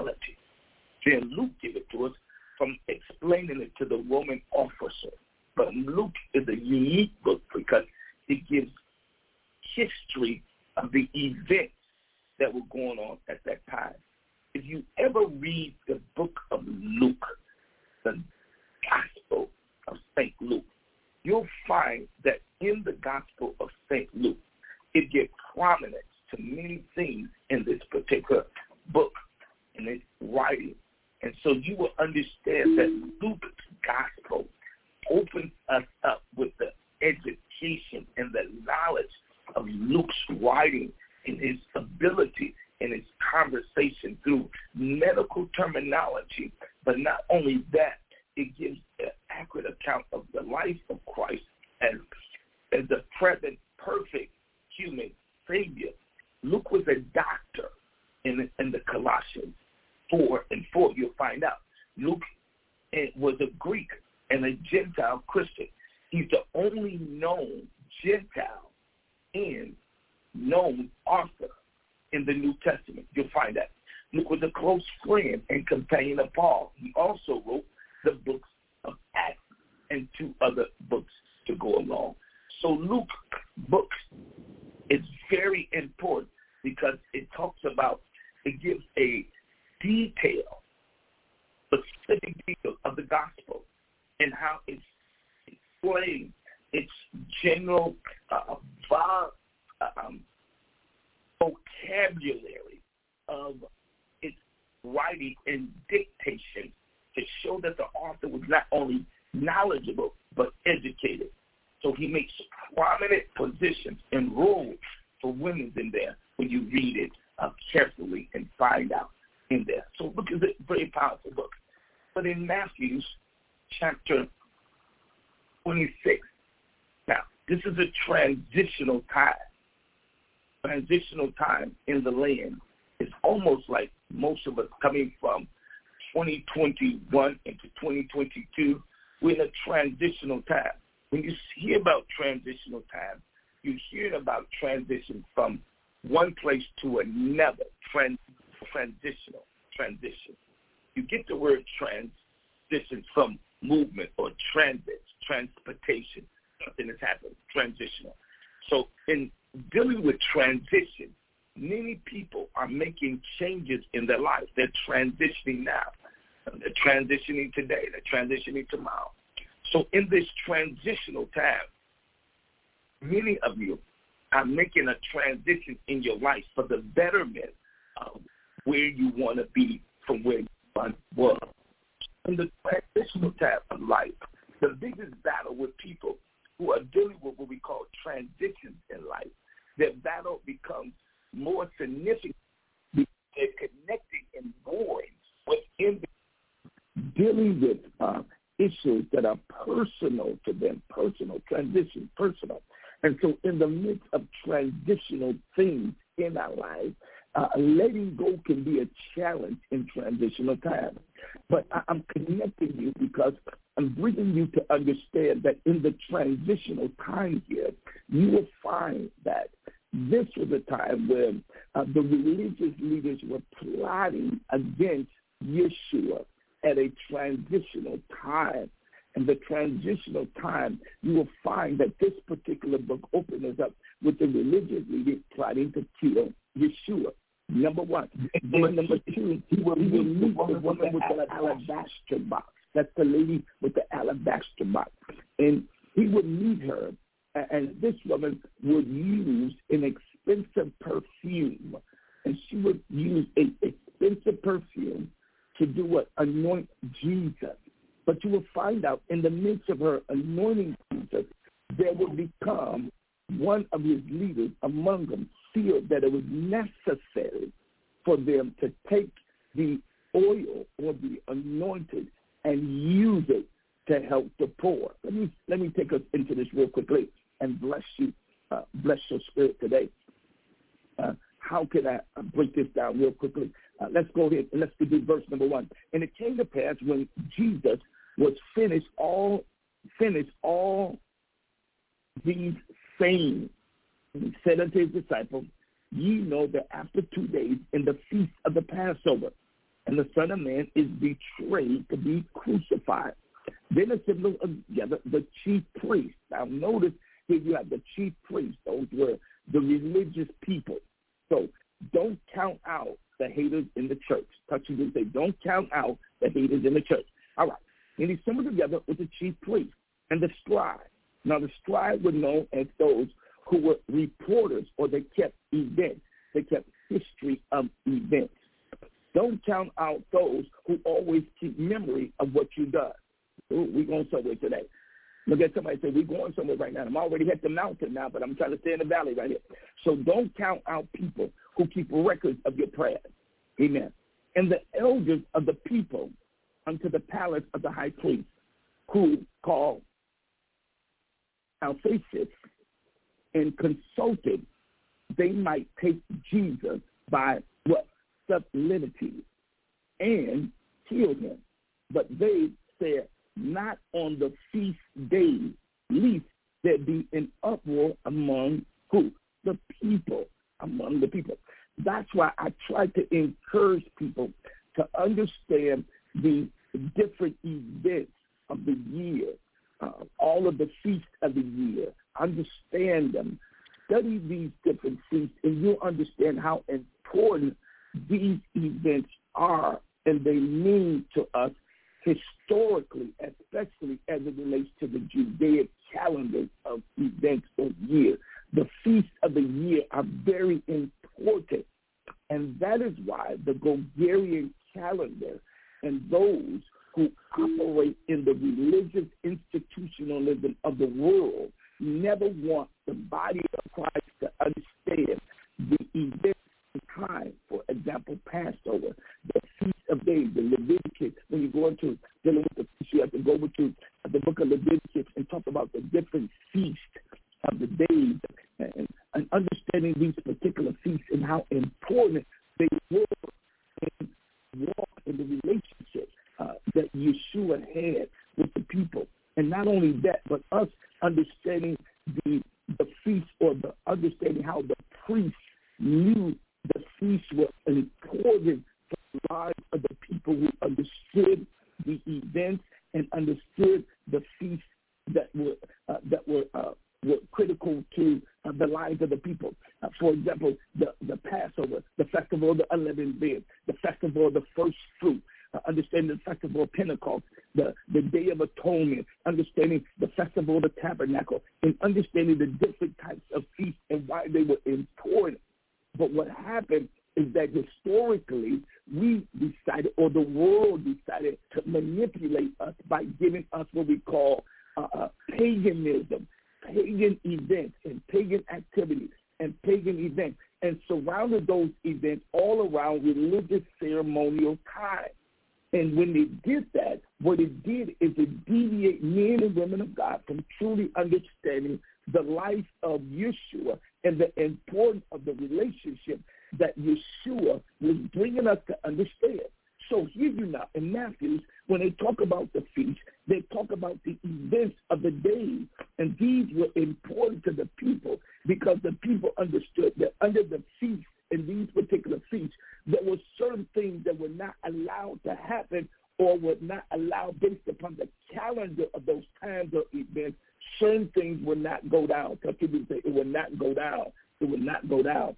Speaker 4: Then Luke gave it to us from explaining it to the Roman officer. But Luke is a unique book because it gives history of the events that were going on at that time. If you ever read the book of Luke, the Gospel of Saint Luke, you'll find that in the Gospel of Saint Luke, it gives prominence to many things in this particular book and its writing. And so you will understand that Luke's Gospel opens us up with the education and the knowledge of Luke's writing and his ability and his conversation through medical terminology. But not only that, it gives an accurate account of the life of Christ as, as the present perfect human Savior. Luke was a doctor in, in the Colossians four and four. You'll find out. Luke was a Greek and a Gentile Christian. He's the only known Gentile and known author in the New Testament. You'll find that. Luke was a close friend and companion of Paul. He also wrote the books of Acts and two other books to go along. So Luke's books is very important because it talks about, it gives a detail, specific detail of the gospel and how it's explained
Speaker 8: its general uh, vo- um, vocabulary of its writing and dictation to show that the author was not only knowledgeable but educated. So he makes prominent positions and roles for women in there when you read it uh, carefully and find out in there. So look, it's a very powerful book. But in Matthew chapter twenty-six, now this is a transitional time. Transitional time in the land. It's almost like most of us coming from twenty twenty-one into twenty twenty-two. We're in a transitional time. When you hear about transitional time, you're hearing about transition from one place to another, trans, transitional, transition. You get the word transition from movement or transit, transportation. Something that's happened, transitional. So in dealing with transition, many people are making changes in their life. They're transitioning now. They're transitioning today. They're transitioning tomorrow. So in this transitional time, many of you are making a transition in your life for the betterment of where you want to be from where you once were. In the transitional time of life, the biggest battle with people who are dealing with what we call transitions in life, their battle becomes more significant because they're connecting and voids within the, dealing with uh, issues that are personal to them, personal, transition, personal. And so in the midst of transitional things in our lives, uh, letting go can be a challenge in transitional time. But I, I'm connecting you because I'm bringing you to understand that in the transitional time here, you will find that this was a time when uh, the religious leaders were plotting against Yeshua at a transitional time. And the transitional time, you will find that this particular book opens up with the religious leaders plotting to kill Yeshua. Number one. Then number two, he will meet the woman with the alabaster box. That's the lady with the alabaster box. And he would meet her, and this woman would use an expensive perfume. And she would use an expensive perfume to do what? Anoint Jesus. But you will find out in the midst of her anointing Jesus, there will become one of his leaders among them feel that it was necessary for them to take the oil or the anointed and use it to help the poor. Let me let me take us into this real quickly and bless you, uh, bless your spirit today. Uh, how can I break this down real quickly? Uh, let's go ahead and let's do verse number one. And it came to pass when Jesus was finished all finished all these sayings, and he said unto his disciples, ye know that after two days in the feast of the Passover, and the Son of Man is betrayed to be crucified. Then assembled together the chief priests. Now notice here you have the chief priests. Those were the religious people. So don't count out the haters in the church. Touching and say, don't count out the haters in the church. All right. And he assembled together with the chief priests and the scribes. Now the scribes were known as those who were reporters, or they kept events. They kept history of events. Don't count out those who always keep memory of what you've done. Ooh, we're going somewhere today. Look at somebody say, we're going somewhere right now. I'm already at the mountain now, but I'm trying to stay in the valley right here. So don't count out people who keep records of your prayers. Amen. And the elders of the people unto the palace of the high priest, who called Alphasis and consulted they might take Jesus by what? Sublimity and kill him. But they said, not on the feast days, lest there be an uproar among who? The people, among the people. That's why I try to encourage people to understand the different events of the year, uh, all of the feasts of the year. Understand them. Study these different feasts, and you'll understand how important these events are and they mean to us historically, especially as it relates to the Judaic calendars of
Speaker 4: events or year. The feasts of the year are very important, and that is why the Gregorian calendar and those who operate in the religious institutionalism of the world never want the body of Christ to understand the events in time. For example, Passover, the Feast of Days, the Leviticus. When you go into dealing with the feast, you have to go into the book of Leviticus and talk about the different feasts of the days and, and understanding these particular feasts and how important they were in walk in the relationship uh, that Yeshua had with the people. And not only that, but us understanding the the feast, or the understanding how the priests knew the feasts were important for the lives of the people who understood the events and understood the feasts that were uh, that were uh, were critical to uh, the lives of the people. Uh, for example, the, the Passover, the festival of the unleavened bread, the festival of the first fruit, uh, understanding the festival of Pentecost, the, the Day of Atonement, understanding the festival of the tabernacle, and understanding the different types of feasts and why they were important. But what happened is that historically we decided, or the world decided, to manipulate us by giving us what we call uh, uh, paganism, pagan events and pagan activities and pagan events, and surrounded those events all around religious ceremonial time. And when they did that, what it did is it deviated men and women of God from truly understanding the life of Yeshua and the importance of the relationship that Yeshua was bringing us to understand. So here you now in Matthew, when they talk about the feast, they talk about the events of the day, and these were important to the people because the people understood that under the feast, in these particular feasts, there were certain things that were not allowed to happen or were not allowed based upon the calendar of those times or events. Certain things would not go down. Some people say it would not go down. It would not go down.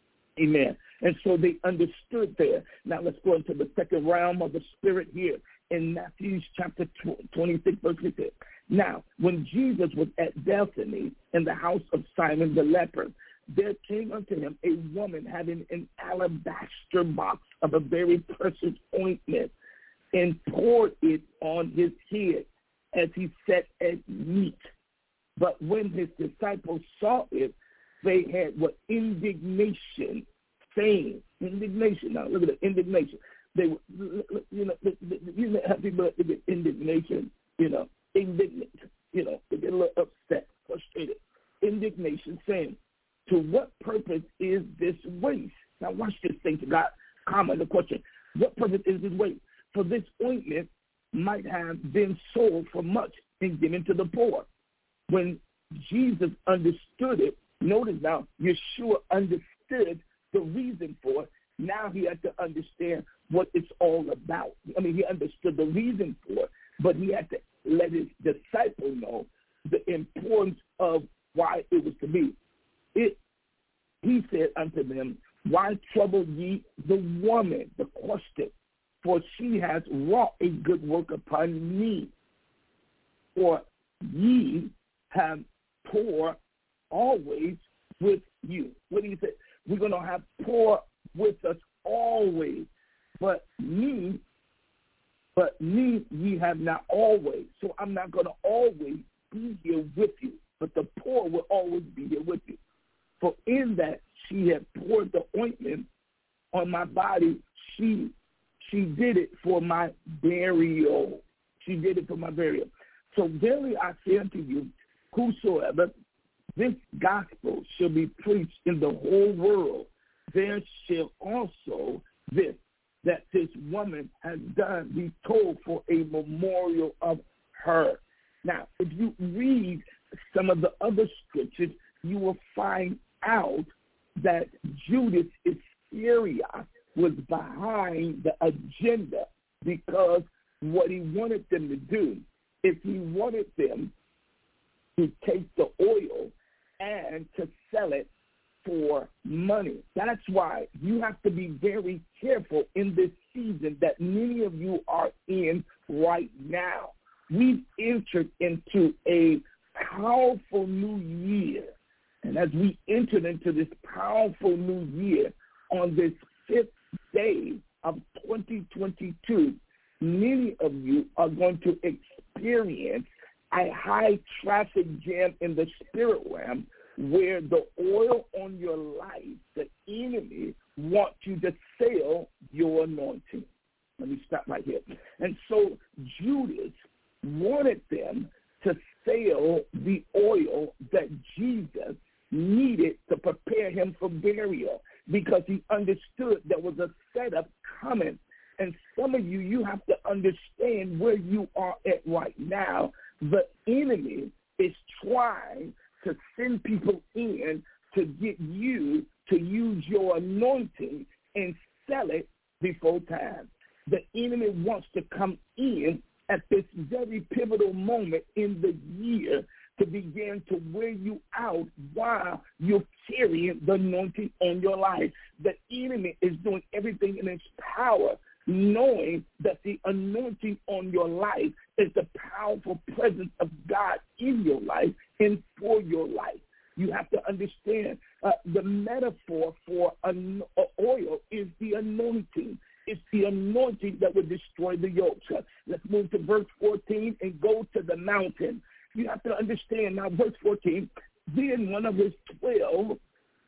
Speaker 4: Amen. And so they understood there. Now let's go into the second realm of the Spirit here in Matthew chapter twenty-six, verse six. Now, when Jesus was at Bethany in the house of Simon the leper, there came unto him a woman having an alabaster box of a very precious ointment, and poured it on his head as he sat at meat. But when his disciples saw it, they had what? Indignation, saying, indignation. Now, look at the indignation. They were, you know, you know, have people that get indignation, you know, indignant, you know, they get a little upset, frustrated. Indignation, saying, to what purpose is this waste? Now, watch this thing. God, comment the question. What purpose is this waste? For this ointment might have been sold for much and given to the poor. When Jesus understood it, notice now, Yeshua understood the reason for it. Now he had to understand what it's all about. I mean, he understood the reason for it, but he had to let his disciple know the importance of why it was to be. It, he said unto them, why trouble ye the woman, the question, for she has wrought a good work upon me. For ye have poor always with you. What do you say? We're going to have poor with us always, but me, but me ye have not always. So I'm not going to always be here with you, but the poor will always be here with you. For in that she had poured the ointment on my body, she she did it for my burial. She did it for my burial. So verily I say unto you, whosoever this gospel shall be preached in the whole world, there shall also this, that this woman has done, be told for a memorial of her. Now, if you read some of the other scriptures, you will find out that Judas Iscariot was behind the agenda, because what he wanted them to do is he wanted them to take the oil and to sell it for money. That's why you have to be very careful in this season that many of you are in right now. We've entered into a powerful new year, and as we entered into this powerful new year on this fifth day of twenty twenty-two, many of you are going to experience a high traffic jam in the spirit realm where the oil on your life, the enemy wants you to sell your anointing. Let me stop right here. And so Judas wanted them to sell the oil that Jesus needed to prepare him for burial because he understood there was a setup coming. And some of you, you have to understand where you are at right now. The enemy is trying to send people in to get you to use your anointing and sell it before time. The enemy wants to come in at this very pivotal moment in the year to begin to wear you out while you're carrying the anointing on your life. The enemy is doing everything in his power, knowing that the anointing on your life is the powerful presence of God in your life and for your life. You have to understand uh, the metaphor for an oil is the anointing. It's the anointing that will destroy the yoke. Let's move to verse fourteen and go to the mountain. You have to understand now, verse fourteen, then one of his twelve,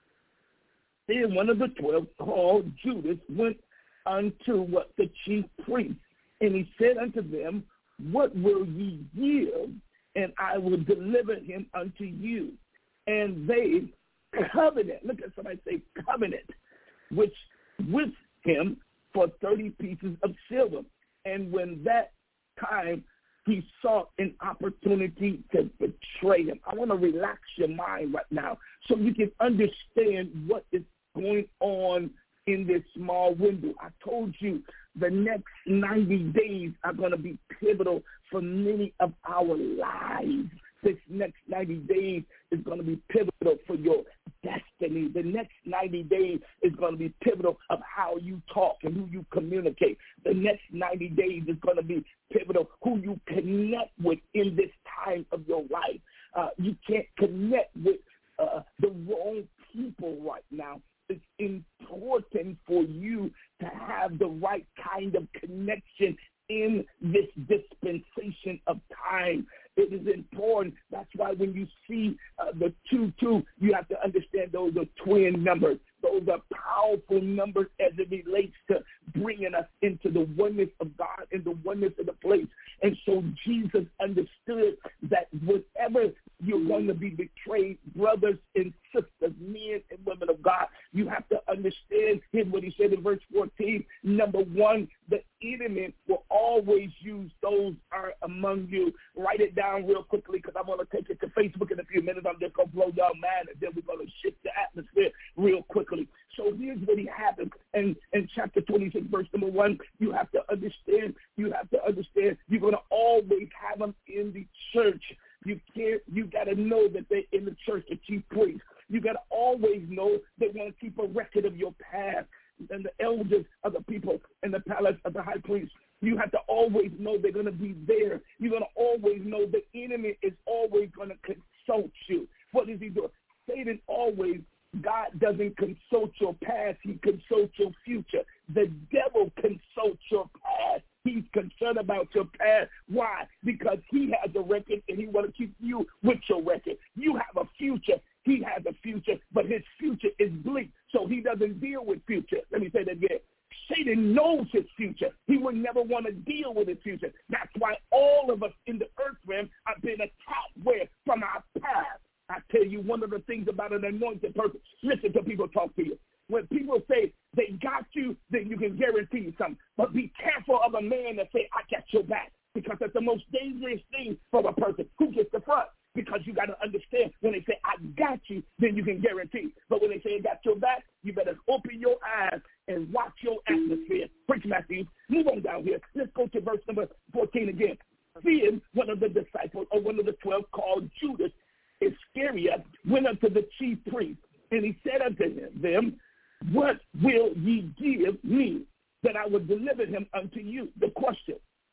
Speaker 4: then one of the twelve called Judas went unto what the chief priests, and he said unto them, what will ye give, and I will deliver him unto you. And they covenant, look at somebody say covenant, which with him for thirty pieces of silver. And when that time he sought an opportunity to betray him. I want to relax your mind right now so you can understand what is going on in this small window. I told you the next ninety days are going to be pivotal for many of our lives. This next ninety days is going to be pivotal for your destiny. The next ninety days is going to be pivotal of how you talk and who you communicate. The next ninety days is going to be pivotal who you connect with in this time of your life. Uh, you can't connect with uh, the wrong people right now. It's important for you to have the right kind of connection in this dispensation of time. It is important. That's why when you see uh, the two, two, you have to understand those are twin numbers. Those are powerful numbers as it relates to bringing us into the oneness of God and the oneness of the place. And so Jesus understood that whenever you're going to be betrayed, brothers and sisters, men and women of God, you have to understand, here's what he said in verse fourteen. Number one, the enemy will always use those are among you. Write it down real quickly because I'm going to take it to Facebook in a few minutes. I'm just going to blow y'all mind, and then we're going to shift the atmosphere real quickly. So here's what he happened. And in chapter twenty-six, verse number one, you have to understand, you have to understand, you're going to always have them in the church. You can't, you got to know that they're in the church, the chief priests. You got to always know they want to keep a record of your past. And the elders of the people in the palace of the high priest, you have to always know they're going to be there. You're going to always know the enemy is always going to consult you. What does he do? Satan always, God doesn't consult your past. He consults your future. The devil consults your past. He's concerned about your past. Why? Because he has a record and he wants to keep you with your record. You have a future. He has a future, but his future is bleak, so he doesn't deal with future. Let me say that again. Satan knows his future. He would never want to deal with his future. That's why all of us in the earth realm are being attacked where? From our past. I tell you, one of the things about an anointed person, listen to people talk to you. When people say they got you, then you can guarantee something. But be careful of a man that say, I got your back, because that's the most dangerous thing for a person. Who gets the front? Because you got to understand, when they say, I got you, then you can guarantee. But when they say, I got your back, you better open your eyes and watch your atmosphere. Preach, Matthew. Move on down here. Let's go to verse number fourteen again. Then one of the disciples, or one of the twelve, called Judas Iscariot, went unto the chief priest, and he said unto them, what will ye give me that I will deliver him unto you? The question.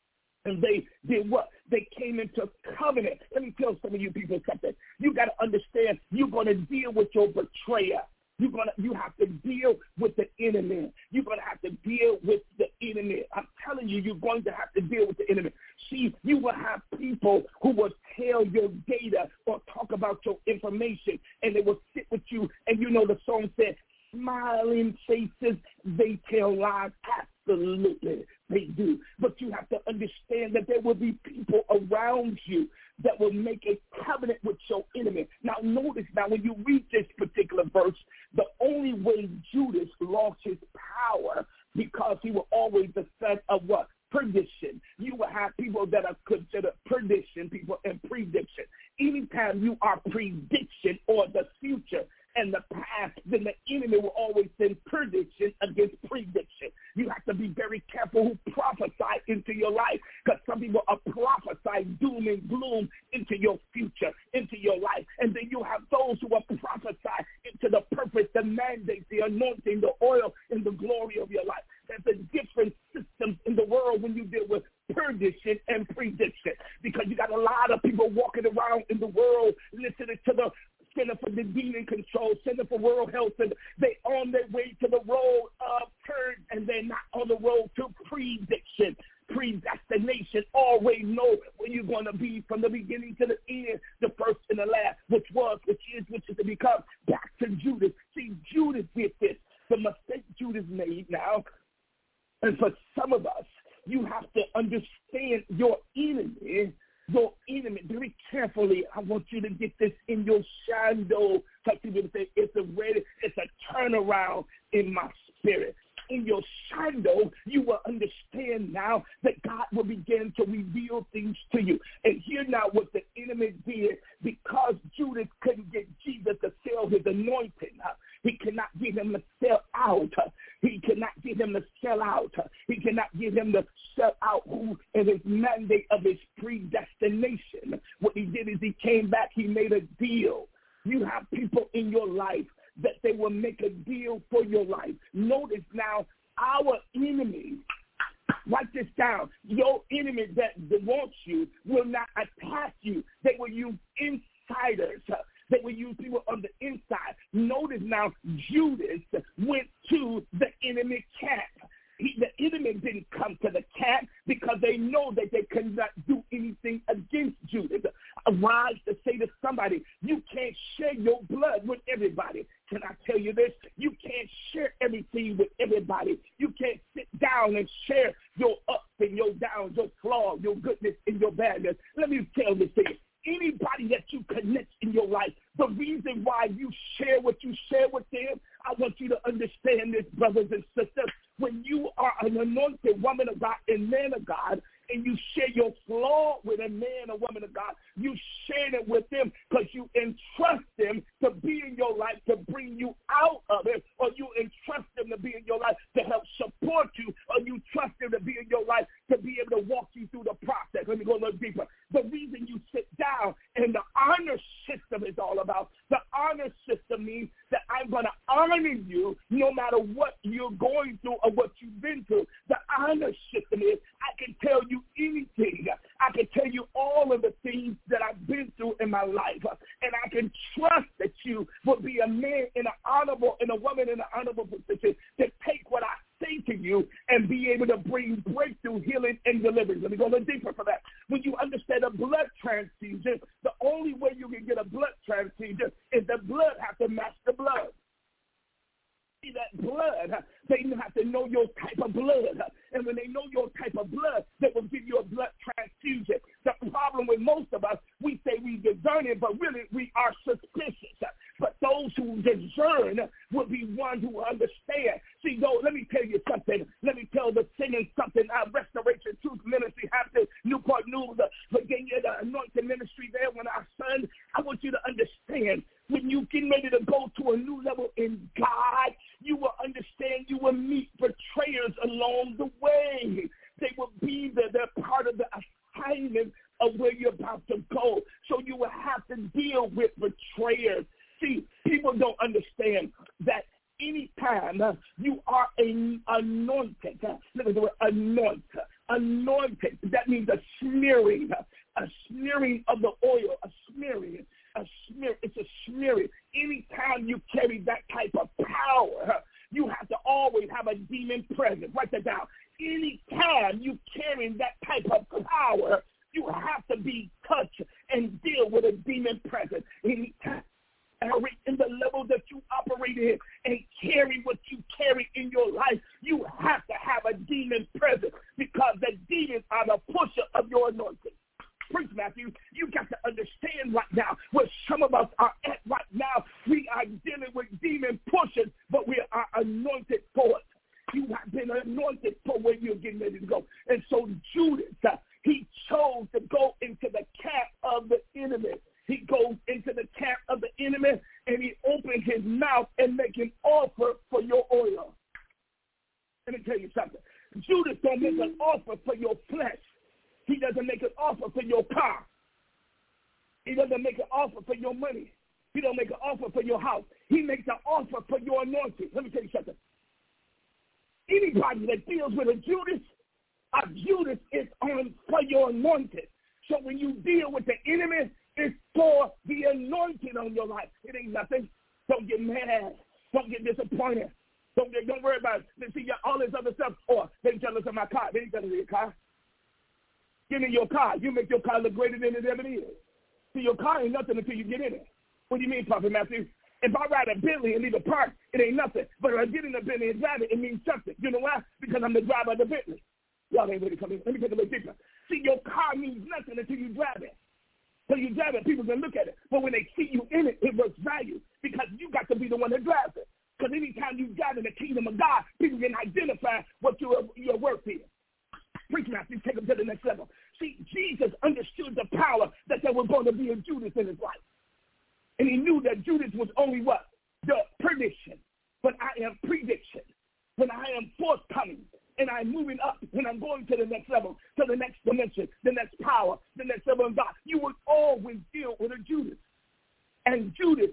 Speaker 4: And they did what? They came into covenant. Let me tell some of you people something. You got to understand you're going to deal with your betrayer. You're gonna, you have to deal with the enemy. You're going to have to deal with the enemy. I'm telling you, you're going to have to deal with the enemy. See, you will have people who will tell your data or talk about your information, and they will sit with you. And you know the song said, smiling faces, they tell lies. Absolutely, they do. But you have to understand that there will be people around you that will make a covenant with your enemy. Now, notice now, when you read this particular verse, the only way Judas lost his power because he was always the son of what? Perdition. You will have people that are considered perdition people and prediction. Anytime you are prediction or the future and the past, then the enemy will always send prediction against prediction. You have to be very careful who prophesy into your life, because some people are prophesying doom and gloom into your future, into your life. And then you have those who are prophesying into the purpose, the mandate, the anointing, the oil, and the glory of your life. There's a different system in the world when you deal with perdition and prediction, because you got a lot of people walking around in the world listening to the Center for the Demon Control, Center for World Health, and they on their way to the road of turn, and they're not on the road to prediction, predestination. Always know where you're going to be from the beginning to the end, the first and the last, which was, which is, which is to become. Back to Judas. See, Judas did this. The mistake Judas made now, and for some of us, you have to understand your enemy. Your enemy, very carefully, I want you to get this in your shadow. Like people say, it's a ready, it's a turnaround in my spirit. In your shadow, you will understand now that God will begin to reveal things to you. And here now what the enemy did, because Judas couldn't get Jesus to sell his anointing. Uh, he cannot get him to sell out. Uh, he cannot get him to sell out. Uh, he cannot get him to sell out who in his mandate of his predestination. What he did is he came back, he made a deal. You have people in your life that they will make a deal for your life. Notice now, our enemy, write this down, your enemy that wants you will not attack you. They will use insiders. They will use people on the inside. Notice now, Judas went to the enemy camp. He, the enemy didn't come to the camp because they know that they cannot do anything against Judas. Arise to say to somebody, you can't share your blood with everybody. Can I tell you this? You can't share everything with everybody. You can't sit down and share your ups and your downs, your flaws, your goodness and your badness. Let me tell this to you. Anybody that you connect in your life, the reason why you share what you share with them, I want you to understand this, brothers and sisters. When you are an anointed woman of God and man of God, and you share your flaw with a man or woman of God, you share it with them because you entrust them to be in your life to bring you out of it, or you entrust them to be in your life to help support you, or you trust them to be in your life to be able to walk you through the process. Let me go a little deeper. The reason you sit down and the honor system is all about, the honor system means that I'm going to honor you no matter what you're going through or what you've been through. The honor system is I can tell you anything. I can tell you all of the things that I've been through in my life. And I can trust that you will be a man in an honorable and a woman in an honorable position to take what I say to you and be able to bring breakthrough, healing, and deliverance. Let me go a little deeper for that. When you understand a blood transfusion, the only way you can get a blood transfusion is the blood has to match the blood. See that blood, they have to know your type of blood. And when they know your type of blood, they will give you a blood transfusion. The problem with most of us, we say we discern it, but really we are suspicious. But those who discern will be ones who understand. See, though, let me tell you something. Let me tell the singing something. Our Restoration Truth Ministry, Hampton, Newport News, Virginia, the anointing ministry there when our son, I want you to understand, when you get ready to go to a new level in God, you will understand you will meet betrayers along the way. They will be there. They're part of the assignment of where you're about to go. So you will have to deal with betrayers. See, people don't understand that anytime uh, you are an anointed, uh, look at the word anointed,
Speaker 8: anointed. That means a smearing, a smearing of the oil, a smearing, a smear. It's a smearing. Anytime you carry that type of power, you have to always have a demon present. Write that down. Anytime you carry that type of power, you have to be touched and deal with a demon present. Anytime in the level that you operate in and carry what you carry in your life, you have to have a demon present, because the demons are the pusher of your anointing. Preach, Matthew, you got to understand right now where some of us are at right now. We are dealing with demon pushers, but we are anointed for it. You have been anointed for where you're getting ready to go. And so Judas, uh, he chose to go into the camp of the enemy. He goes into the camp of the enemy, and he opens his mouth and make an offer for your oil. Let me tell you something. Judas don't make an offer for your flesh. He doesn't make an offer for your car. He doesn't make an offer for your money. He don't make an offer for your house. He makes an offer for your anointing. Let me tell you something. Anybody that deals with a Judas, a Judas is on for your anointing. So when you deal with the enemy, it's for the anointing on your life. It ain't nothing. Don't get mad. Don't get disappointed. Don't get, don't worry about it. They see all this other stuff. Or they jealous of my car. They ain't jealous of your car. Give me your car. You make your car look greater than it ever is. See, your car ain't nothing until you get in it. What do you mean, Prophet Matthew? If I ride a Bentley and leave a park, it ain't nothing. But if I get in a Bentley and drive it, it means something. You know why? Because I'm the driver of the Bentley. Y'all ain't ready to come in. Let me take a little deeper. See, your car means nothing until you drive it. So you drive it, people can look at it. But when they see you in it, it works value, because you got to be the one that drives it. Because anytime you drive in the kingdom of God, people can identify what your, your work is. Preach, Matthew, take them to the next level. See, Jesus understood the power that there was going to be a Judas in his life. And he knew that Judas was only what? The prediction. But I am prediction. When I am forthcoming and I'm moving up, when I'm going to the next level, to the next dimension, the next power, the next level of God, you will always deal with a Judas. And Judas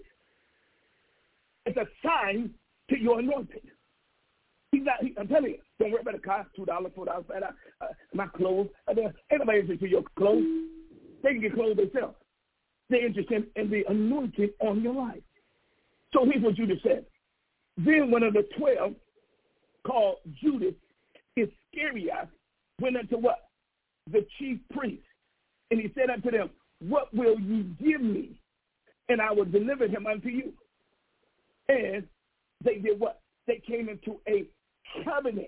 Speaker 8: is a sign to your anointing. He's not, he, I'm telling you, don't worry about the car, two dollars, four dollars, uh, my clothes. Uh, ain't nobody interested in your clothes. They can get clothes themselves. They're interested in the anointing on your life. So here's what Judas said. Then one of the twelve, called Judas Iscariot, went unto what? The chief priest. And he said unto them, what will you give me? And I will deliver him unto you. And they did what? They came into a covenant.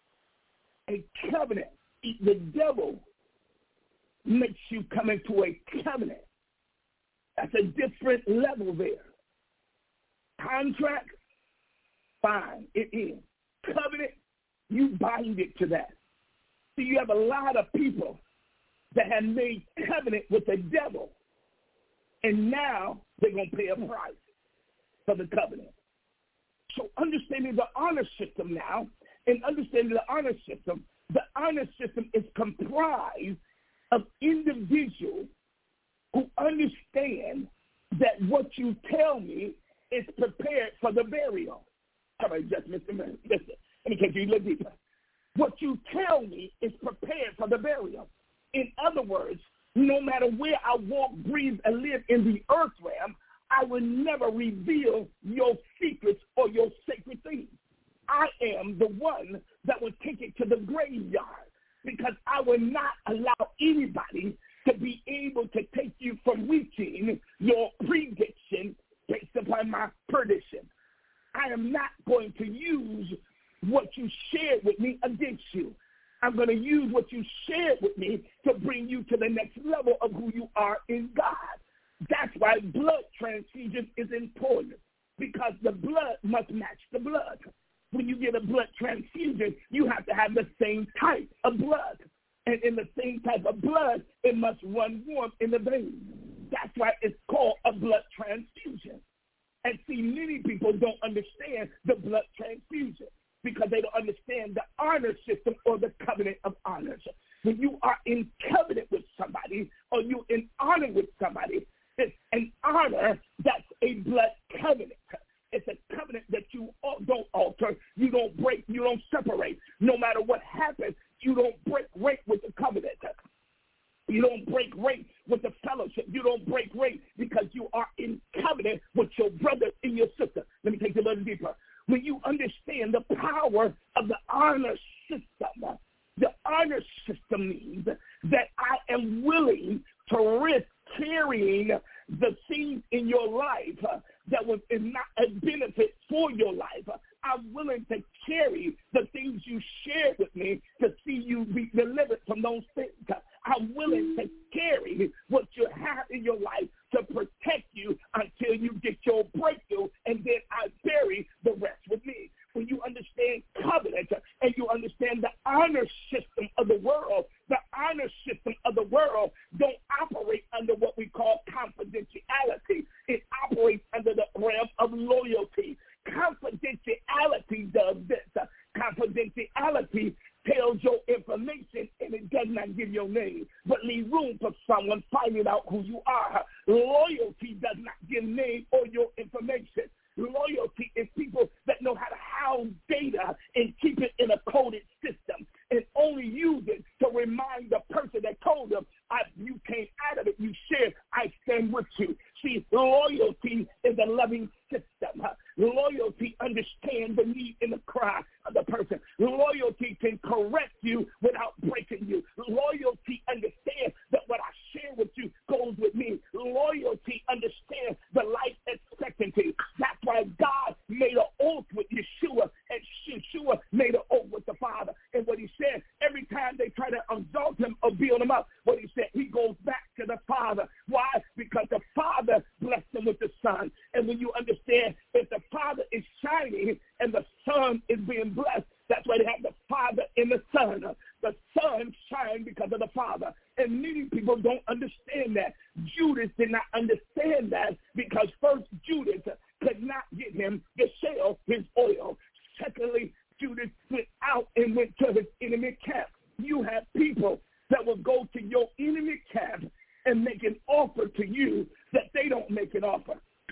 Speaker 8: A covenant. The devil makes you come into a covenant. That's a different level there. Contract, fine, it is. Covenant, you bind it to that. See, you have a lot of people that have made covenant with the devil, and now they're going to pay a price for the covenant. So understanding the honor system now, and understanding the honor system, the honor system is comprised of individuals who understand that what you tell me is prepared for the burial. All right, just Mister Man, listen, let me take you a little deeper. What you tell me is prepared for the burial. In other words, no matter where I walk, breathe, and live in the earth realm, I will never reveal your secrets or your sacred things. I am the one that will take it to the graveyard, because I will not allow anybody to be able to take you from reaching your prediction based upon my prediction. I am not going to use what you shared with me against you. I'm going to use what you shared with me to bring you to the next level of who you are in God. That's why blood transfusion is important, because the blood must match the blood. When you get a blood transfusion, you have to have the same type of blood. And in the same type of blood, it must run warm in the veins. That's why it's called a blood transfusion. And see, many people don't understand the blood transfusion because they don't understand the honor system or the covenant of honors. When you are in covenant with somebody or you're in honor with somebody, it's an honor that's a blood covenant. It's a covenant that you don't alter, you don't break, you don't separate. No matter what happens, you don't break You don't break rank with the fellowship. You don't break rank because you are in covenant with your brother and your sister. Let me take it a little deeper. When you understand the power of the honor system, the honor system means that I am willing to risk carrying the things in your life uh, that was not a benefit for your life. I'm willing to carry the things you shared with me to see you be delivered from those things. I'm willing to carry what you have in your life to protect you until you get your breakthrough, and then I bury the rest with me. When you understand covenant and you understand the honor system of the world, the honor system of the world don't operate under what we call confidentiality. It operates under the realm of loyalty. Confidentiality does this. Confidentiality tells your information and it does not give your name, but leave room for someone finding out who you are. Loyalty does not give name or your information. Loyalty is people that know how to house data and keep it in a coded system and only use it to remind the person that told them, I, you came out of it, you shared, I stand with you. See, loyalty is a loving system. Loyalty understands the need and the cry of the person. Loyalty can correct you without breaking you. Loyalty understands that what I share with you goes with me. Loyalty understands the life expectancy. That's why God made an oath with Yeshua, and Yeshua made an oath with the Father. And what he said, every time they try to exalt him or build him up, what he said, he goes back to the Father. Why? Because the Father blessed him with the Son. And when you understand if the Father is shining and the Son is being blessed, that's why they have the Father and the Son. The Son shined because of the Father. And many people don't understand that. Judas did not understand that because first, Judas could not get him to sell his oil. Secondly, Judas went out and went to his enemy camp. You have people that will go to your enemy camp and make an offer to you that they don't make an offer.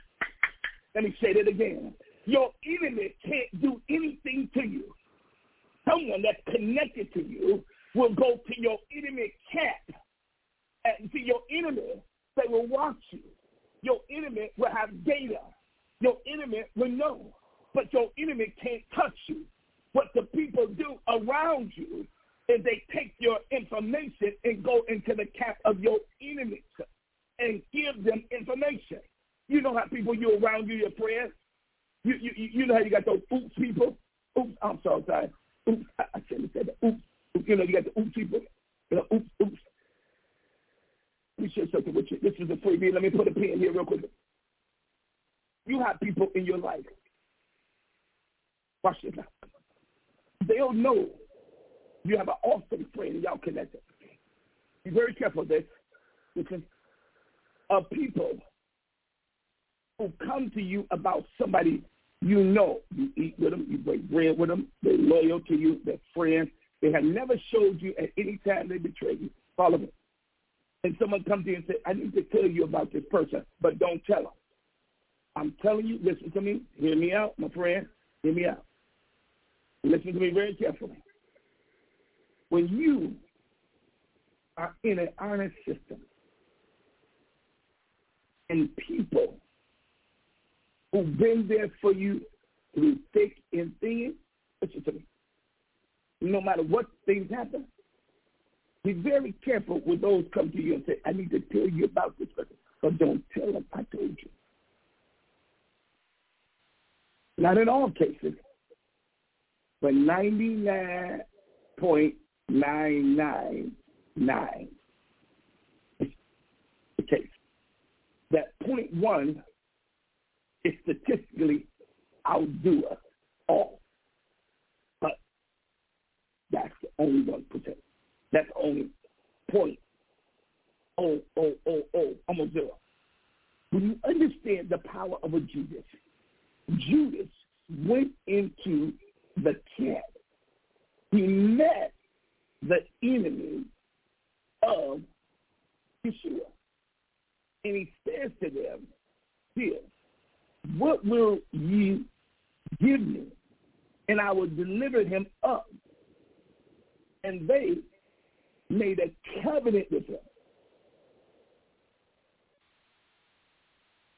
Speaker 8: Let me say that again. Your enemy can't do anything to you. Someone that's connected to you will go to your enemy camp and see your enemy. They will watch you. Your enemy will have data. Your enemy will know, but your enemy can't touch you. What the people do around you is they take your information and go into the camp of your enemies and give them information. You know how people you around you, your friends. You you you know how you got those oops people. Oops, I'm so sorry. Oops, I, I shouldn't have said that. Oops, you know you got the oops people. You know, oops, oops. Let me share something with you. This is a freebie. Let me put a pin here real quick. You have people in your life. Watch this now. They'll know you have an awesome friend and y'all connected. Be very careful of this. Listen, of people who come to you about somebody you know. You eat with them, you break bread with them, they're loyal to you, they're friends. They have never showed you at any time they betrayed you. Follow me. And someone comes to you and says, I need to tell you about this person, but don't tell them. I'm telling you, listen to me, hear me out, my friend, hear me out. Listen to me very carefully. When you are in an honest system and people who've been there for you through thick and thin, listen to me. No matter what things happen, be very careful when those come to you and say, I need to tell you about this person, but don't tell them I told you. Not in all cases, but ninety-nine point nine nine nine is the case. That point one is statistically outdo us all. But that's the only one percent. That's only point oh oh oh oh, almost zero. When you understand the power of a Judas, Judas went into the camp. He met the enemy of Yeshua. And he says to them, here, what will you give me? And I will deliver him up. And they made a covenant with him.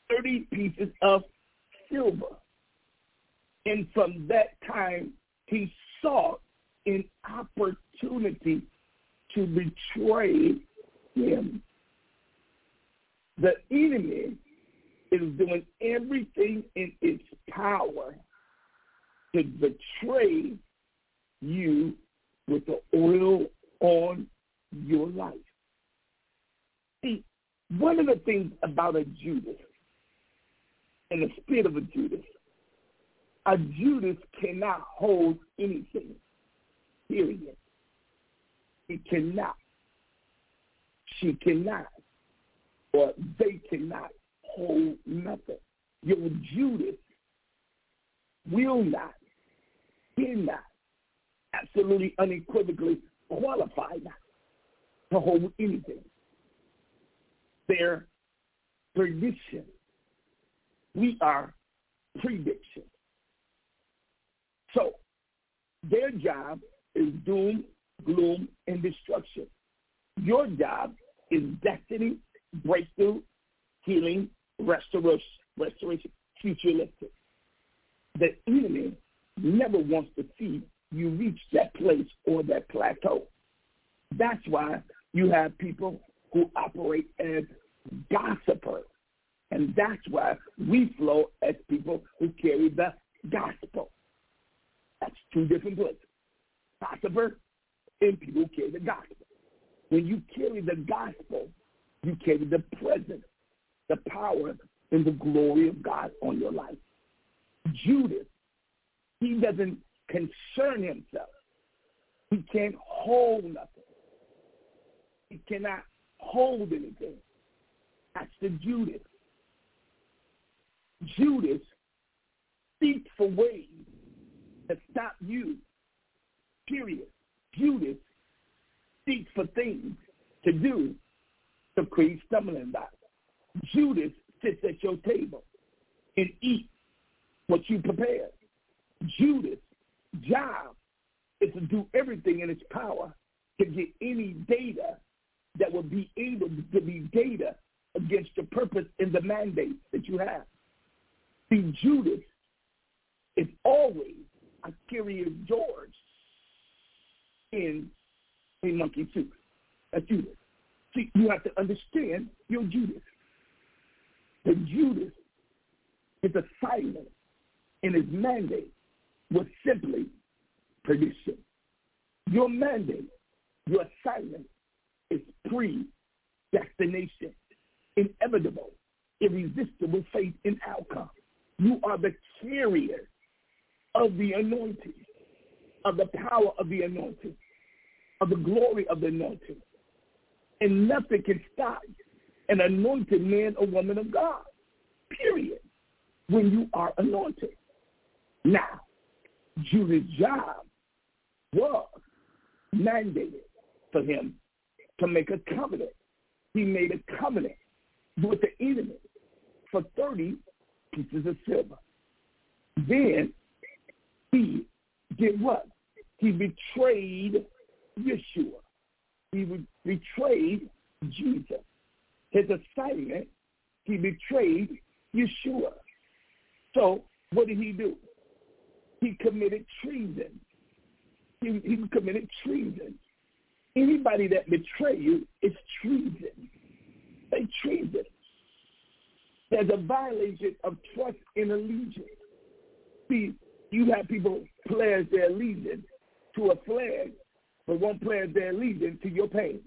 Speaker 4: thirty pieces of silver. And from that time, he sought an opportunity to betray him. The enemy is doing everything in its power to betray you with the oil on your life. See, one of the things about a Judas and the spirit of a Judas, a Judas cannot hold anything, period. He cannot. She cannot. Or they cannot hold nothing. Your Judas will not, cannot, absolutely unequivocally qualified to hold anything. Their prediction. We are prediction. So their job is doom, gloom, and destruction. Your job is destiny, breakthrough, healing, restoration, restoration, future lifting. The enemy never wants to see you reach that place or that plateau. That's why you have people who operate as gossipers. And that's why we flow as people who carry the gospel. That's two different places. Gossiper and people who carry the gospel. When you carry the gospel, you carry the presence, the power, and the glory of God on your life. Judas, he doesn't concern himself. He can't hold nothing. He cannot hold anything. That's the Judas. Judas seeks for ways to stop you, period. Judas seeks for things to do to create stumbling blocks. Judas sits at your table and eats what you prepared. Judas' job is to do everything in its power to get any data that will be able to be data against the purpose and the mandate that you have. See, Judas is always a Curious George in a monkey suit. That's Judas. See, you have to understand your Judas. The Judas is assignment and his mandate was simply perdition. Your mandate, your assignment is predestination, inevitable, irresistible faith in outcome. You are the carrier of the anointing, of the power of the anointing, of the glory of the anointing. And nothing can stop an anointed man or woman of God, period, when you are anointed. Now, Judas' job was mandated for him to make a covenant. He made a covenant with the enemy for thirty pieces of silver. Then he did what? He betrayed Yeshua. He betrayed Jesus. His assignment, he betrayed Yeshua. So what did he do? He committed treason. He, he committed treason. Anybody that betray you is treason. They treason. There's a violation of trust and allegiance. See, you have people pledge their allegiance to a flag, but won't pledge their allegiance to your pain.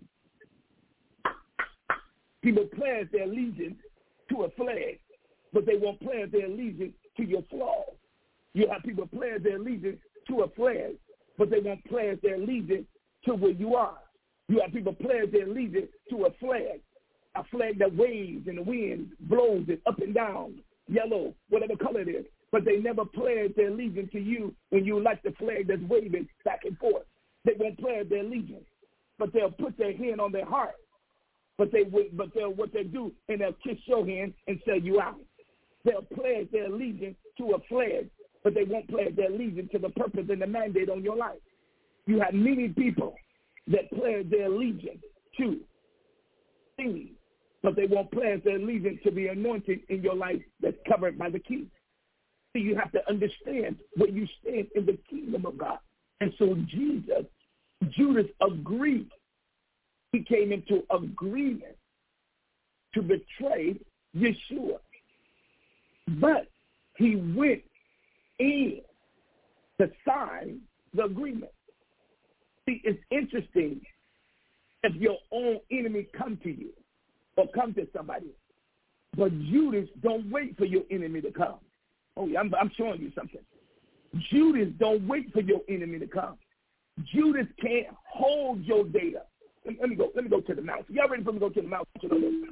Speaker 4: People pledge their allegiance to a flag, but they won't pledge their allegiance to your flaws. You have people pledge their allegiance to a flag, but they won't pledge their allegiance to where you are. You have people pledge their allegiance to a flag, a flag that waves and the wind blows it up and down, yellow, whatever color it is, but they never pledge their allegiance to you when you like the flag that's waving back and forth. They won't pledge their allegiance, but they'll put their hand on their heart. But they but they'll what they do, and they'll kiss your hand and sell you out. They'll pledge their allegiance to a flag, but they won't pledge their allegiance to the purpose and the mandate on your life. You have many people that pledge their allegiance to things but they won't pledge their allegiance to the anointing in your life that's covered by the key. So you have to understand where you stand in the kingdom of God. And so Jesus, Judas agreed. He came into agreement to betray Yeshua. But he went in to sign the agreement. See, it's interesting if your own enemy come to you or come to somebody. But Judas don't wait for your enemy to come. Oh, yeah, I'm, I'm showing you something. Judas don't wait for your enemy to come. Judas can't hold your data. Let, let me go. Let me go to the mountain. Y'all ready for me to go to the mountain?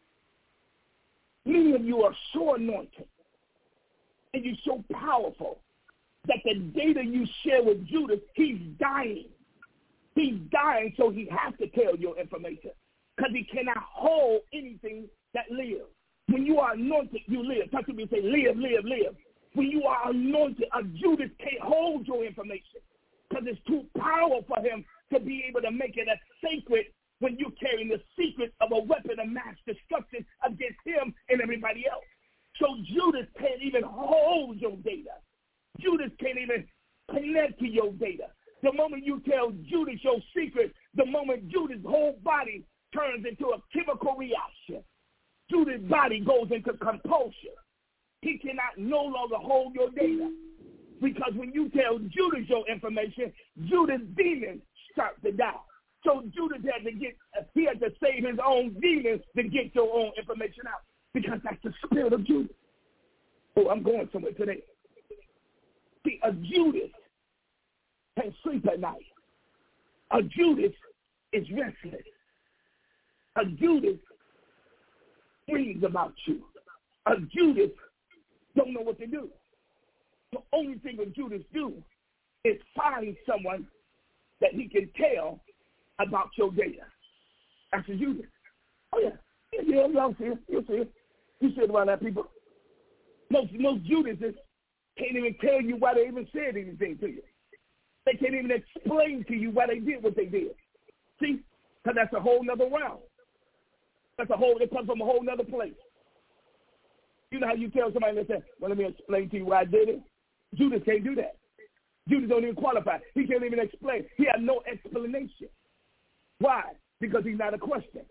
Speaker 4: Many of you are so anointed and you're so powerful that the data you share with Judas, he's dying. He's dying, so he has to tell your information because he cannot hold anything that lives. When you are anointed, you live. Touch me and say, live, live, live. When you are anointed, a Judas can't hold your information because it's too powerful for him to be able to make it a sacred when you're carrying the secret of a weapon of mass destruction against him and everybody else. So Judas can't even hold your data. Judas can't even connect to your data. The moment you tell Judas your secret, the moment Judas' whole body turns into a chemical reaction. Judas' body goes into compulsion. He cannot no longer hold your data. Because when you tell Judas your information, Judas' demons start to die. So Judas had to get, he had to save his own demons to get your own information out. Because that's the spirit of Judas. Oh, I'm going somewhere today. See, a Judas can sleep at night. A Judas is restless. A Judas dreams about you. A Judas don't know what to do. The only thing a Judas do is find someone that he can tell about your data. That's a Judas. Oh, yeah. Yeah, y'all see it. You'll see it. You see it around that people. Most, most Judases can't even tell you why they even said anything to you. They can't even explain to you why they did what they did. See? Because that's a whole nother round. That's a whole, it comes from a whole nother place. You know how you tell somebody that says, well, let me explain to you why I did it? Judas can't do that. Judas don't even qualify. He can't even explain. He has no explanation. Why? Because he's not a question.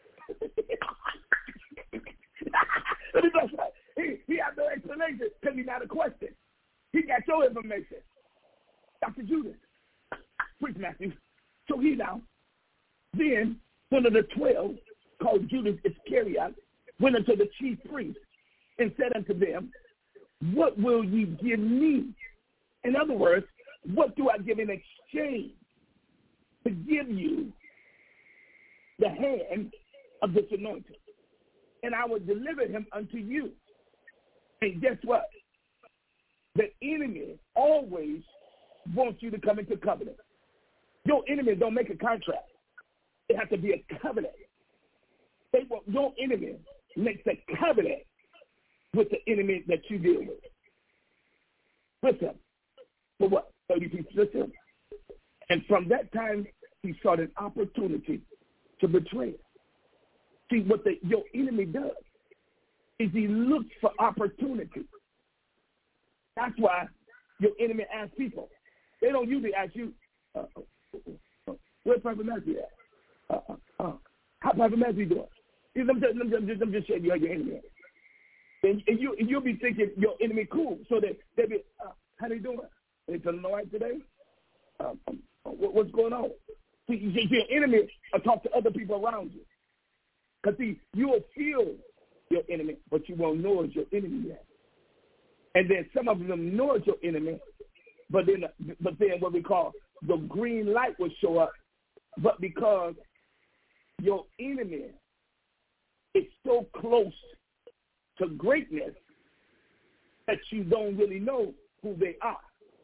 Speaker 4: Let me bless that. He, he has no explanation because he's not a question. He got your information. Doctor Judas. Preach Matthew. So he now, then one of the twelve, called Judas Iscariot, went unto the chief priests and said unto them, what will ye give me? In other words, what do I give in exchange to give you the hand of this anointing? And I will deliver him unto you. And guess what? The enemy always wants you to come into covenant. Your enemy don't make a contract. It has to be a covenant. They want, your enemy makes a covenant with the enemy that you deal with. With him. For what? thirty pieces of silver. And from that time, he sought an opportunity to betray it. See, what the, your enemy does is he looks for opportunity. That's why your enemy asks people. They don't usually ask you, uh, uh, uh, where's Prophet Matthew at? Uh, uh, uh, how Prophet Matthew doing? I'm just, I'm just, I'm just showing you how your enemy is. And, and, you, and you'll be thinking your enemy cool. So they, they'll be, uh, how they doing? They feeling all right today? Um, um, what, what's going on? See, your enemy will talk to other people around you. Because, see, you will feel your enemy, but you won't know it's your enemy yet. And then some of them know it's your enemy, but then, but then what we call the green light will show up. But because your enemy is so close to greatness that you don't really know who they are.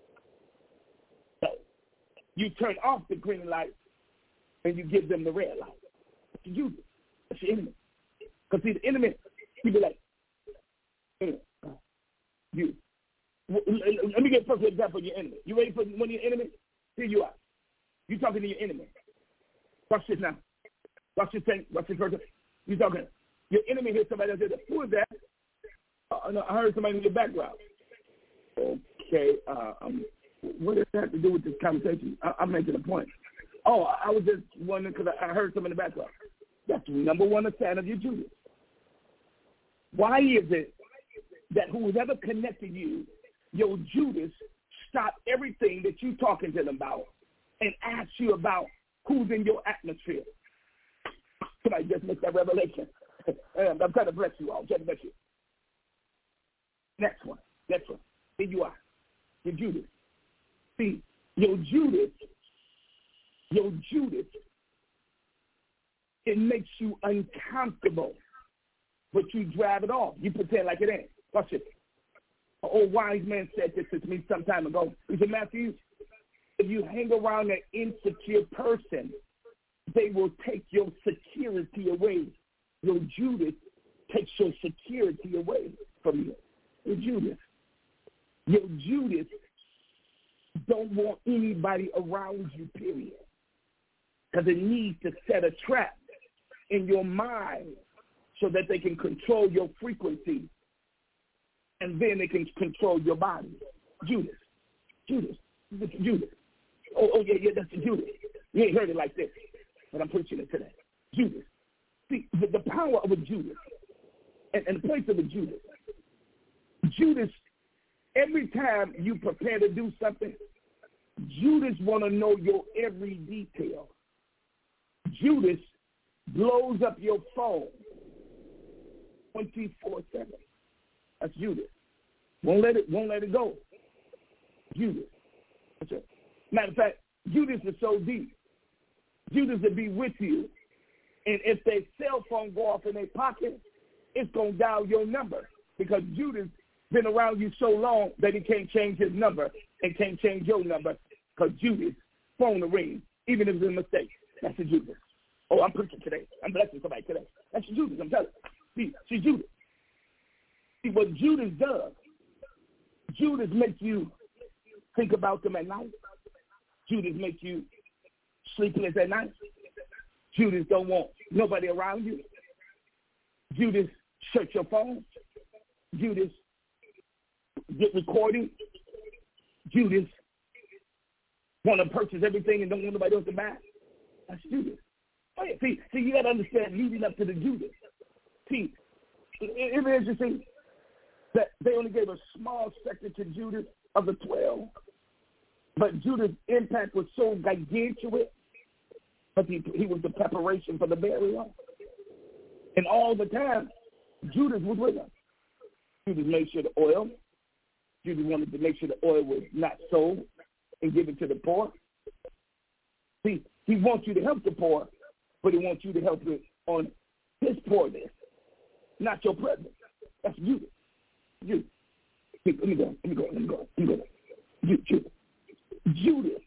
Speaker 4: So you turn off the green light and you give them the red light. What you do? That's your enemy. Because see, the enemy, he be like, you. Let me get a perfect example of your enemy. You ready for one of your enemies? Here you are. You talking to your enemy. Watch this now. Watch this thing. Watch this person. You talking. Your enemy hears somebody else say, who is that? Uh, no, I heard somebody in your background. Okay, uh, um, what does that have to do with this conversation? I, I'm making a point. Oh, I was just wondering because I, I heard some in the background. That's number one sign of your Judas. Why is it that whoever connected you, your Judas, stop everything that you're talking to them about and ask you about who's in your atmosphere? Somebody just missed that revelation. I'm trying to bless you all. I'm trying to bless you. Next one. Next one. Here you are. Your Judas. See, your Judas, your Judas, it makes you uncomfortable, but you drive it off. You pretend like it ain't. Watch it. An old wise man said this to me some time ago. He said, Matthew, if you hang around an insecure person, they will take your security away. Your Judas takes your security away from you. Your Judas. Your Judas don't want anybody around you, period. Because it needs to set a trap in your mind so that they can control your frequency and then they can control your body. Judas. Judas. This is Judas. Oh, oh, yeah, yeah, that's the Judas. You ain't heard it like this, but I'm preaching it today. Judas. See, the, the power of a Judas and, and the place of a Judas. Judas, every time you prepare to do something, Judas want to know your every detail. Judas blows up your phone twenty-four seven. That's Judas. Won't let it, won't let it go. Judas. That's it. Matter of fact, Judas is so deep. Judas will be with you, and if their cell phone go off in their pocket, it's going to dial your number because Judas been around you so long that he can't change his number and can't change your number because Judas phone will ring, even if it's a mistake. That's a Judas. Oh, I'm preaching today. I'm blessing somebody today. That's Judas, I'm telling you. See, see, Judas. See, what Judas does, Judas makes you think about them at night. Judas makes you sleepless at night. Judas don't want nobody around you. Judas shut your phone. Judas get recording. Judas want to purchase everything and don't want nobody else to buy. That's Judas. Oh, yeah. See, see, you got to understand leading up to the Judas. See, it, it is interesting that they only gave a small sector to Judas of the twelve, but Judas' impact was so gargantuan, but he, he was the preparation for the burial. And all the time, Judas was with us. Judas made sure the oil, Judas wanted to make sure the oil was not sold and given to the poor. See, he wants you to help the poor, but he wants you to help it on his poorness, not your presence. That's Judas. Judas. Let me go. Let me go. Let me go. Let me go. Judas. Judas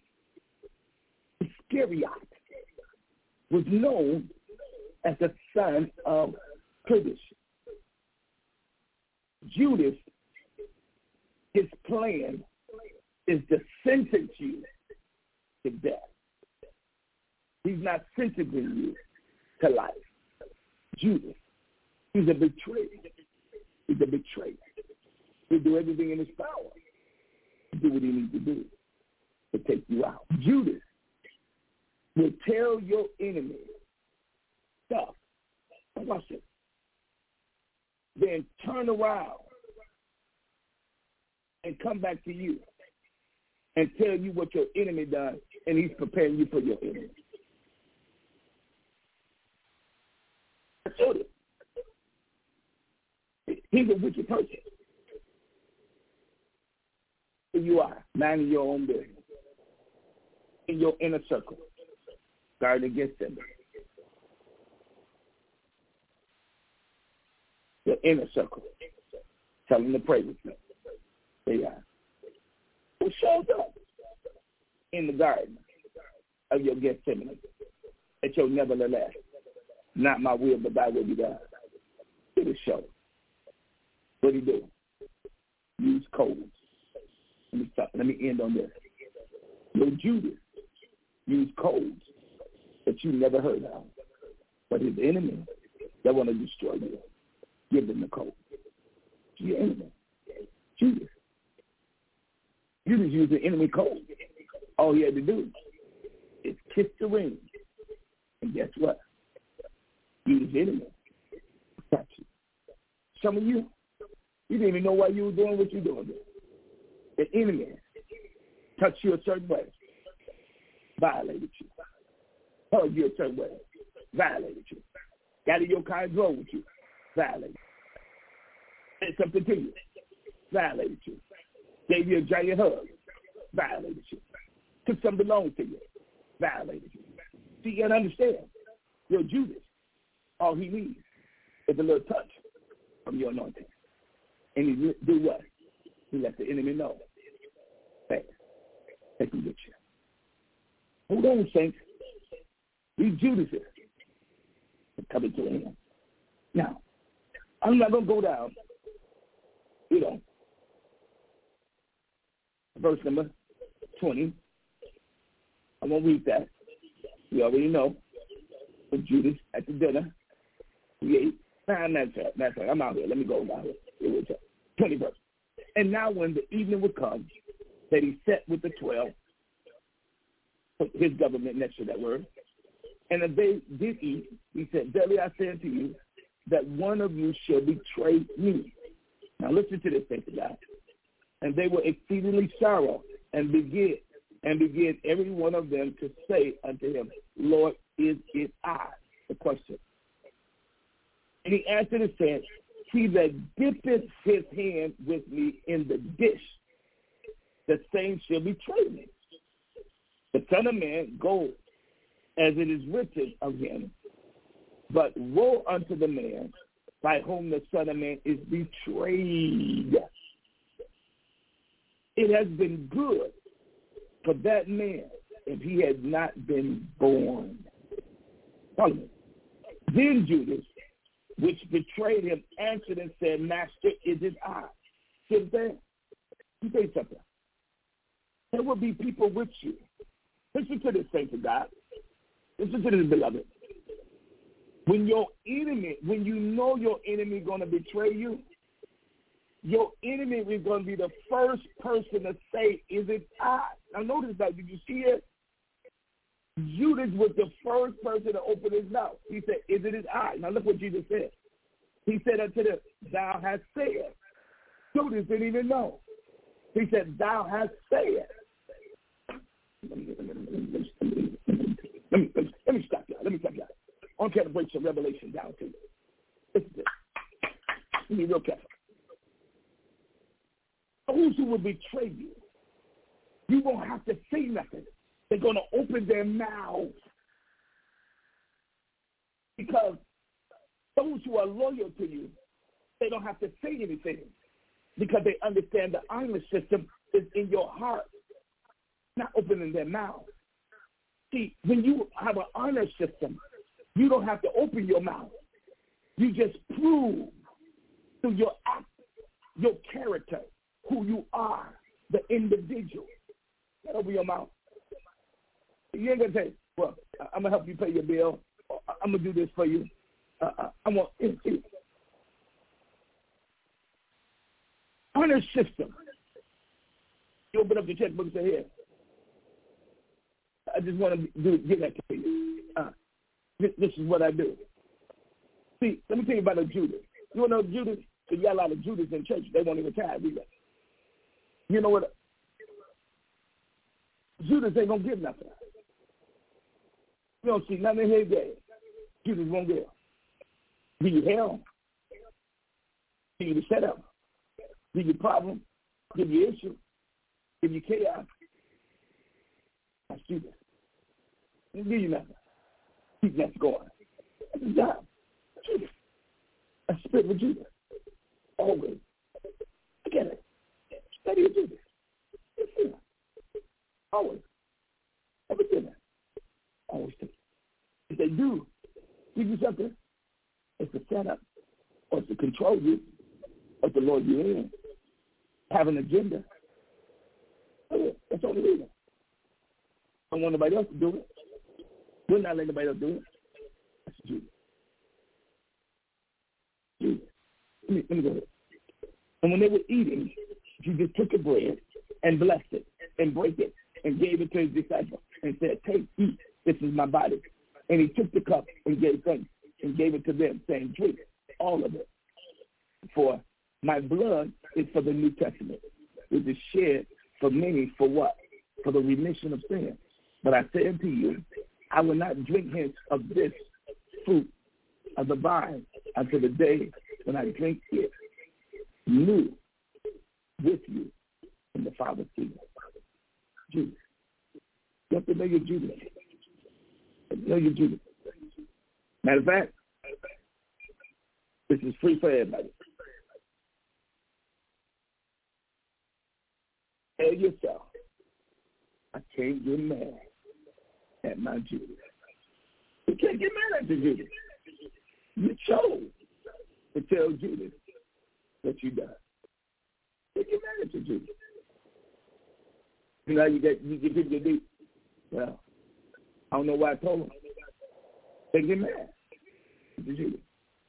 Speaker 4: Iscariot was known as the son of Judas. Judas, his plan is to sentence you to death. He's not sentencing you to life. Judas, he's a betrayer. He's a betrayer. He'll do everything in his power to do what he needs to do to take you out. Judas will tell your enemy stuff. Watch it. Then turn around and come back to you and tell you what your enemy does, and he's preparing you for your enemy. Judas. He's a wicked person. Here you are, minding your own business. In your inner circle. Guard against them. Your inner circle. Tell them to pray with you. There you are. Who shows up in the garden of your Gethsemane at your nevertheless? Not my will, but thy will be done. It is show. What do you do? Use codes. Let me stop. Let me end on this. Your Judas used codes that you never heard of. But his enemy that want to destroy you. Give them the code. It's your enemy. Judas. Judas used the enemy code. All he had to do is kiss the ring. And guess what? He was enemy. Got you. Some of you, you didn't even know why you were doing what you're doing. The enemy touched you a certain way, violated you. Hugged you a certain way, violated you. Got in your car and drove with you, violated you. Said something to you, violated you. Gave you a giant hug, violated you. Took something belonged to you, violated you. See, you gotta understand, you're Judas. All he needs is a little touch from your anointing. And he do what? He let the enemy know. Hey, they can get you. Hold on, saints. These Judases are coming to an end. Now, I'm not going to go down, you know, verse number twenty. I won't read that. We already know. With Judas at the dinner, he ate. Nah, that's right. That's right. I'm out here. Let me go down here. It was twenty verse. And now when the evening would come, that he sat with the twelve, his government next to that word, and if they did eat, he said, verily I say unto you, that one of you shall betray me. Now listen to this, thank you, God. And they were exceedingly sorrowful, and began, and began every one of them to say unto him, Lord, is it I? The question. And he answered and said, he that dippeth his hand with me in the dish, the same shall betray me. The Son of Man goes, as it is written of him, but woe unto the man by whom the Son of Man is betrayed. It has been good for that man if he had not been born. Follow me. Then Judas, which betrayed him, answered and said, Master, is it I? Sit there. Let me tell you something. There will be people with you. Listen to this, saints of God. Listen to this, beloved. When your enemy, when you know your enemy is going to betray you, your enemy is going to be the first person to say, is it I? Now notice that. Did you see it? Judas was the first person to open his mouth. He said, is it I? Now look what Jesus said. He said unto them, thou hast said. Judas didn't even know. He said, thou hast said. Let me, let me, let me, let me, let me, let me stop y'all. Let me stop y'all. I'm trying to break some revelation down to you. Listen to this. Be real careful. Those who will betray you, you won't have to say nothing. They're going to open their mouths. Because those who are loyal to you, they don't have to say anything. Because they understand the honor system is in your heart, not opening their mouth. See, when you have an honor system, you don't have to open your mouth. You just prove through your act, your character, who you are, the individual. Get over your mouth. You ain't going to say, well, I'm going to help you pay your bill. I'm going to do this for you. Uh, I want see, honor system. You open up the checkbook and say, here, I just want to do give that to you. Uh, this, this is what I do. See, let me tell you about a Judas. You want to know Judas? Because you got a lot of Judas in church. They won't even tithe either. You know what? Judas ain't going to give nothing. You don't see nothing in his day. Judas won't give. Give you hell. Give you the setup. Give you problem. Give you issue. Give you chaos. That's Judas. He don't give you nothing. Keep that going. That's his job. Judas. A spirit of Judas. Always. Look at it. Study of Judas. Listen. Always. Everything. Always do. If they do give you something, it's to set up, or it's to control you, or to lure you in, have an agenda. That's all the reason. I don't want nobody else to do it. We're not letting nobody else do it. That's Judas. let me, let me go ahead. And when they were eating, Jesus took the bread and blessed it and broke it and gave it to his disciples and said, take, eat, this is my body. And he took the cup and gave thanks and gave it to them, saying, drink all of it. For my blood is for the New Testament, which is shed for many for what? For the remission of sin. But I say unto you, I will not drink hence of this fruit of the vine until the day when I drink it new with you in the Father's kingdom. Judas. You have to know your Judas. Know your Judas. Matter of fact, this is free for everybody. Tell yourself, I can't get mad at my Judas. You can't get mad at your Judas. You chose to tell Judas what you done. You get mad at your Judas. You know, you get you get people to do. Well, I don't know why I told them. They get mad at your Judas.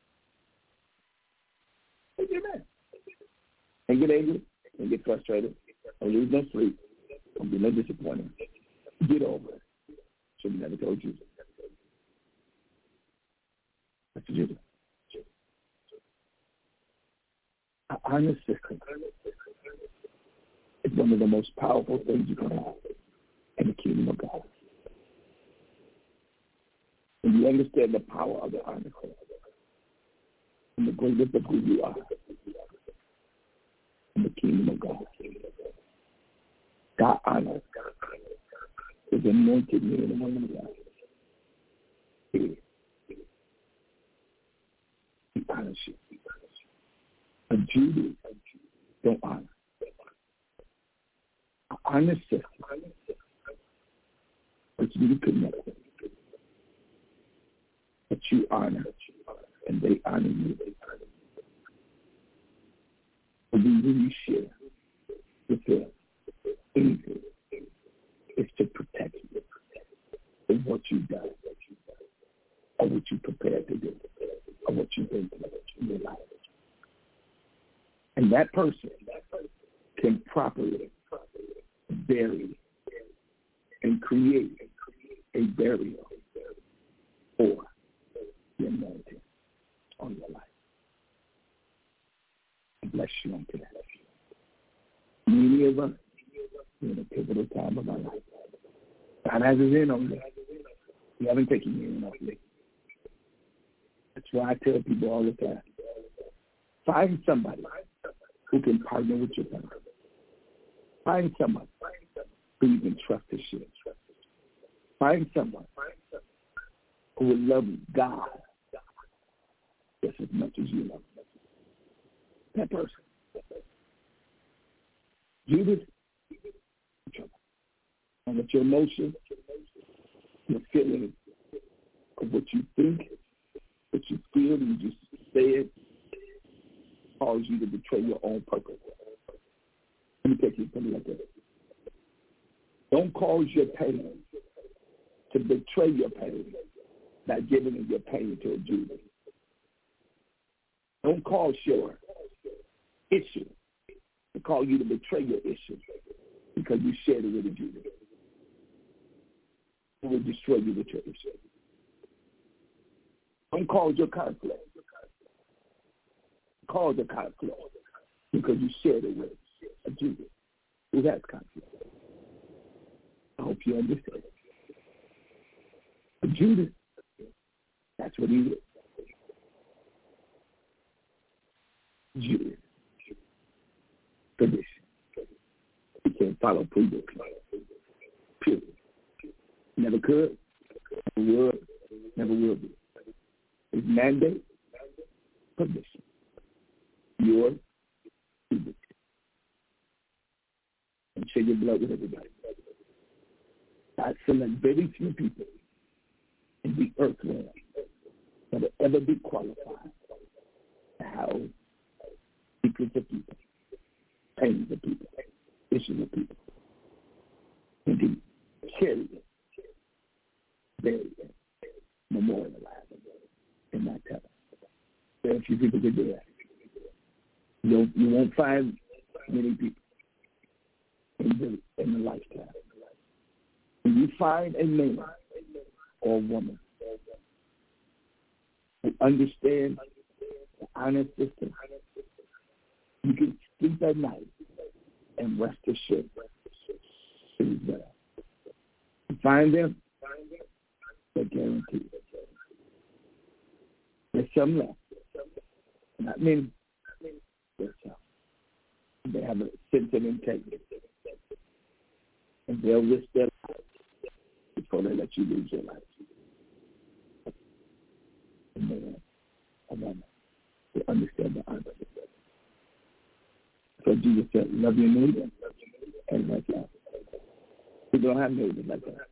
Speaker 4: They get mad. And get angry and get frustrated and lose no sleep and be no disappointed. Get over it. Should have never told you. That's what you do. An honest system is one of the most powerful things you can have in the kingdom of God. When you understand the power of the honest system and the greatness of who you are in the kingdom of God, God honors is anointed me in the woman of God. He honors you. A Judas don't honor. An honest system, which you connect with, that you honor, and they honor you. But when you share with them anything, it's to protect you from what you've done, or what you prepared to do, or what you've been through in your life. And that person can properly bury and create a burial for the anointing on your life. I bless you on today. Many of us are in a pivotal time of our life. God has his hand on you. You haven't taken your hand off you. That's why I tell people all the time, find somebody who can partner with your family. Find someone who you can trust to share. Find someone who will love God just as much as you love him. That person. Judas, and with your emotions, your feelings of what you think, what you feel, and you just say it, cause you to betray your own purpose. Let me take you something like that. Don't cause your pain to betray your pain by giving your pain to a Judas. Don't cause your issue to call you to betray your issue because you shared it with a Judas. It will destroy you with your issue. Don't cause your conflict. Cause a conflict because you shared it with a Judas who has conflict. I hope you understand. But Judas, that's what he is. Judas. Tradition. He can't follow previous law. Period. Never could, never would, never will be. His mandate, permission. Yours, and share your blood with everybody. God select very few people in the earth realm that will ever be qualified to house secrets of people, pains of people, issues of people, and to carry it, bury it, memorialize it in my temple. Very few people can do that. You'll, you won't find many people in the, in the lifetime. When you find a man or woman who understands the honor system, you can sleep at night and rest assured it is better. You find them, they're guaranteed. There's some left. Not many. There's some. They have a sense of integrity. And they'll risk their lives before they let you lose your life. Amen. Amen. They understand the honor. So Jesus said, love your neighbor and like that. We don't have neighbors like that.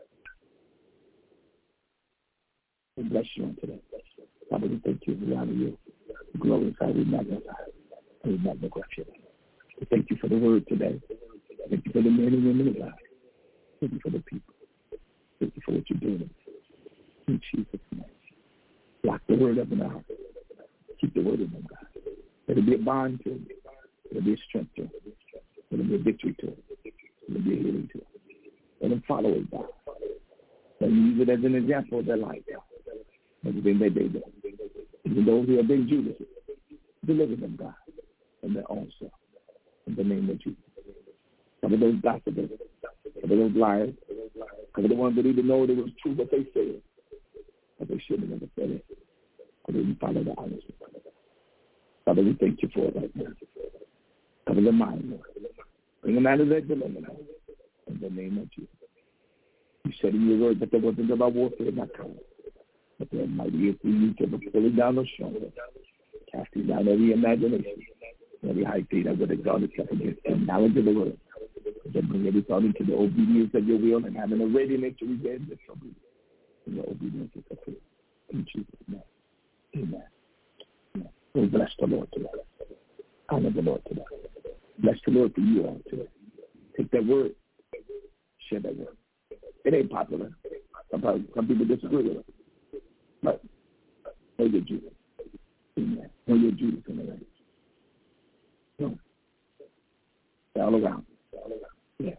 Speaker 4: We bless you on today. Father, we thank you, we honor you. We glorify, we magnify, and we magnify you. We thank you for the word today. Thank you for the men and women of God. Thank you for the people. Thank you for what you're doing. In Jesus' name. Lock the word up in our heart. Keep the word in them, God. Let it be a bond to them. Let it be a strength to them. Let it be a victory to them. Let it be a healing to them. Let them follow it, God. Let them use it as an example of their life, God. Everything they do. Even those who have been Judas, deliver them, God, from their own self. In the name of Jesus. Cover those gossipers. Cover those liars. Cover the ones that even know that it was true what they said. But they shouldn't have never said it. Or they didn't follow the honesty. Father, we thank you for it right now. Cover the mind, Lord. Bring them out of their dilemma, Lord. In the name of Jesus. You said in your word that there wasn't about warfare, not coming. But there mighty is you to pulling down the stronghold, casting down every imagination, every high thing that would exalt itself against the knowledge of the word. Then bring every thought into the obedience of your will and having a readiness to revenge the trouble. And your obedience is fulfilled. In Jesus' name. Amen. Amen. We bless the Lord today. Honor the Lord today. Bless the Lord for you all today. Take that word. Share that word. It ain't popular. Sometimes some people disagree with it. But know your Judas. Amen. Know your Judas in the race. No. They're all around. They're all around. Yeah.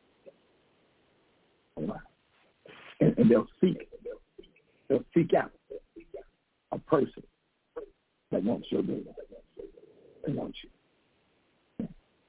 Speaker 4: All around. And, and they'll seek. They'll seek out a person that wants your good. They want you. Yeah.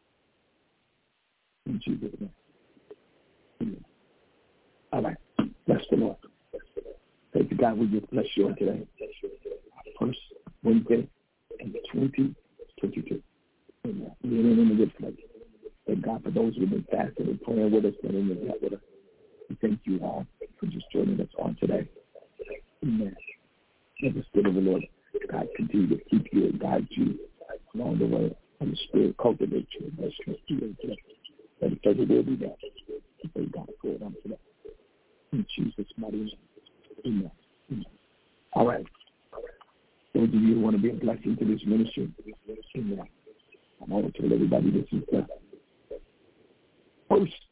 Speaker 4: In Jesus' name. Amen. All right. Bless the Lord. Thank you, God. We just bless you on today. First Wednesday in twenty twenty-two. Amen. We're in a good place. Thank God for those who have been fasting and praying with us and in the chat with us. We thank you all for just joining us on today. Amen. May the Spirit of the Lord, God, continue to keep you and guide you along the way. And the Spirit cultivate you and bless you today. That the pleasure will be there. Thank God for it on today. In Jesus' mighty name. Amen. Amen. All right. Those of you who want to be a blessing to this ministry, amen. I want to tell everybody this is the first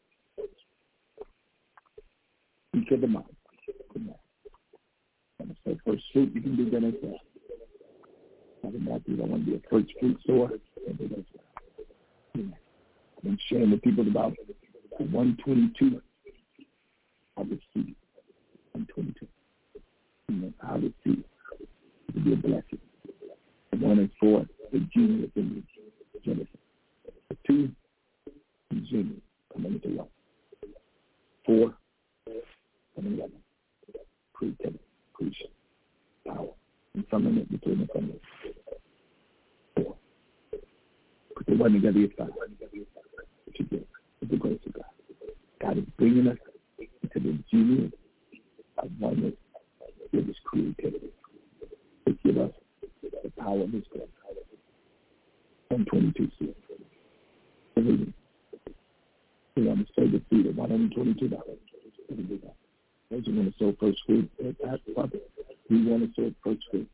Speaker 4: week of the month. Amen. I'm going to say first fruit, you can do that as well. Father Matthew, I want to be a first fruit store. Amen. I've been sharing with people about the one twenty-two of the seed. one twenty-two. Amen. How to see to be a blessing. The one is for the genius in Genesis. The two, the genius coming into life. Four, coming together. Creativity, creation, power, and firmament between the firmament. Four. Put the one together, it's five. What you get is the grace of God. God is bringing us into the genius of oneness with his creativity. To give us the power of his grace. one twenty-two seed. We want to sow the seed of one hundred twenty-two dollars. Those who want to sow first fruit, we want to sow first fruit.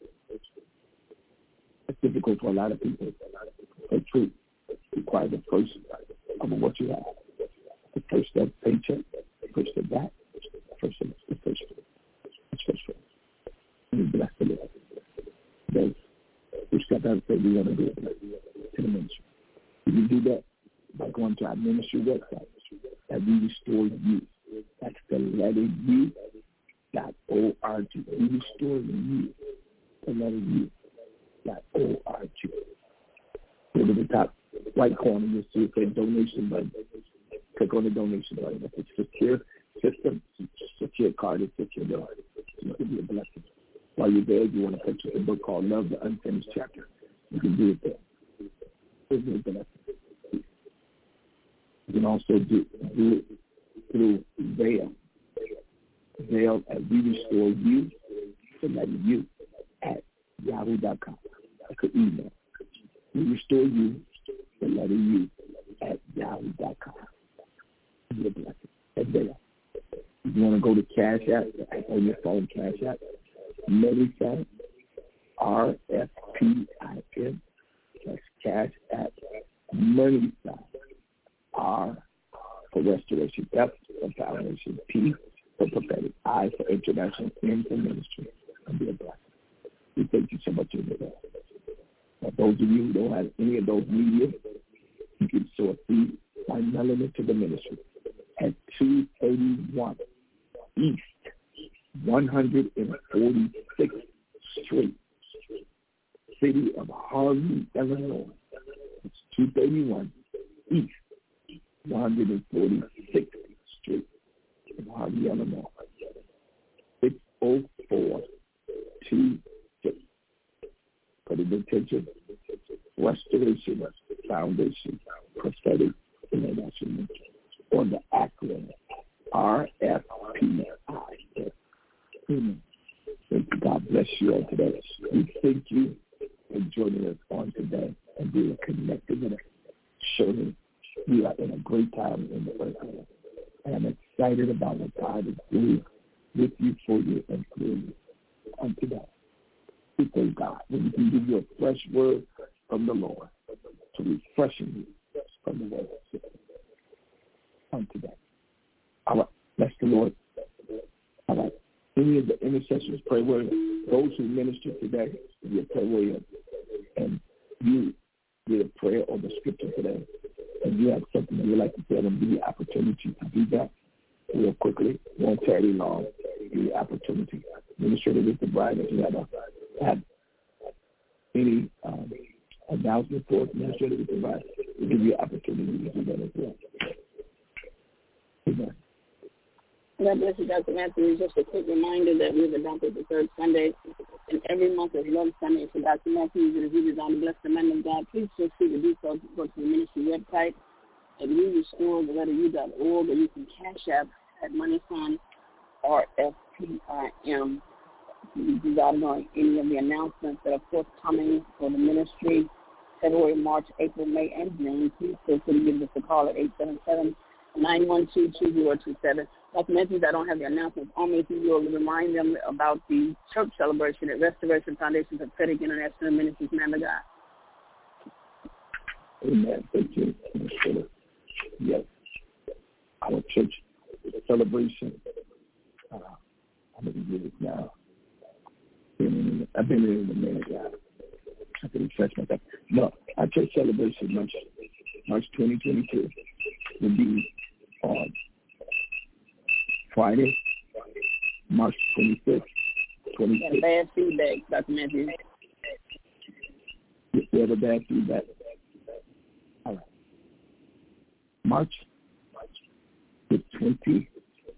Speaker 4: It's difficult for a lot of people. First fruit requires the first of what you have. The first of paycheck, the first of that, the first of the first fruit. It's first fruit. We bless the Lord. Those who step out and say we want to do it to the going to our ministry website that we restore you. That's the letter U dot O R G. We restore you. The letter U dot O R G. Go to the top right corner, you'll see it says donation button. Click on the donation button. If it's secure system, secure card, it's secure door. It could be a blessing. While you're there, you want to purchase a book called Love the Unfinished Chapter. You can do it there. It's a blessing. You can also do, do it through Zelle. Zelle at we restore you, the letter U, at yahoo dot com. I could email. We restore you, the letter U, at yahoo dot com. Be a blessing. That's there. If you want to go to Cash App, on your phone, Cash App, Money Sign, R F P I N, that's Cash App, Money Sign, R for restoration, F for foundation, P for prophetic, I for international, M for ministry, and be a blessing. We thank you so much for that. Now, those of you who don't have any of those media, you can sow a seed by mailing to the ministry at two eighty-one East one hundred forty-sixth Street, city of Harvey, Illinois. It's two thirty-one East one hundred forty-sixth Street in Harvey, Illinois. six oh four two six. Put it in attention. Restoration Foundation Prophetic International, or the acronym R F P I S. Thank you. God bless you all today. We thank you for joining us on today and being connected with us. Surely we are in a great time in the earth. And I'm excited about what God is doing with you, for you, and through you on today. We thank God that we can give you a fresh word from the Lord to refreshing you from the word on today. All right. Bless the Lord. All right. Any of the intercessors pray word, those who minister today, you pray word, and you did a prayer or the scripture today, and you have something you would like to tell them, give you opportunity to do that real quickly. Won't tarry long. Give you opportunity. Administrator with the bride, if you have, a, have any um, announcement for administrator with the bride, we'll give you opportunity to do that as well. Amen.
Speaker 9: God bless you, Doctor Matthews. Just a quick reminder that we've adopted the third Sunday, and every month is Love Sunday for Doctor Matthews. And if you desire to bless the man of God, please just see the details. Go to the ministry website at we restore the letter U dot org, or you can cash app at Money Sign R F P I M. If you desire to know any of the announcements that are forthcoming for the ministry, February, March, April, May, and June, please feel free to give us a call at eight seven seven, nine one two, two zero two seven. Like I mentioned, I don't have the announcements on me. If you will remind them about the church celebration at Restoration Foundation Prophetic International Ministries, man of God.
Speaker 4: Amen. Thank you. Yes. Our church celebration, uh, how many years now? I've been in the man of God. I can refresh myself. No, our church celebration, March, March twenty twenty-two, will be on Friday, March twenty-fifth, twenty-sixth.
Speaker 9: Yeah, bad feedback, Doctor Matthews.
Speaker 4: You have a bad feedback. All right. March the twenty-fifth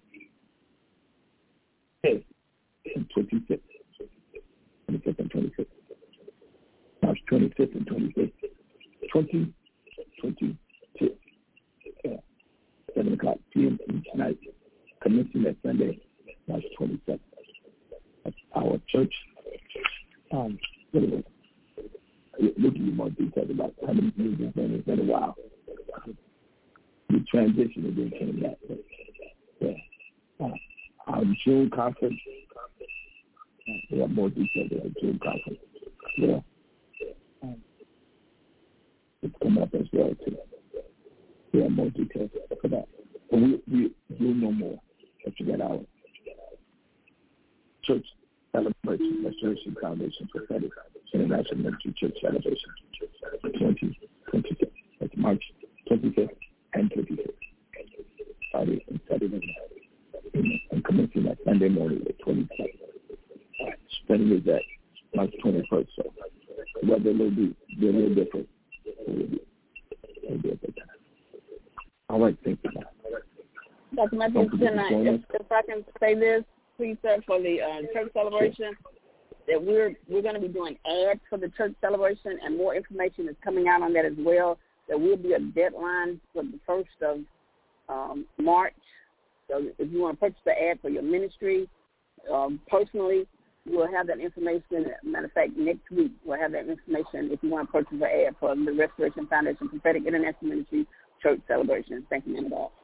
Speaker 4: and twenty-sixth. twenty-fifth and twenty-sixth. March twenty-fifth and twenty-sixth. twenty twenty-two. Yeah. seven o'clock p.m. each night. Commencing that Sunday, March twenty-second. That's our church. Um, anyway, we'll give you more details about how many years it's been. It's been a while. We transitioned and then came back. But, yeah. Uh, our June conference, uh, we have more details about our June conference. Yeah. Um, it's coming up as well, too. We have more details for that. But we, we, we'll know more. But you got our church celebration, Restoration Foundation Prophetic International Ministry Church Celebration twenty twenty-six. That's March twenty-fifth and twenty-six. Friday and Saturday night. Amen. And commencing that Sunday morning, the twenty-second. All right. Spending is at March twenty-first. So weather will be a little different. It will be, it will be a good time. All right. Thank you.
Speaker 9: Doctor Matthews, can I, if, if I can say this, please, sir, for the uh, church celebration, that we're we're going to be doing ads for the church celebration, and more information is coming out on that as well. There will be a deadline for the first of um, March. So if you want to purchase the ad for your ministry, um, personally, we'll have that information. Matter of fact, next week we'll have that information if you want to purchase the ad for the Restoration Foundation Prophetic International Ministry Church Celebration. Thank you, man of God.